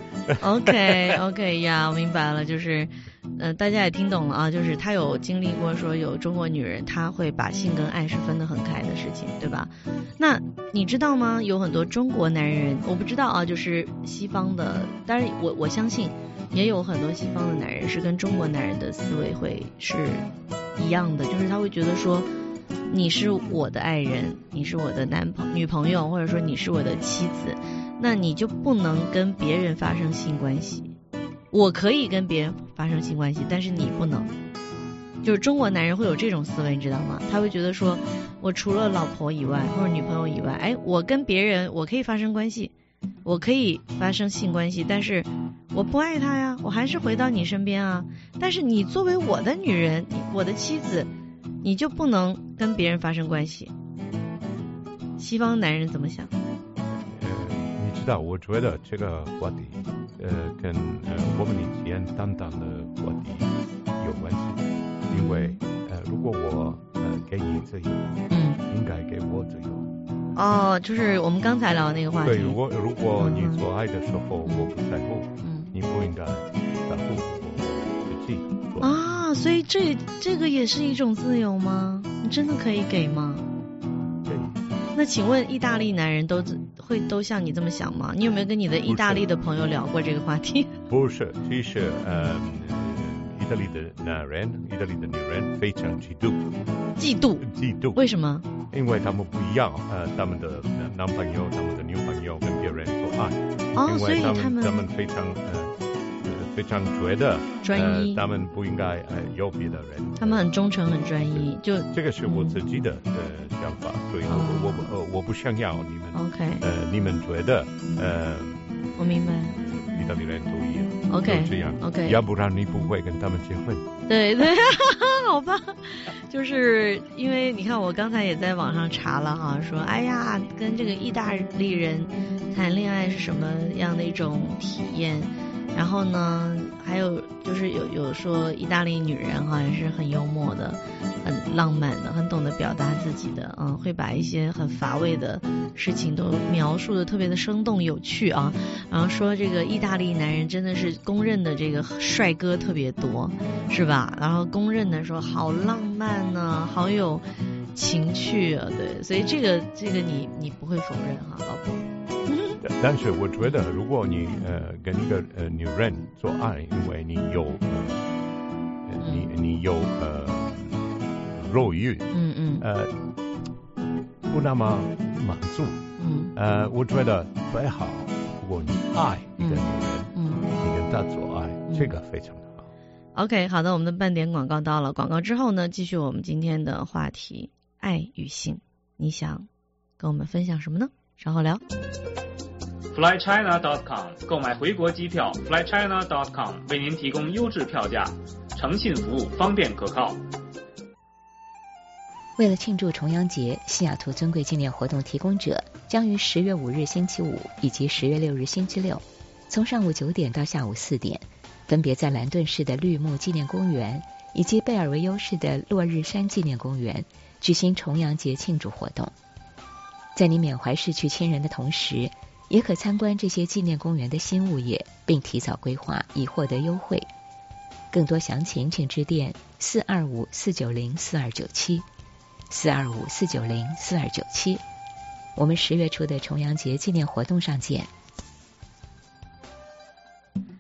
OK OK 呀，我明白了，就是呃，大家也听懂了啊，就是他有经历过说有中国女人她会把性跟爱是分得很开的事情，对吧？那你知道吗？有很多中国男人，我不知道啊，就是西方的，当然我我相信也有很多西方的男人是跟中国男人的思维会是一样的，就是他会觉得说你是我的爱人，你是我的男朋女朋友，或者说你是我的妻子，那你就不能跟别人发生性关系。我可以跟别人发生性关系，但是你不能。就是中国男人会有这种思维，你知道吗？他会觉得说我除了老婆以外或者女朋友以外，哎，我跟别人我可以发生关系，我可以发生性关系，但是我不爱他呀，我还是回到你身边啊。但是你作为我的女人，我的妻子，你就不能跟别人发生关系。西方男人怎么想？ 呃，你知道，我觉得这个话题，呃，跟呃我们以前谈谈的话题有关系，因为呃，如果我呃给你自由，嗯，应该给我自由。 哦，就是我们刚才聊的那个话题。 对，如果如果你做爱的时候我不在乎，嗯，你不应该在乎我自己做。 啊，所以这这个也是一种自由吗？你真的可以给吗？ 对。 那请问意大利男人都会都像你这么想吗？你有没有跟你的意大利的朋友聊过这个话题？ 不是，其实呃，意大利的男人，意大利的女人非常嫉妒。 嫉妒？ 嫉妒。 为什么？ 因为他们不一样，呃，他们的男朋友、他们的女朋友跟别人做爱， 哦， 因为他们他们非常呃呃非常觉得专一、 呃，他们不应该呃有别的人。 他们很忠诚、很专一，就这个是我自己的、嗯、呃想法，所以我我我、呃、我不想要你们 OK 呃你们觉得呃我明白。 意大利人都一样 ，OK， 这样 ，OK， 要不然你不会跟他们结婚。 对对，好吧，就是因为你看，我刚才也在网上查了哈，说哎呀，跟这个意大利人谈恋爱是什么样的一种体验？然后呢，还有就是有有说意大利女人好像是很幽默的、很浪漫的、很懂得表达自己的，嗯，会把一些很乏味的事情都描述的特别的生动有趣啊。然后说这个意大利男人真的是公认的这个帅哥特别多，是吧？然后公认的说好浪漫呢、啊，好有情趣啊，对，所以这个这个你你不会否认哈，老婆。 但是我觉得，如果你呃跟一个呃女人做爱，因为你有呃你你有呃肉欲，嗯嗯，呃不那么满足，嗯，呃我觉得最好，如果你爱一个女人，嗯，你跟她做爱，嗯、这个非常的好。 OK， 好的，我们的半点广告到了，广告之后呢，继续我们今天的话题，爱与性，你想跟我们分享什么呢？稍后聊。 fly china dot com 购买回国机票 fly china dot com 为您提供优质票价，诚信服务，方便可靠。 为了庆祝重阳节，西雅图尊贵纪念活动提供者将于十月五日星期五以及十月六日星期六，从上午九点到下午四点，分别在兰顿市的绿木纪念公园以及贝尔维尤市的落日山纪念公园举行重阳节庆祝活动。在你缅怀逝去亲人的同时，也可参观这些纪念公园的新物业，并提早规划以获得优惠。更多详情请致电四二五四九零四二九七 四二五四九零四二九七。我们十月初的重阳节纪念活动上见。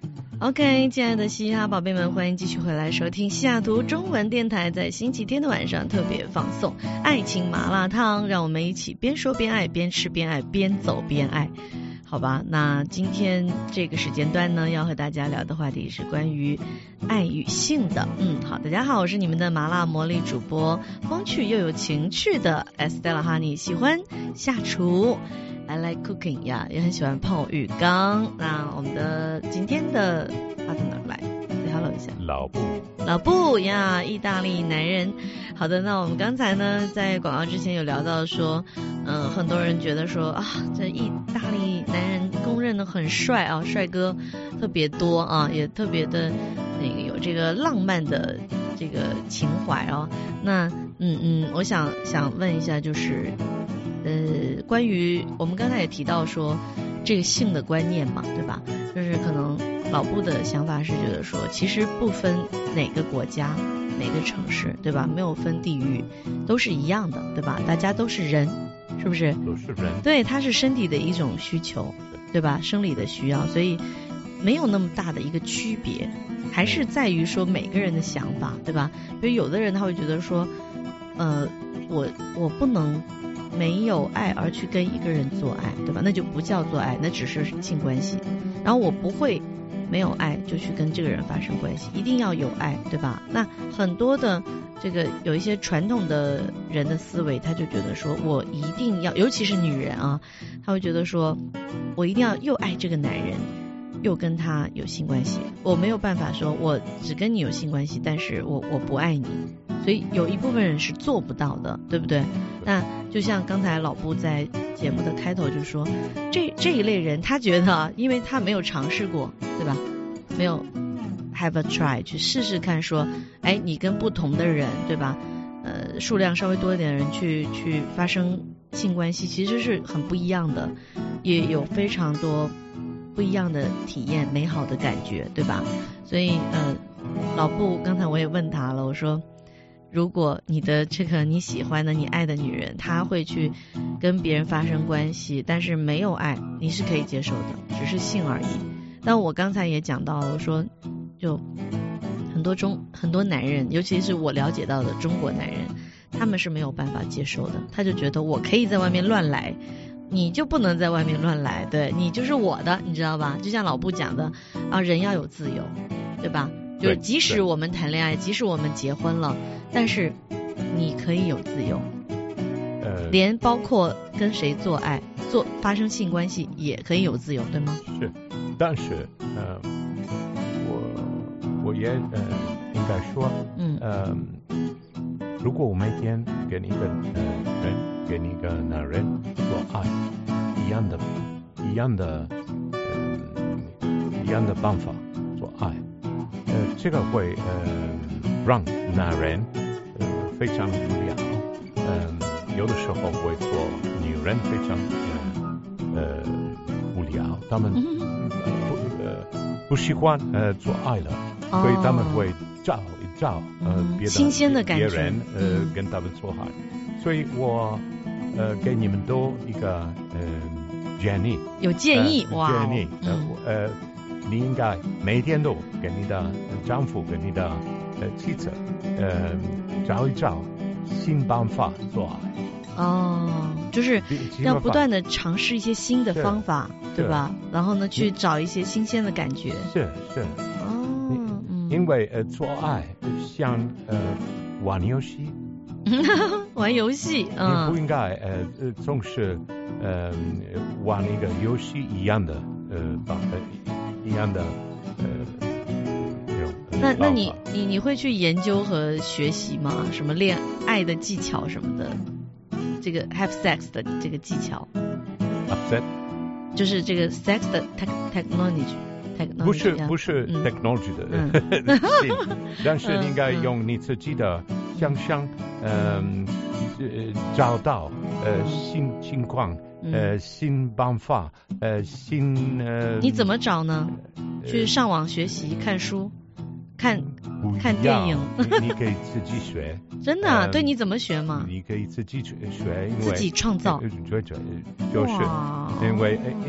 OK， 亲爱的嘻哈宝贝们，欢迎继续回来收听西雅图中文电台在星期天的晚上特别放送爱情麻辣烫，让我们一起边说边爱，边吃边爱，边走边爱。好吧，那今天这个时间段呢，要和大家聊的话题是关于爱与性的。嗯，好，大家好，我是你们的麻辣魔力主播，风趣又有情趣的 Estella Honey， 喜欢下厨 I like cooking 呀，也很喜欢泡浴缸。那我们的今天的 partner 来 say hello 一下， 老布， 老布呀，意大利男人。好的，那我们刚才呢，在广告之前有聊到说，嗯、呃，很多人觉得说啊，这意大利男人公认的很帅啊，帅哥特别多啊，也特别的那个有这个浪漫的这个情怀哦。那嗯嗯，我想想问一下，就是呃，关于我们刚才也提到说这个性的观念嘛，对吧？就是可能老布的想法是觉得说，其实不分哪个国家哪个城市，对吧？没有分地域，都是一样的，对吧？大家都是人，是不是？ 都是人。对， 它是身体的一种需求，对吧？生理的需要，所以没有那么大的一个区别，还是在于说每个人的想法，对吧？比如有的人他会觉得说，呃，我我不能没有爱而去跟一个人做爱，对吧？那就不叫做爱，那只是性关系。然后我不会没有爱就去跟这个人发生关系，一定要有爱，对吧？那很多的这个有一些传统的人的思维，他就觉得说我一定要，尤其是女人啊，他会觉得说我一定要又爱这个男人又跟他有性关系，我没有办法说我只跟你有性关系，但是我我不爱你，所以有一部分人是做不到的，对不对？那就像刚才老布在节目的开头就说，这这一类人他觉得因为他没有尝试过，对吧？没有 have a try 去试试看说，哎，你跟不同的人，对吧？呃，数量稍微多一点的人去去发生性关系，其实是很不一样的，也有非常多不一样的体验，美好的感觉，对吧？所以呃，老布刚才我也问他了，我说，如果你的这个你喜欢的你爱的女人，她会去跟别人发生关系，但是没有爱，你是可以接受的，只是性而已。但我刚才也讲到了，我说就很多中很多男人，尤其是我了解到的中国男人，他们是没有办法接受的，他就觉得我可以在外面乱来，你就不能在外面乱来，对，你就是我的，你知道吧？就像老布讲的啊，人要有自由，对吧？就是即使我们谈恋爱，即使我们结婚了，但是你可以有自由，呃，连包括跟谁做爱、做发生性关系也可以有自由，对吗？ 是，但是呃，我我也呃应该说，嗯，呃，如果我每天跟一个呃人、跟一个男人做爱，一样的、一样的、呃、一样的办法做爱。呃，这个会呃让男人呃非常无聊，嗯、呃，有的时候会做女人非常呃呃无聊，他们不呃不喜欢呃做爱了，哦、所以他们会找一找呃别的新鲜的感觉， 别人呃、嗯、跟他们做爱，所以我呃给你们都一个呃建议， 有建议、呃、哇， 建议呃、嗯、呃。你应该每天都跟你的丈夫、跟你的呃妻子，呃找一找新办法做爱。 哦，就是要不断的尝试一些新的方法，对吧？然后呢，去找一些新鲜的感觉。 是是。哦，嗯、因为呃做爱像呃玩游戏。 玩游戏，嗯， 你不应该呃呃总是呃玩一个游戏一样的呃把呃。一样的，呃， 那那你你你会去研究和学习吗？什么恋爱的技巧什么的，这个 have sex 的这个技巧 ，have sex 就是这个 sex 的 technology， technology 不是不是 technology 的，嗯、但是你应该用你自己的想象，嗯、呃，找到呃新情况。呃，新办法，呃，新呃， 你怎么找呢？去上网学习、看书、看看电影。 你可以自己学。 真的、啊？对，你怎么学嘛？ 你可以自己学，因为自己创造。 对对，就是因为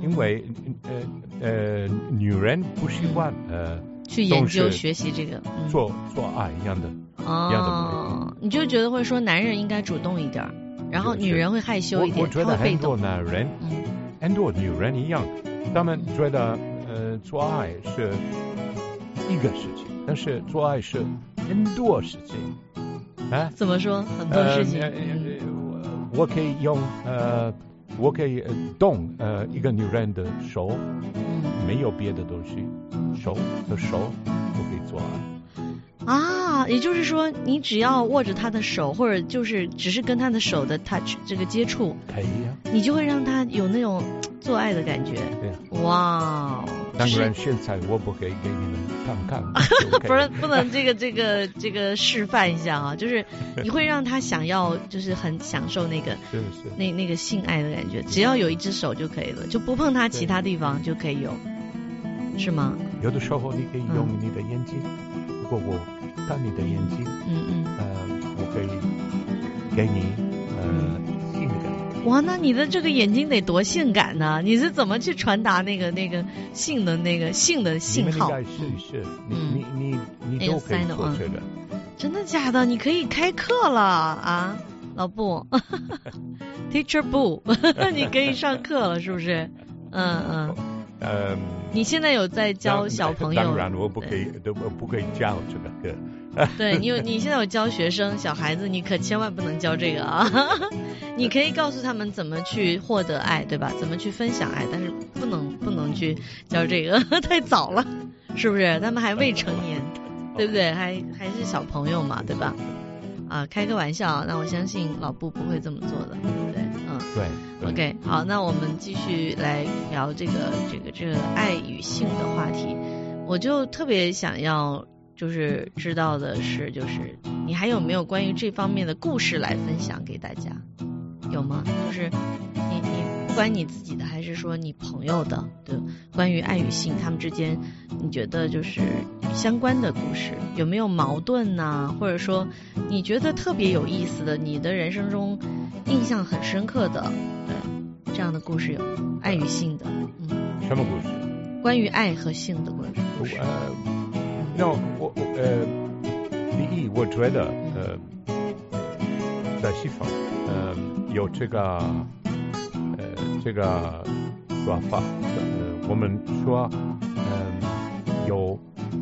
因为呃呃女人不习惯呃去研究学习这个做做爱一样的哦， 一样的你就觉得会说男人应该主动一点，然后女人会害羞一点， 我我觉得很多男人，嗯，很多女人一样，他们觉得呃做爱是一个事情，但是做爱是很多事情。啊？ 怎么说？很多事情。 呃呃、我可以用呃，我可以动呃一个女人的手，嗯、没有别的东西，手的手我可以做爱。 啊，也就是说，你只要握着她的手，或者就是只是跟她的手的 touch 这个接触， 可以啊， 你就会让她有那种做爱的感觉。 对、啊。 哇。 当然，现在我不可以给你们看看， 不是不能这个这个这个示范一下啊，就是你会让他想要，就是很享受那个是是那那个性爱的感觉，只要有一只手就可以了，就不碰他其他地方就可以有，是吗？ 有的时候你可以用你的眼睛，嗯、如果我看你的眼睛， 嗯嗯， 呃，我可以给你呃性感。 哇，那你的这个眼睛得多性感呢？你是怎么去传达那个那个性的那个性的信号？ 你们应该试一试，你你你你都可以做这个。 真的假的？你可以开课了啊，老布，Teacher 布，你可以上课了，是不是？嗯嗯。 呃， 你现在有在教小朋友？ 当然，我不可以，我不可以教这个课。 对你有，你现在有教学生、小孩子，你可千万不能教这个啊！你可以告诉他们怎么去获得爱，对吧？怎么去分享爱，但是不能不能去教这个，太早了，是不是？他们还未成年，对不对？还还是小朋友嘛，对吧？啊，开个玩笑，那我相信老布不会这么做的，对不对？嗯， 对。 OK， 好，那我们继续来聊这个这个这个爱与性的话题。我就特别想要就是知道的是，就是你还有没有关于这方面的故事来分享给大家？有吗？就是你你不管你自己的，还是说你朋友的，对，关于爱与性他们之间，你觉得就是相关的故事，有没有矛盾呐、啊？或者说你觉得特别有意思的，你的人生中印象很深刻的，对，这样的故事有爱与性的，嗯， 什么故事？ 关于爱和性的故事。 呃 No， 我呃，第一，我觉得呃，在西方呃有这个呃这个说法，呃，我们说呃有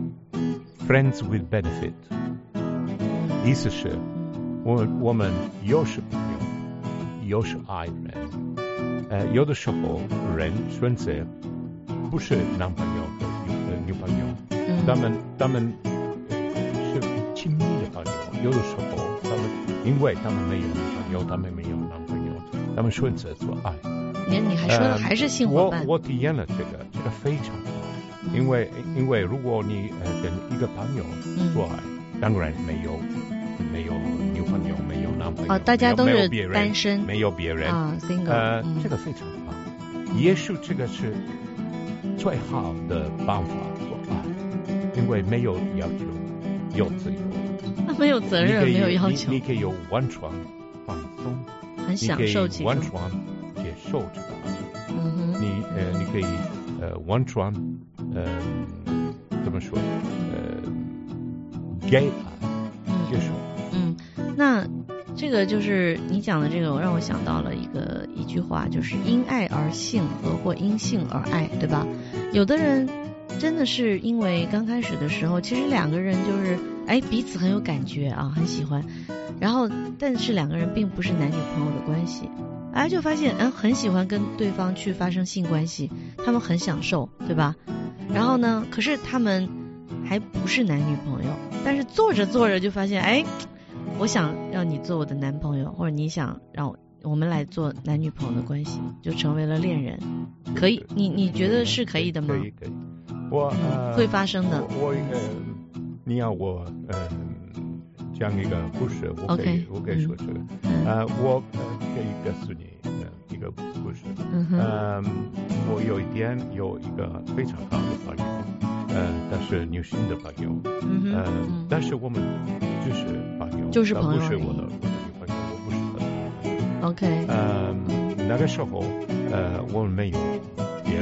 friends with benefit， 意思是我我们有时朋友，有时爱人，呃，有的时候人选择不是男朋友和女朋友。他们他们是亲密的朋友，有的时候他们因为他们没有女朋友，他们没有男朋友，他们选择做爱。 你你还说的还是性伙伴？ 呃、我我体验了这个，这个非常好，嗯、因为因为如果你呃跟一个朋友做爱，嗯、当然没有没有女朋友，没有男朋友， 哦，大家都是单身， 没有别人啊 ，single， 呃、 嗯， 这个非常好。也许这个是最好的办法做爱。因为没有要求，有自由， 没有责任，没有要求， 你，你可以有完全放松， 很享受其中， 完全接受这个爱。 嗯哼， 你呃，你可以呃完全呃怎么说呃给爱接受。 嗯，那这个就是你讲的这个，让我想到了一个一句话，就是因爱而性和或因性而爱，对吧？有的人。真的是因为刚开始的时候，其实两个人就是哎彼此很有感觉啊，很喜欢，然后但是两个人并不是男女朋友的关系，哎就发现嗯很喜欢跟对方去发生性关系，他们很享受，对吧？然后呢，可是他们还不是男女朋友，但是做着做着就发现哎，我想让你做我的男朋友，或者你想让我我们来做男女朋友的关系，就成为了恋人，可以？你你觉得是可以的吗？ 可以可以。我呃会发生的。 我呃，你要我呃讲一个故事，我可以 okay, 我可以说这个。 嗯、 呃，我呃可以告诉你呃一个故事。 嗯哼。 呃，我有一天有一个非常好的朋友，呃，他是女性的朋友。 嗯哼。 呃， 嗯、 但是我们就是朋友， 就是朋友， 不是我的我的女朋友，我不是他的女朋友。 OK。 呃，那个时候呃我们没有别人。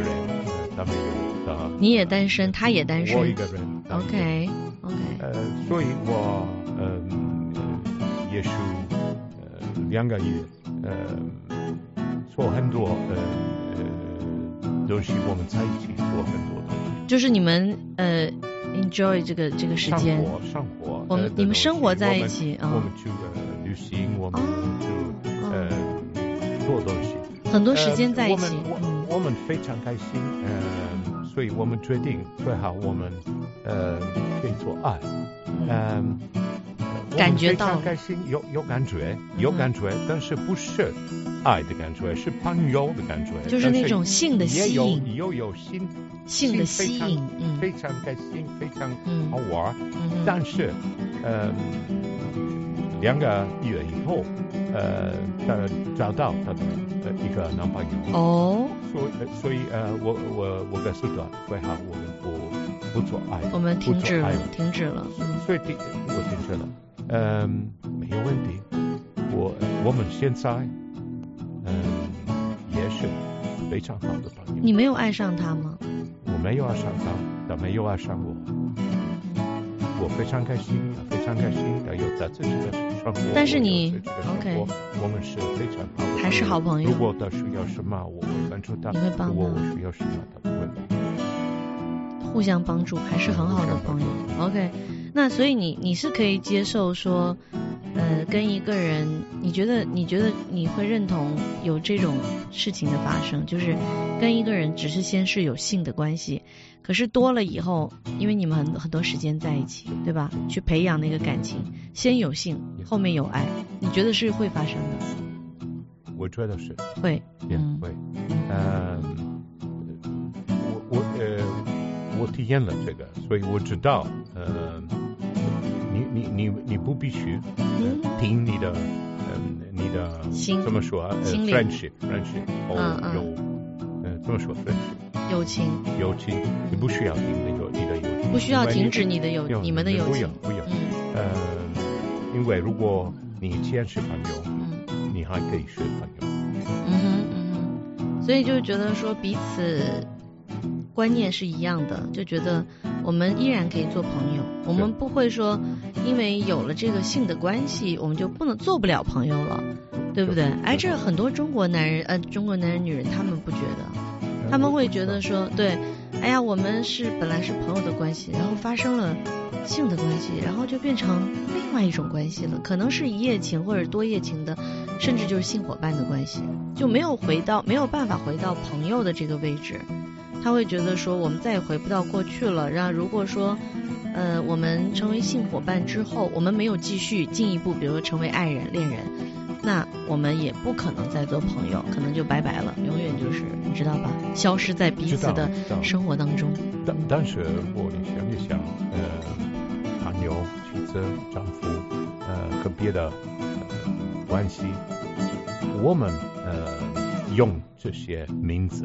他没有的。 你也单身，他也单身。 我一个人。 OK OK。 呃，所以我呃也是呃两个月呃做很多呃呃东西，我们在一起做很多东西。 就是你们呃 enjoy 这个这个时间。 生活生活。 我们、呃、你们生活在一起啊。 我们去呃旅行，我们就呃做东西。 很多时间在一起。 我们我们非常开心，呃，所以我们决定最好我们呃可以做爱，嗯、呃， 感觉到非常开心，有有感觉，有感觉，嗯、但是不是爱的感觉，是朋友的感觉， 就是那种性的吸引， 也有有性性的吸引， 嗯，非常开心，非常好玩，嗯、但是呃两个月以后，呃，他找到他的呃一个男朋友。 哦。 所以所以呃，我我我告诉他，最好我们不不做爱。 我们停止了，停止了。 所以停，我停止了。嗯、呃，没有问题。我我们现在嗯、呃、也是非常好的朋友。 你没有爱上他吗？ 我没有爱上他，他没有爱上我。我非常开心，非常开心，他有他自己的生活。 但是你 OK， 我们是非常好的， 还是好朋友。 如果他需要什么，我会帮助他； 你会帮他。 如果我需要什么，他不会。 互相帮助，还是很好的朋友。OK， 那所以你你是可以接受说，呃，跟一个人，你觉得你觉得你会认同有这种事情的发生，就是跟一个人只是先是有性的关系。可是多了以后，因为你们很很多时间在一起，对吧？去培养那个感情，先有性，后面有爱，你觉得是会发生的？ 我觉得是会， 嗯，会。呃，我我呃，我体验了这个，所以我知道，呃，你你你你不必须呃听你的，呃，你的心怎么说啊？ 心理 friendship friendship 哦有呃怎么说 friendship？ 友情， 友情，你不需要停那个你的友情， 不需要停止你的友，你们的友情， 不要不要，嗯，呃，因为如果你先是朋友，嗯，你还可以是朋友， 嗯哼嗯哼，所以就觉得说彼此观念是一样的，就觉得我们依然可以做朋友，我们不会说因为有了这个性的关系，我们就不能做不了朋友了，对不对？哎，这很多中国男人，呃，中国男人女人他们不觉得。他们会觉得说，对，哎呀，我们是本来是朋友的关系，然后发生了性的关系，然后就变成另外一种关系了，可能是一夜情或者多夜情的，甚至就是性伙伴的关系，就没有回到没有办法回到朋友的这个位置。他会觉得说，我们再也回不到过去了。然后如果说，呃，我们成为性伙伴之后，我们没有继续进一步，比如说成为爱人、恋人。那我们也不可能再做朋友，可能就拜拜了，永远就是你知道吧，消失在彼此的生活当中。 但但是我你想一想，呃，朋友、妻子、丈夫，呃，和别的、呃、关系，我们呃用这些名字，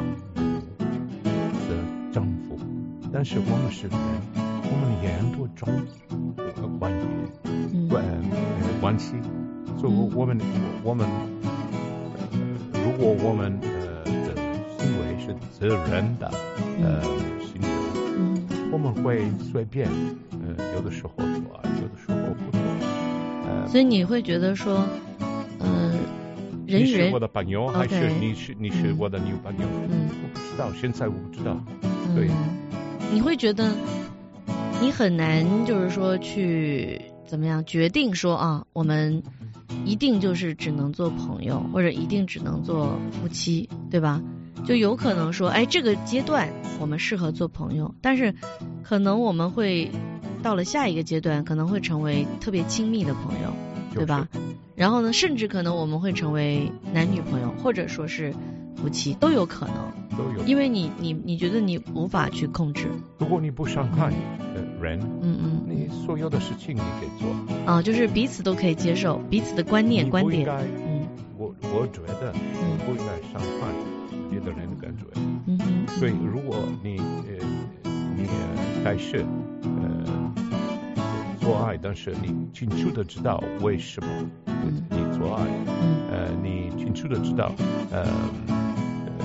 是丈夫，但是我们是人，我们也很多种关系，关、呃、关系。所以我们我们、呃、如果我们呃的行为是责任的呃行为，嗯，我们会随便呃有的时候做爱，有的时候不做。呃， 所以你会觉得说，呃，人与人， 你是我的朋友还是你是你是我的女朋友？嗯，我不知道，现在我不知道。对， 你会觉得你很难，就是说去怎么样决定说啊，我们。一定就是只能做朋友，或者一定只能做夫妻，对吧？就有可能说，哎，这个阶段我们适合做朋友，但是可能我们会到了下一个阶段，可能会成为特别亲密的朋友，对吧？然后呢，甚至可能我们会成为男女朋友，或者说是夫妻，都有可能。 都有。 因为你你你觉得你无法去控制。 如果你不伤害人，嗯嗯，你所有的事情你可以做。 啊，就是彼此都可以接受彼此的观念观点。 嗯，我我觉得你不应该伤害别的人的感觉。嗯嗯。所以如果你呃你开始呃做爱，但是你清楚的知道为什么你做爱，呃，你清楚的知道呃。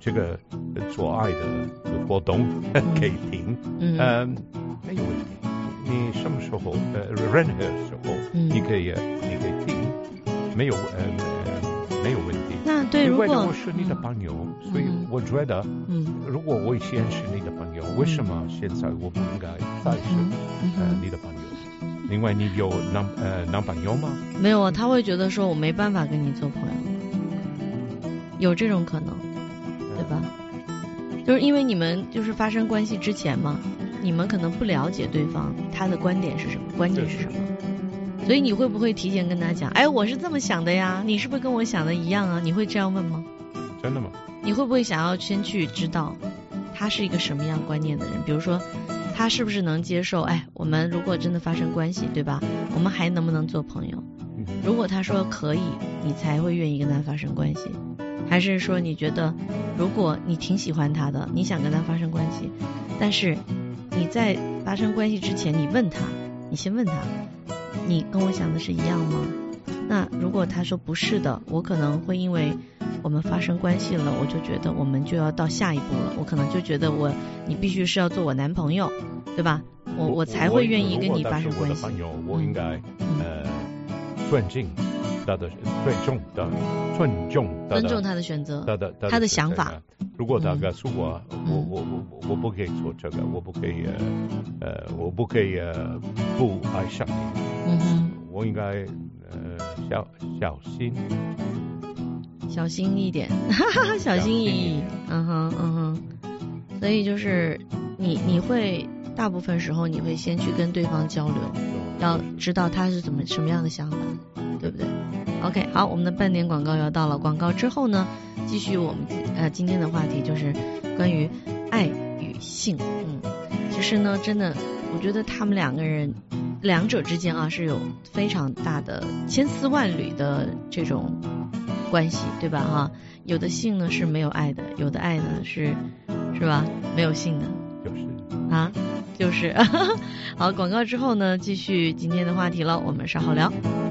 这个做爱的活动可以听， 嗯， 呃，没有问题。你什么时候呃任何时候， 嗯， 你可以你可以听，没有呃没有问题。 那对，如果因为我是你的朋友， 嗯、 所以我觉得， 嗯， 如果我以前是你的朋友，为什么现在我不应该再是、嗯、呃你的朋友？另外，你有男呃男朋友吗？ 没有啊，他会觉得说我没办法跟你做朋友，有这种可能，对吧？就是因为你们就是发生关系之前嘛，你们可能不了解对方他的观点是什么，观点是什么，所以你会不会提前跟他讲，哎，我是这么想的呀，你是不是跟我想的一样啊？你会这样问吗？ 真的吗？ 你会不会想要先去知道他是一个什么样观念的人？比如说他是不是能接受，哎，我们如果真的发生关系，对吧？我们还能不能做朋友？如果他说可以，你才会愿意跟他发生关系。还是说你觉得如果你挺喜欢他的，你想跟他发生关系，但是你在发生关系之前你问他，你先问他，你跟我想的是一样吗？那如果他说不是的，我可能会因为我们发生关系了，我就觉得我们就要到下一步了，我可能就觉得我你必须是要做我男朋友，对吧？我我才会愿意跟你发生关系。 我朋友，我应该、嗯、呃尊敬他的尊重的尊重他的尊重他的选择， 他的他的想法。 如果他告诉我， 嗯、 我我我我不可以做这个，我不可以呃呃我不可以呃不爱上你， 嗯哼， 我应该呃小小心。 小心一点，哈哈，小心翼翼，嗯哼嗯哼，所以就是你你会大部分时候你会先去跟对方交流，要知道他是怎么什么样的想法，对不对 ？OK， 好，我们的半点广告要到了，广告之后呢，继续我们呃今天的话题就是关于爱与性，嗯，其实呢，真的，我觉得他们两个人两者之间啊是有非常大的千丝万缕的这种关系，对吧？哈，有的性呢是没有爱的，有的爱呢是是吧没有性的， 就是啊，就是好，广告之后呢，继续今天的话题了，我们稍后聊。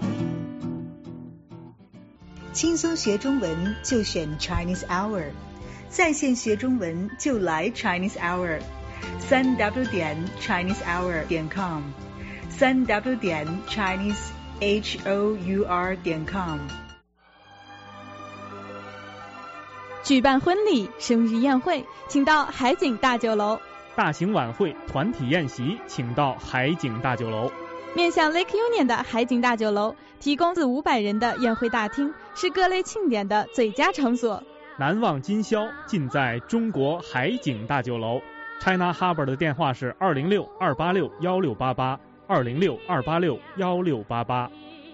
轻松学中文就选 Chinese Hour， 在线学中文就来 Chinese Hour， 三 w 点 Chinese Hour 点 com， 三 w 点 Chinese H O U R 点 com。 举办婚礼、生日宴会，请到海景大酒楼； 大型晚会、团体宴席，请到海景大酒楼。 面向 Lake Union 的海景大酒楼，提供四五百人的宴会大厅，是各类庆典的最佳场所。 难忘今宵，尽在中国海景大酒楼。China Harbour 的电话是二零六二八六幺六八八，二零六二八六幺六八八。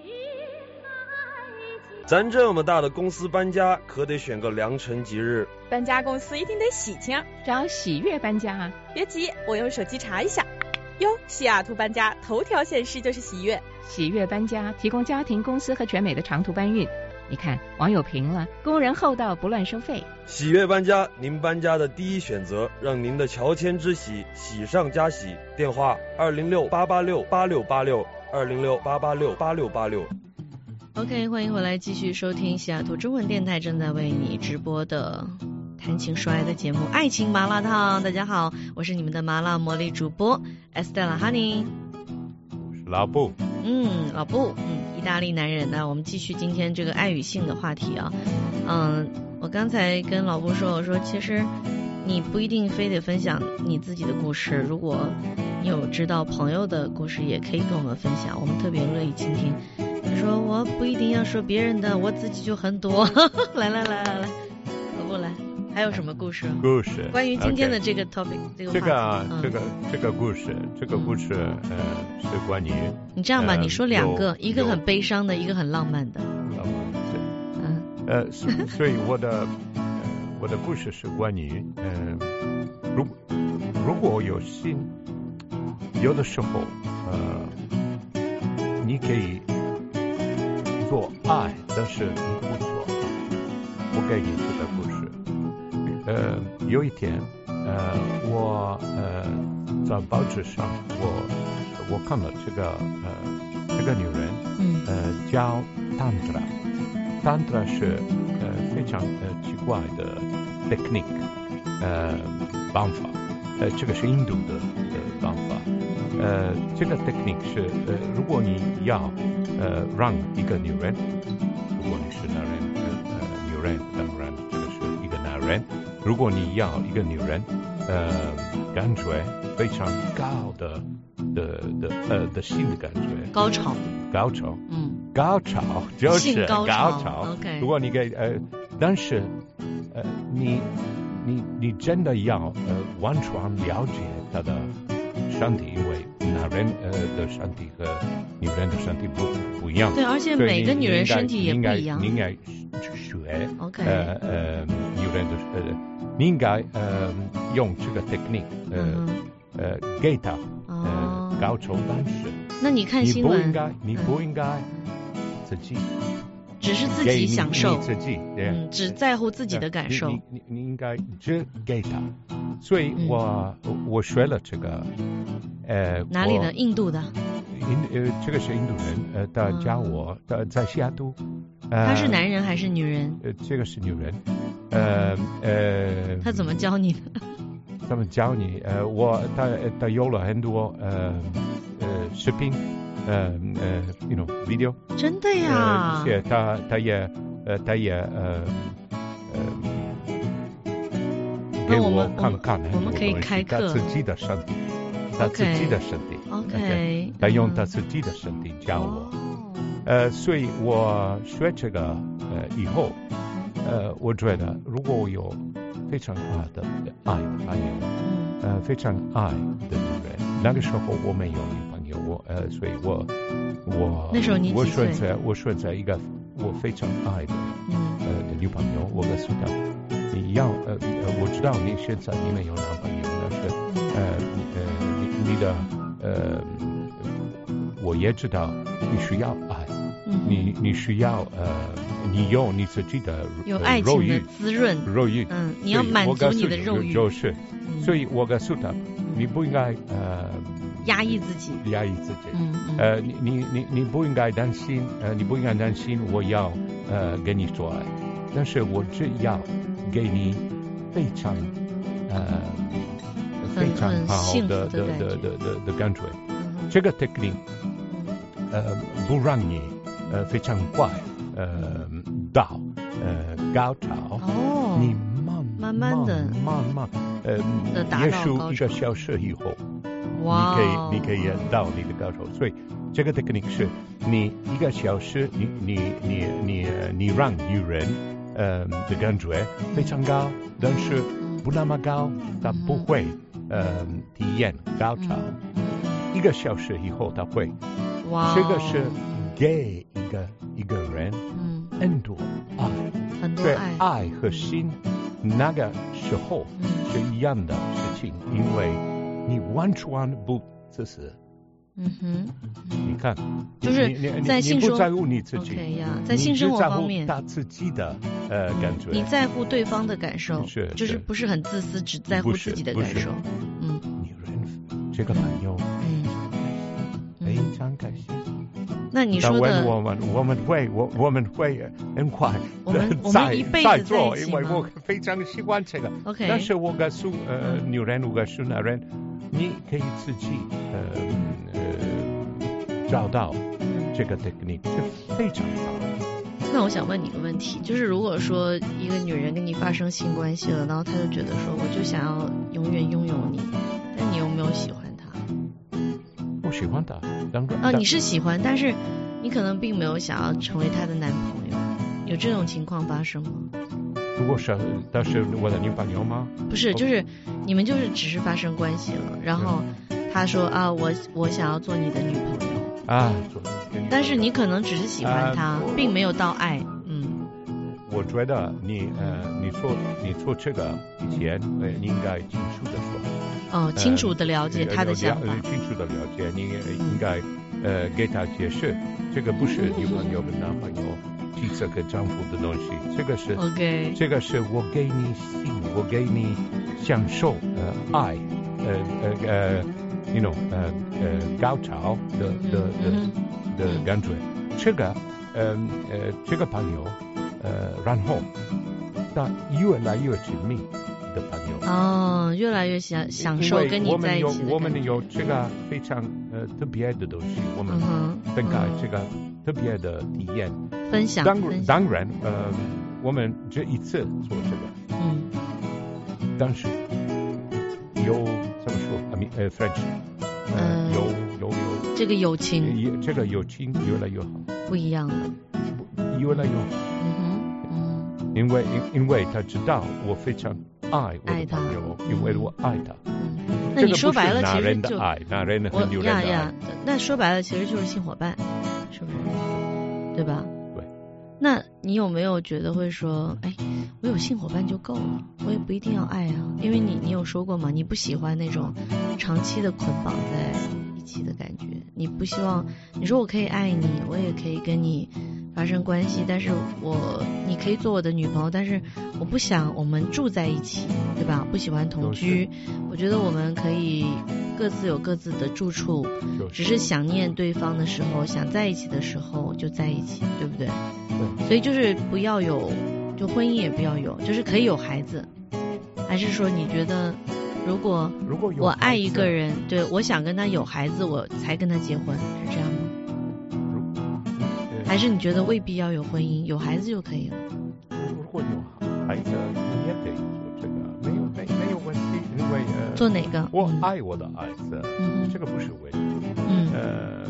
咱这么大的公司搬家，可得选个良辰吉日。 搬家公司一定得喜庆， 找喜悦搬家啊！ 别急，我用手机查一下。哟，西雅图搬家头条显示就是喜悦。 喜悦搬家提供家庭、公司和全美的长途搬运。你看，网友评了，工人厚道，不乱收费。 喜悦搬家，您搬家的第一选择，让您的乔迁之喜喜上加喜。电话二零六八八六八六八六，二零六八八六八六八六。 OK， 欢迎回来，继续收听西雅图中文电台正在为你直播的谈情说爱的节目《爱情麻辣烫》。大家好，我是你们的麻辣魔力主播 Estella Honey， 我是老布。 嗯，老布，嗯，意大利男人。那我们继续今天这个爱与性的话题啊。嗯，我刚才跟老布说，我说其实你不一定非得分享你自己的故事，如果你有知道朋友的故事，也可以跟我们分享，我们特别乐意倾听。你说我不一定要说别人的，我自己就很多。来来来来来，老布来，还有什么故事？ 故事关于今天的这个 topic， 这个话题。 这个、 嗯、 这个这个故事，这个故事呃是关于。 你这样吧， 呃、 你说两个，一个很悲伤的，一个很浪漫的。 浪漫的， 嗯。 呃，所所以我的呃我的故事是关于呃，如如果有心，有的时候呃，你可以。做爱，但是你不做。我给你这个故事。呃，有一天，呃，我呃在报纸上，我我看了这个呃这个女人， 嗯， 呃叫 Tantra，Tantra 是呃非常呃奇怪的 technique， 呃，方法，呃，这个是印度的的方法，呃，这个 technique 是呃，如果你要呃让一个女人，如果你是男人，呃，女人当然这个是一个男人，如果你要一个女人，呃，感觉非常高的的的呃的性的感觉， 高潮， 高潮， 嗯， 高潮就是高潮， 潮 OK， 如果你给呃，但是呃你你你真的要呃完全了解他的身体，因为男人呃的身体和女人的身体不不一样， 对，而且每个女人身体也不一样， 你应该去学 OK， 呃呃女人的呃你应该呃用这个 technique 呃、嗯、呃给他呃高潮，但是那你看新闻， 你不应该你不应该自己。 只是自己享受， 你自己， 嗯，只在乎自己的感受。 你你你应该只给他，所以我、嗯、我学了这个，呃， 哪里的？印度的。 印呃，这个是印度人，呃，他教我，他在西雅图。呃、 他是男人还是女人？ 呃，这个是女人。呃呃。 他怎么教你的？ 他们教你，呃，我他他有了很多呃呃视频。呃呃 ，you know video， 真的呀？ 是、呃，他他也呃他也呃呃给我看看， 我们可以开课， 他自己的身体，他自己的身体 ，OK，, okay 他用他自己的身体教我，哦、呃，所以我学这个呃以后，呃，我觉得如果我有非常爱的爱还有呃非常爱的女人，那个时候我没有女朋友。我呃，所以我我那时候你我选择我选择一个我非常爱的、嗯、呃的女朋友。我告诉她，你要呃呃，我知道你现在你没有男朋友，但是呃呃你你的呃，我也知道你需要爱，嗯、你你需要呃，你有你自己的有爱情的滋润， 肉欲， 嗯，你要满足你的肉欲， 就是，嗯、所以我告诉她，你不应该呃。 压抑自己， 压抑自己。 嗯嗯。 呃，你你你你不应该担心，呃，你不应该担心我要呃跟你做爱，但是我只要给你非常呃非常好的的的的的的感觉。嗯、这个 technique 呃不让你呃非常快呃到呃高潮。 哦。 你慢慢慢的慢慢呃也许一个小时以后。 Wow. 你可以，你可以到你的高潮，所以这个 technique 是你一个小时，你你你你你让女人呃的感觉非常高，但是不那么高，她不会呃体验高潮。一个小时以后，她会。 哇、wow. 这个是给一个一个人很多爱， 很多爱， 爱和心那个时候是一样的事情，因为。你完全不自私， 嗯哼， 你看， 就是在性生活，你不在乎你自己 ，OK 呀，在性生活方面， 他自己的呃感觉， 你在乎对方的感受， 是， 就是不是很自私，只在乎自己的感受，嗯， 女人这个朋友， 嗯， 非常开心。 那你说的， 我们我们会我我们会很快我们我们一辈子在做，因为我非常喜欢这个。 OK， 但是我告诉呃女人，我告诉男人，你可以自己呃呃找到这个 technique 是非常好。 那我想问你一个问题，就是如果说一个女人跟你发生性关系了，然后她就觉得说我就想要永远拥有你，但你有没有喜欢她？ 我喜欢她，当然啊，你是喜欢，但是你可能并没有想要成为她的男朋友，有这种情况发生吗？ 如果是她是我的女朋友吗？ 不是，就是你们就是只是发生关系了，然后她说啊，我我想要做你的女朋友啊， 但是你可能只是喜欢她， 啊、 并没有到爱。嗯， 我觉得你呃，你做你做这个以前，呃，你应该清楚的说。 哦，清楚的了解他的想法， 清楚的了解，你应该呃给他解释，这个不是女朋友跟男朋友妻子跟丈夫的东西，这个是 OK， 这个是我给你心，我给你享受呃爱，呃呃呃 ，you know 呃呃高潮的的的的感觉，这个呃呃这个朋友呃然后但越来越亲密的朋友。 哦，越来越享享受跟你在一起的我们有这个非常呃特别的东西，我们分开这个特别的体验分享。 当当然呃，我们这一次做这个， 嗯， 但是有怎么说 I mean 呃 French 呃有有有这个友情， 这个友情越来越好， 不一样了， 越来越好。 嗯哼，嗯， 因为因为他知道我非常爱我的朋友，因为我爱他。 嗯，那你说白了，其实就爱那人的很有人的爱。 呀呀，那说白了其实就是性伙伴，是不是？对吧？ 对。 那你有没有觉得会说，哎，我有性伙伴就够了，我也不一定要爱啊？因为你你有说过嘛，你不喜欢那种长期的捆绑在一起的感觉，你不希望，你说我可以爱你，我也可以跟你发生关系，但是我你可以做我的女朋友，但是我不想我们住在一起，对吧？不喜欢同居，我觉得我们可以各自有各自的住处，只是想念对方的时候，想在一起的时候就在一起，对不对？ 对。 所以就是不要有，就婚姻也不要有，就是可以有孩子，还是说你觉得如果如果我爱一个人，对，我想跟他有孩子，我才跟他结婚，是这样吗？还是你觉得未必要有婚姻，有孩子就可以了？ 如果有孩子，你也可以做这个，没有没没有问题，因为呃， 做哪个？ 我爱我的孩子， 嗯， 这个不是问题。 嗯， 呃，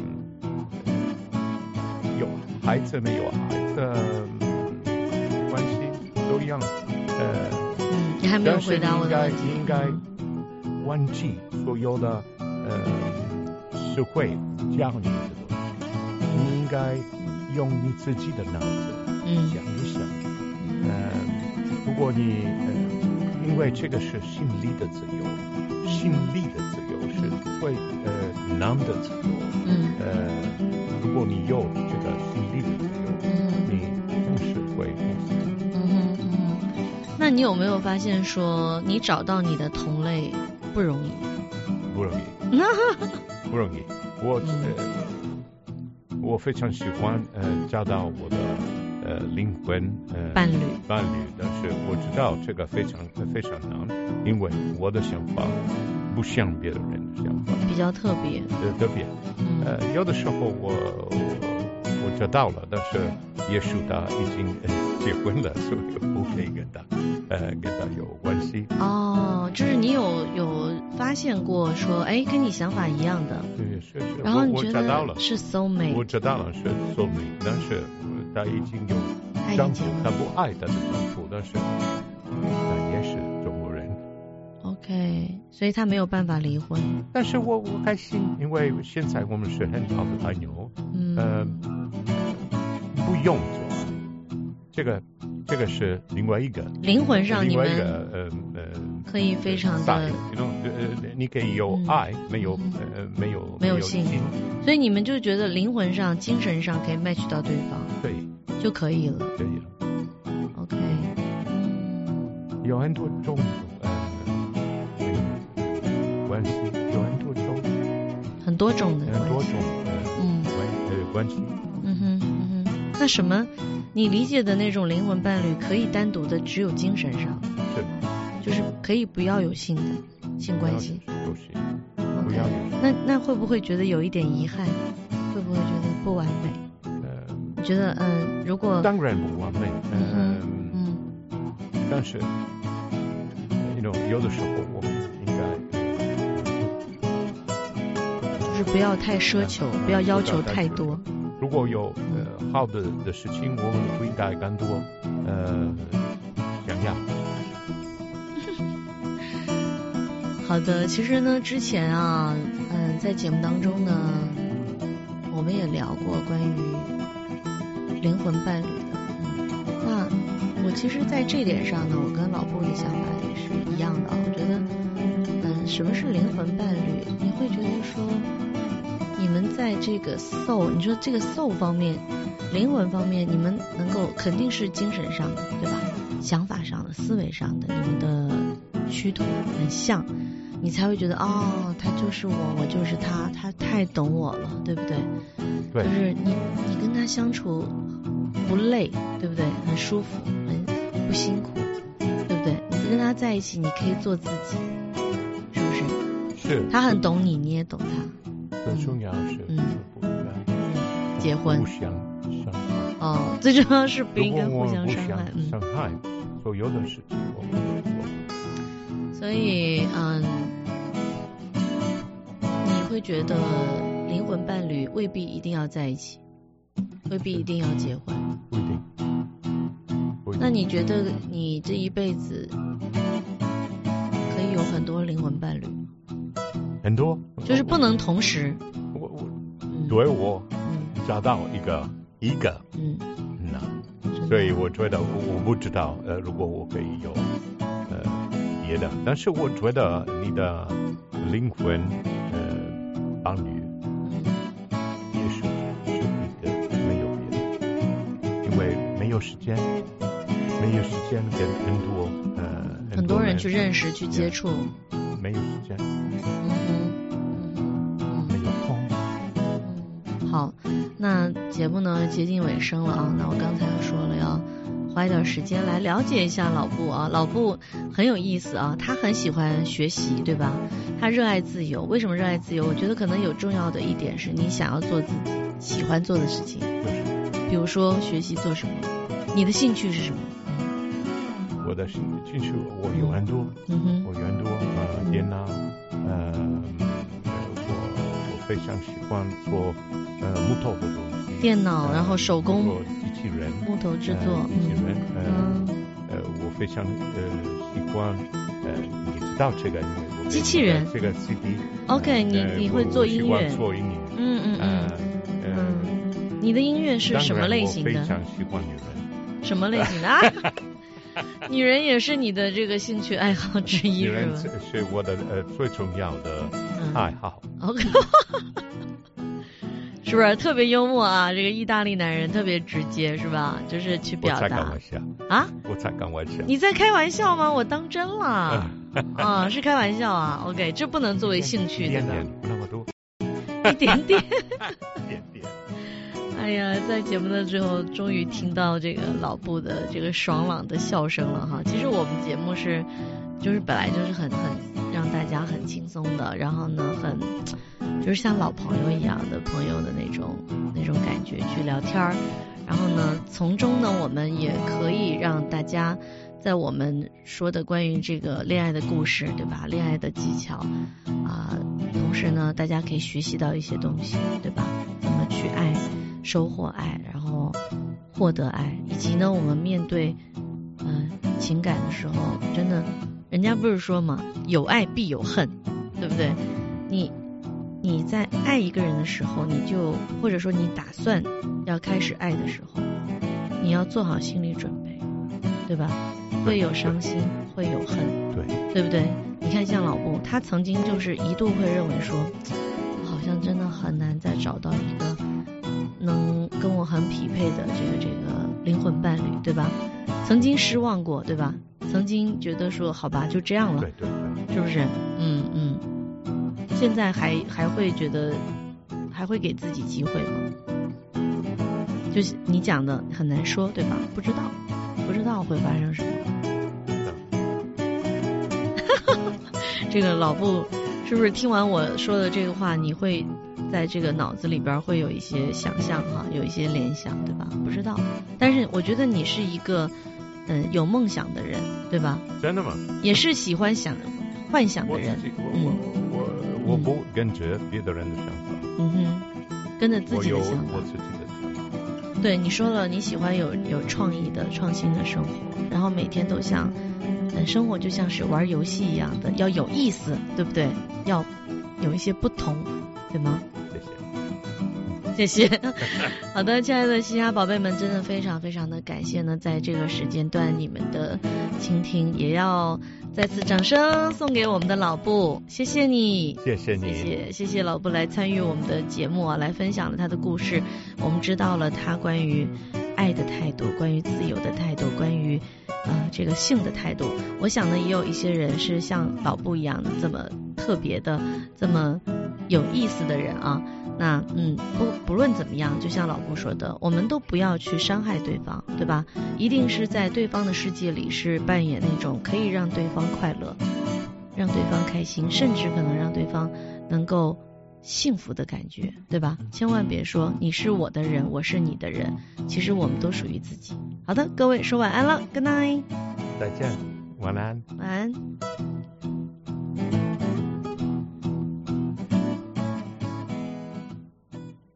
有孩子没有孩子关系都一样，呃， 嗯，你还没有回答我的问题。 应该应该忘记所有的呃社会教你的东西，你应该用你自己的脑子想一想。呃，如果你呃，因为这个是心理的自由，心理的自由是最呃难的自由。 嗯。 呃，如果你有这个心理的自由， 嗯， 你总是会幸福。 嗯哼嗯哼。那你有没有发现说，你找到你的同类不容易？ 不容易。不容易。我呃，我非常喜欢呃找到我的呃灵魂呃伴侣伴侣，但是我知道这个非常非常难，因为我的想法不像别的人的想法， 比较特别。 呃，特别。呃，有的时候我我我知道了，但是也许他已经呃结婚了，所以不可以跟他呃跟他有关系。 哦，就是你有有发现过说，哎，跟你想法一样的。 对，是是。 然后你觉得是 soul mate。 我知道了是 soul mate， 但是他已经有丈夫，他不爱他的丈夫，但是他也是中国人。 OK， 所以他没有办法离婚。 但是我我开心，因为现在我们是很好的朋友。 嗯。 呃，不用做这个，这个是另外一个灵魂上你们呃呃可以非常的， 呃，你可以有爱，嗯、没有呃没有没有性，所以你们就觉得灵魂上、精神上可以 match 到对方， 对， 就可以了， 可以了。 OK， 有很多种呃关系，有很多种， 很多种的关系， 很多种呃嗯呃关系。 嗯哼嗯哼，那什么？你理解的那种灵魂伴侣可以单独的只有精神上， 是， 就是可以不要有性的性关系， 不行，不要有。 那那会不会觉得有一点遗憾？会不会觉得不完美？ 呃， 你觉得嗯，如果当然不完美， 嗯嗯， 但是，you know，有的时候我们应该就是不要太奢求，呃、不要要求太多。 如果有呃好的的事情，我们不应该更多呃想要。 好的，其实呢，之前啊，嗯、呃，在节目当中呢，我们也聊过关于灵魂伴侣的。嗯，那我其实在这点上呢，我跟老布的想法也是一样的。我觉得，嗯，什么是灵魂伴侣？你会觉得说，你们在这个 soul， 你说这个 soul 方面，灵魂方面，你们能够肯定是精神上的，对吧？想法上的、思维上的，你们的趋同很像，你才会觉得哦，他就是我，我就是他，他太懂我了，对不对？ 对。 就是你你跟他相处不累，对不对？很舒服，很不辛苦，对不对？你跟他在一起，你可以做自己，是不是？ 是。 他很懂你，你也懂他。 最重要是嗯，结婚互相伤害。 哦，最重要是不应该互相伤害。 嗯，伤害所有的事情我们都做。 所以，嗯，你会觉得灵魂伴侣未必一定要在一起，未必一定要结婚。 不一定。 那你觉得你这一辈子可以有很多灵魂伴侣吗？ 很多， 就是不能同时。 我我，对我找到一个一个， 嗯， 那，所以我觉得我我不知道，呃，如果我可以有呃别的，但是我觉得你的灵魂呃伴侣也是是一个没有别的，因为没有时间。没有时间跟很多呃很多人去认识去接触， 没有时间， 嗯嗯，没有空。 嗯，好，那节目呢接近尾声了啊，那我刚才说了要花一点时间来了解一下老布啊，老布很有意思啊，他很喜欢学习，对吧？他热爱自由，为什么热爱自由？我觉得可能有重要的一点是你想要做自己喜欢做的事情，比如说学习做什么，你的兴趣是什么？ 我的兴趣我有很多， 嗯哼， 我有很多呃电脑，呃，我我非常喜欢做呃木头的东西， 电脑，然后手工， 做机器人， 木头制作， 机器人，呃呃，我非常呃喜欢呃，你知道这个机器人这个 C D，OK， 你你会做音乐， 做音乐， 嗯嗯嗯，嗯，你的音乐是什么类型的？ 我非常喜欢女人， 什么类型的啊？女人也是你的这个兴趣爱好之一，是吧？ 是我的呃最重要的爱好。 OK， 是不是特别幽默啊？这个意大利男人特别直接，是吧？就是去表达。 我才开玩笑啊！ 我才开玩笑。 你在开玩笑吗？我当真了啊！是开玩笑啊 ？OK， 这不能作为兴趣，对吧？ 不那么多， 一点点， 一点点。 哎呀，在节目的最后，终于听到这个老布的这个爽朗的笑声了哈。其实我们节目是，就是本来就是很很让大家很轻松的，然后呢，很就是像老朋友一样的朋友的那种那种感觉去聊天儿。然后呢，从中呢，我们也可以让大家在我们说的关于这个恋爱的故事，对吧？恋爱的技巧啊、呃，同时呢，大家可以学习到一些东西，对吧？怎么去爱。收获爱，然后获得爱，以及呢，我们面对嗯、呃、情感的时候，真的，人家不是说嘛，有爱必有恨，对不对？你你在爱一个人的时候，你就或者说你打算要开始爱的时候，你要做好心理准备，对吧？会有伤心，会有恨， 对， 对不对？你看像老布，他曾经就是一度会认为说，好像真的很难再找到一个。能跟我很匹配的这个这个灵魂伴侣，对吧？曾经失望过，对吧？曾经觉得说好吧，就这样了， 对对对， 是不是？嗯嗯。现在还还会觉得还会给自己机会吗？就是你讲的很难说，对吧？不知道，不知道会发生什么。这个老布是不是听完我说的这个话，你会？在这个脑子里边会有一些想象哈，有一些联想，对吧？不知道，但是我觉得你是一个嗯有梦想的人，对吧？ 真的吗？ 也是喜欢想幻想的人。 我我我我我不跟着别的人的想法。 嗯哼，跟着自己的想法。 我有我自己的想法。 对，你说了，你喜欢有有创意的、创新的生活，然后每天都像嗯，生活就像是玩游戏一样的，要有意思，对不对？要有一些不同，对吗？谢谢。好的，亲爱的嘻哈宝贝们，真的非常非常的感谢呢，在这个时间段你们的倾听，也要再次掌声送给我们的老布，谢谢你， 谢谢你， 谢谢谢谢老布来参与我们的节目啊，来分享了他的故事，我们知道了他关于爱的态度，关于自由的态度，关于呃这个性的态度。我想呢，也有一些人是像老布一样的这么特别的、这么有意思的人啊。 那嗯，不不论怎么样，就像老布说的，我们都不要去伤害对方，对吧？一定是在对方的世界里是扮演那种可以让对方快乐，让对方开心，甚至可能让对方能够幸福的感觉，对吧？千万别说你是我的人，我是你的人，其实我们都属于自己。好的，各位说晚安了 ，Good night， 再见，晚安， 晚安。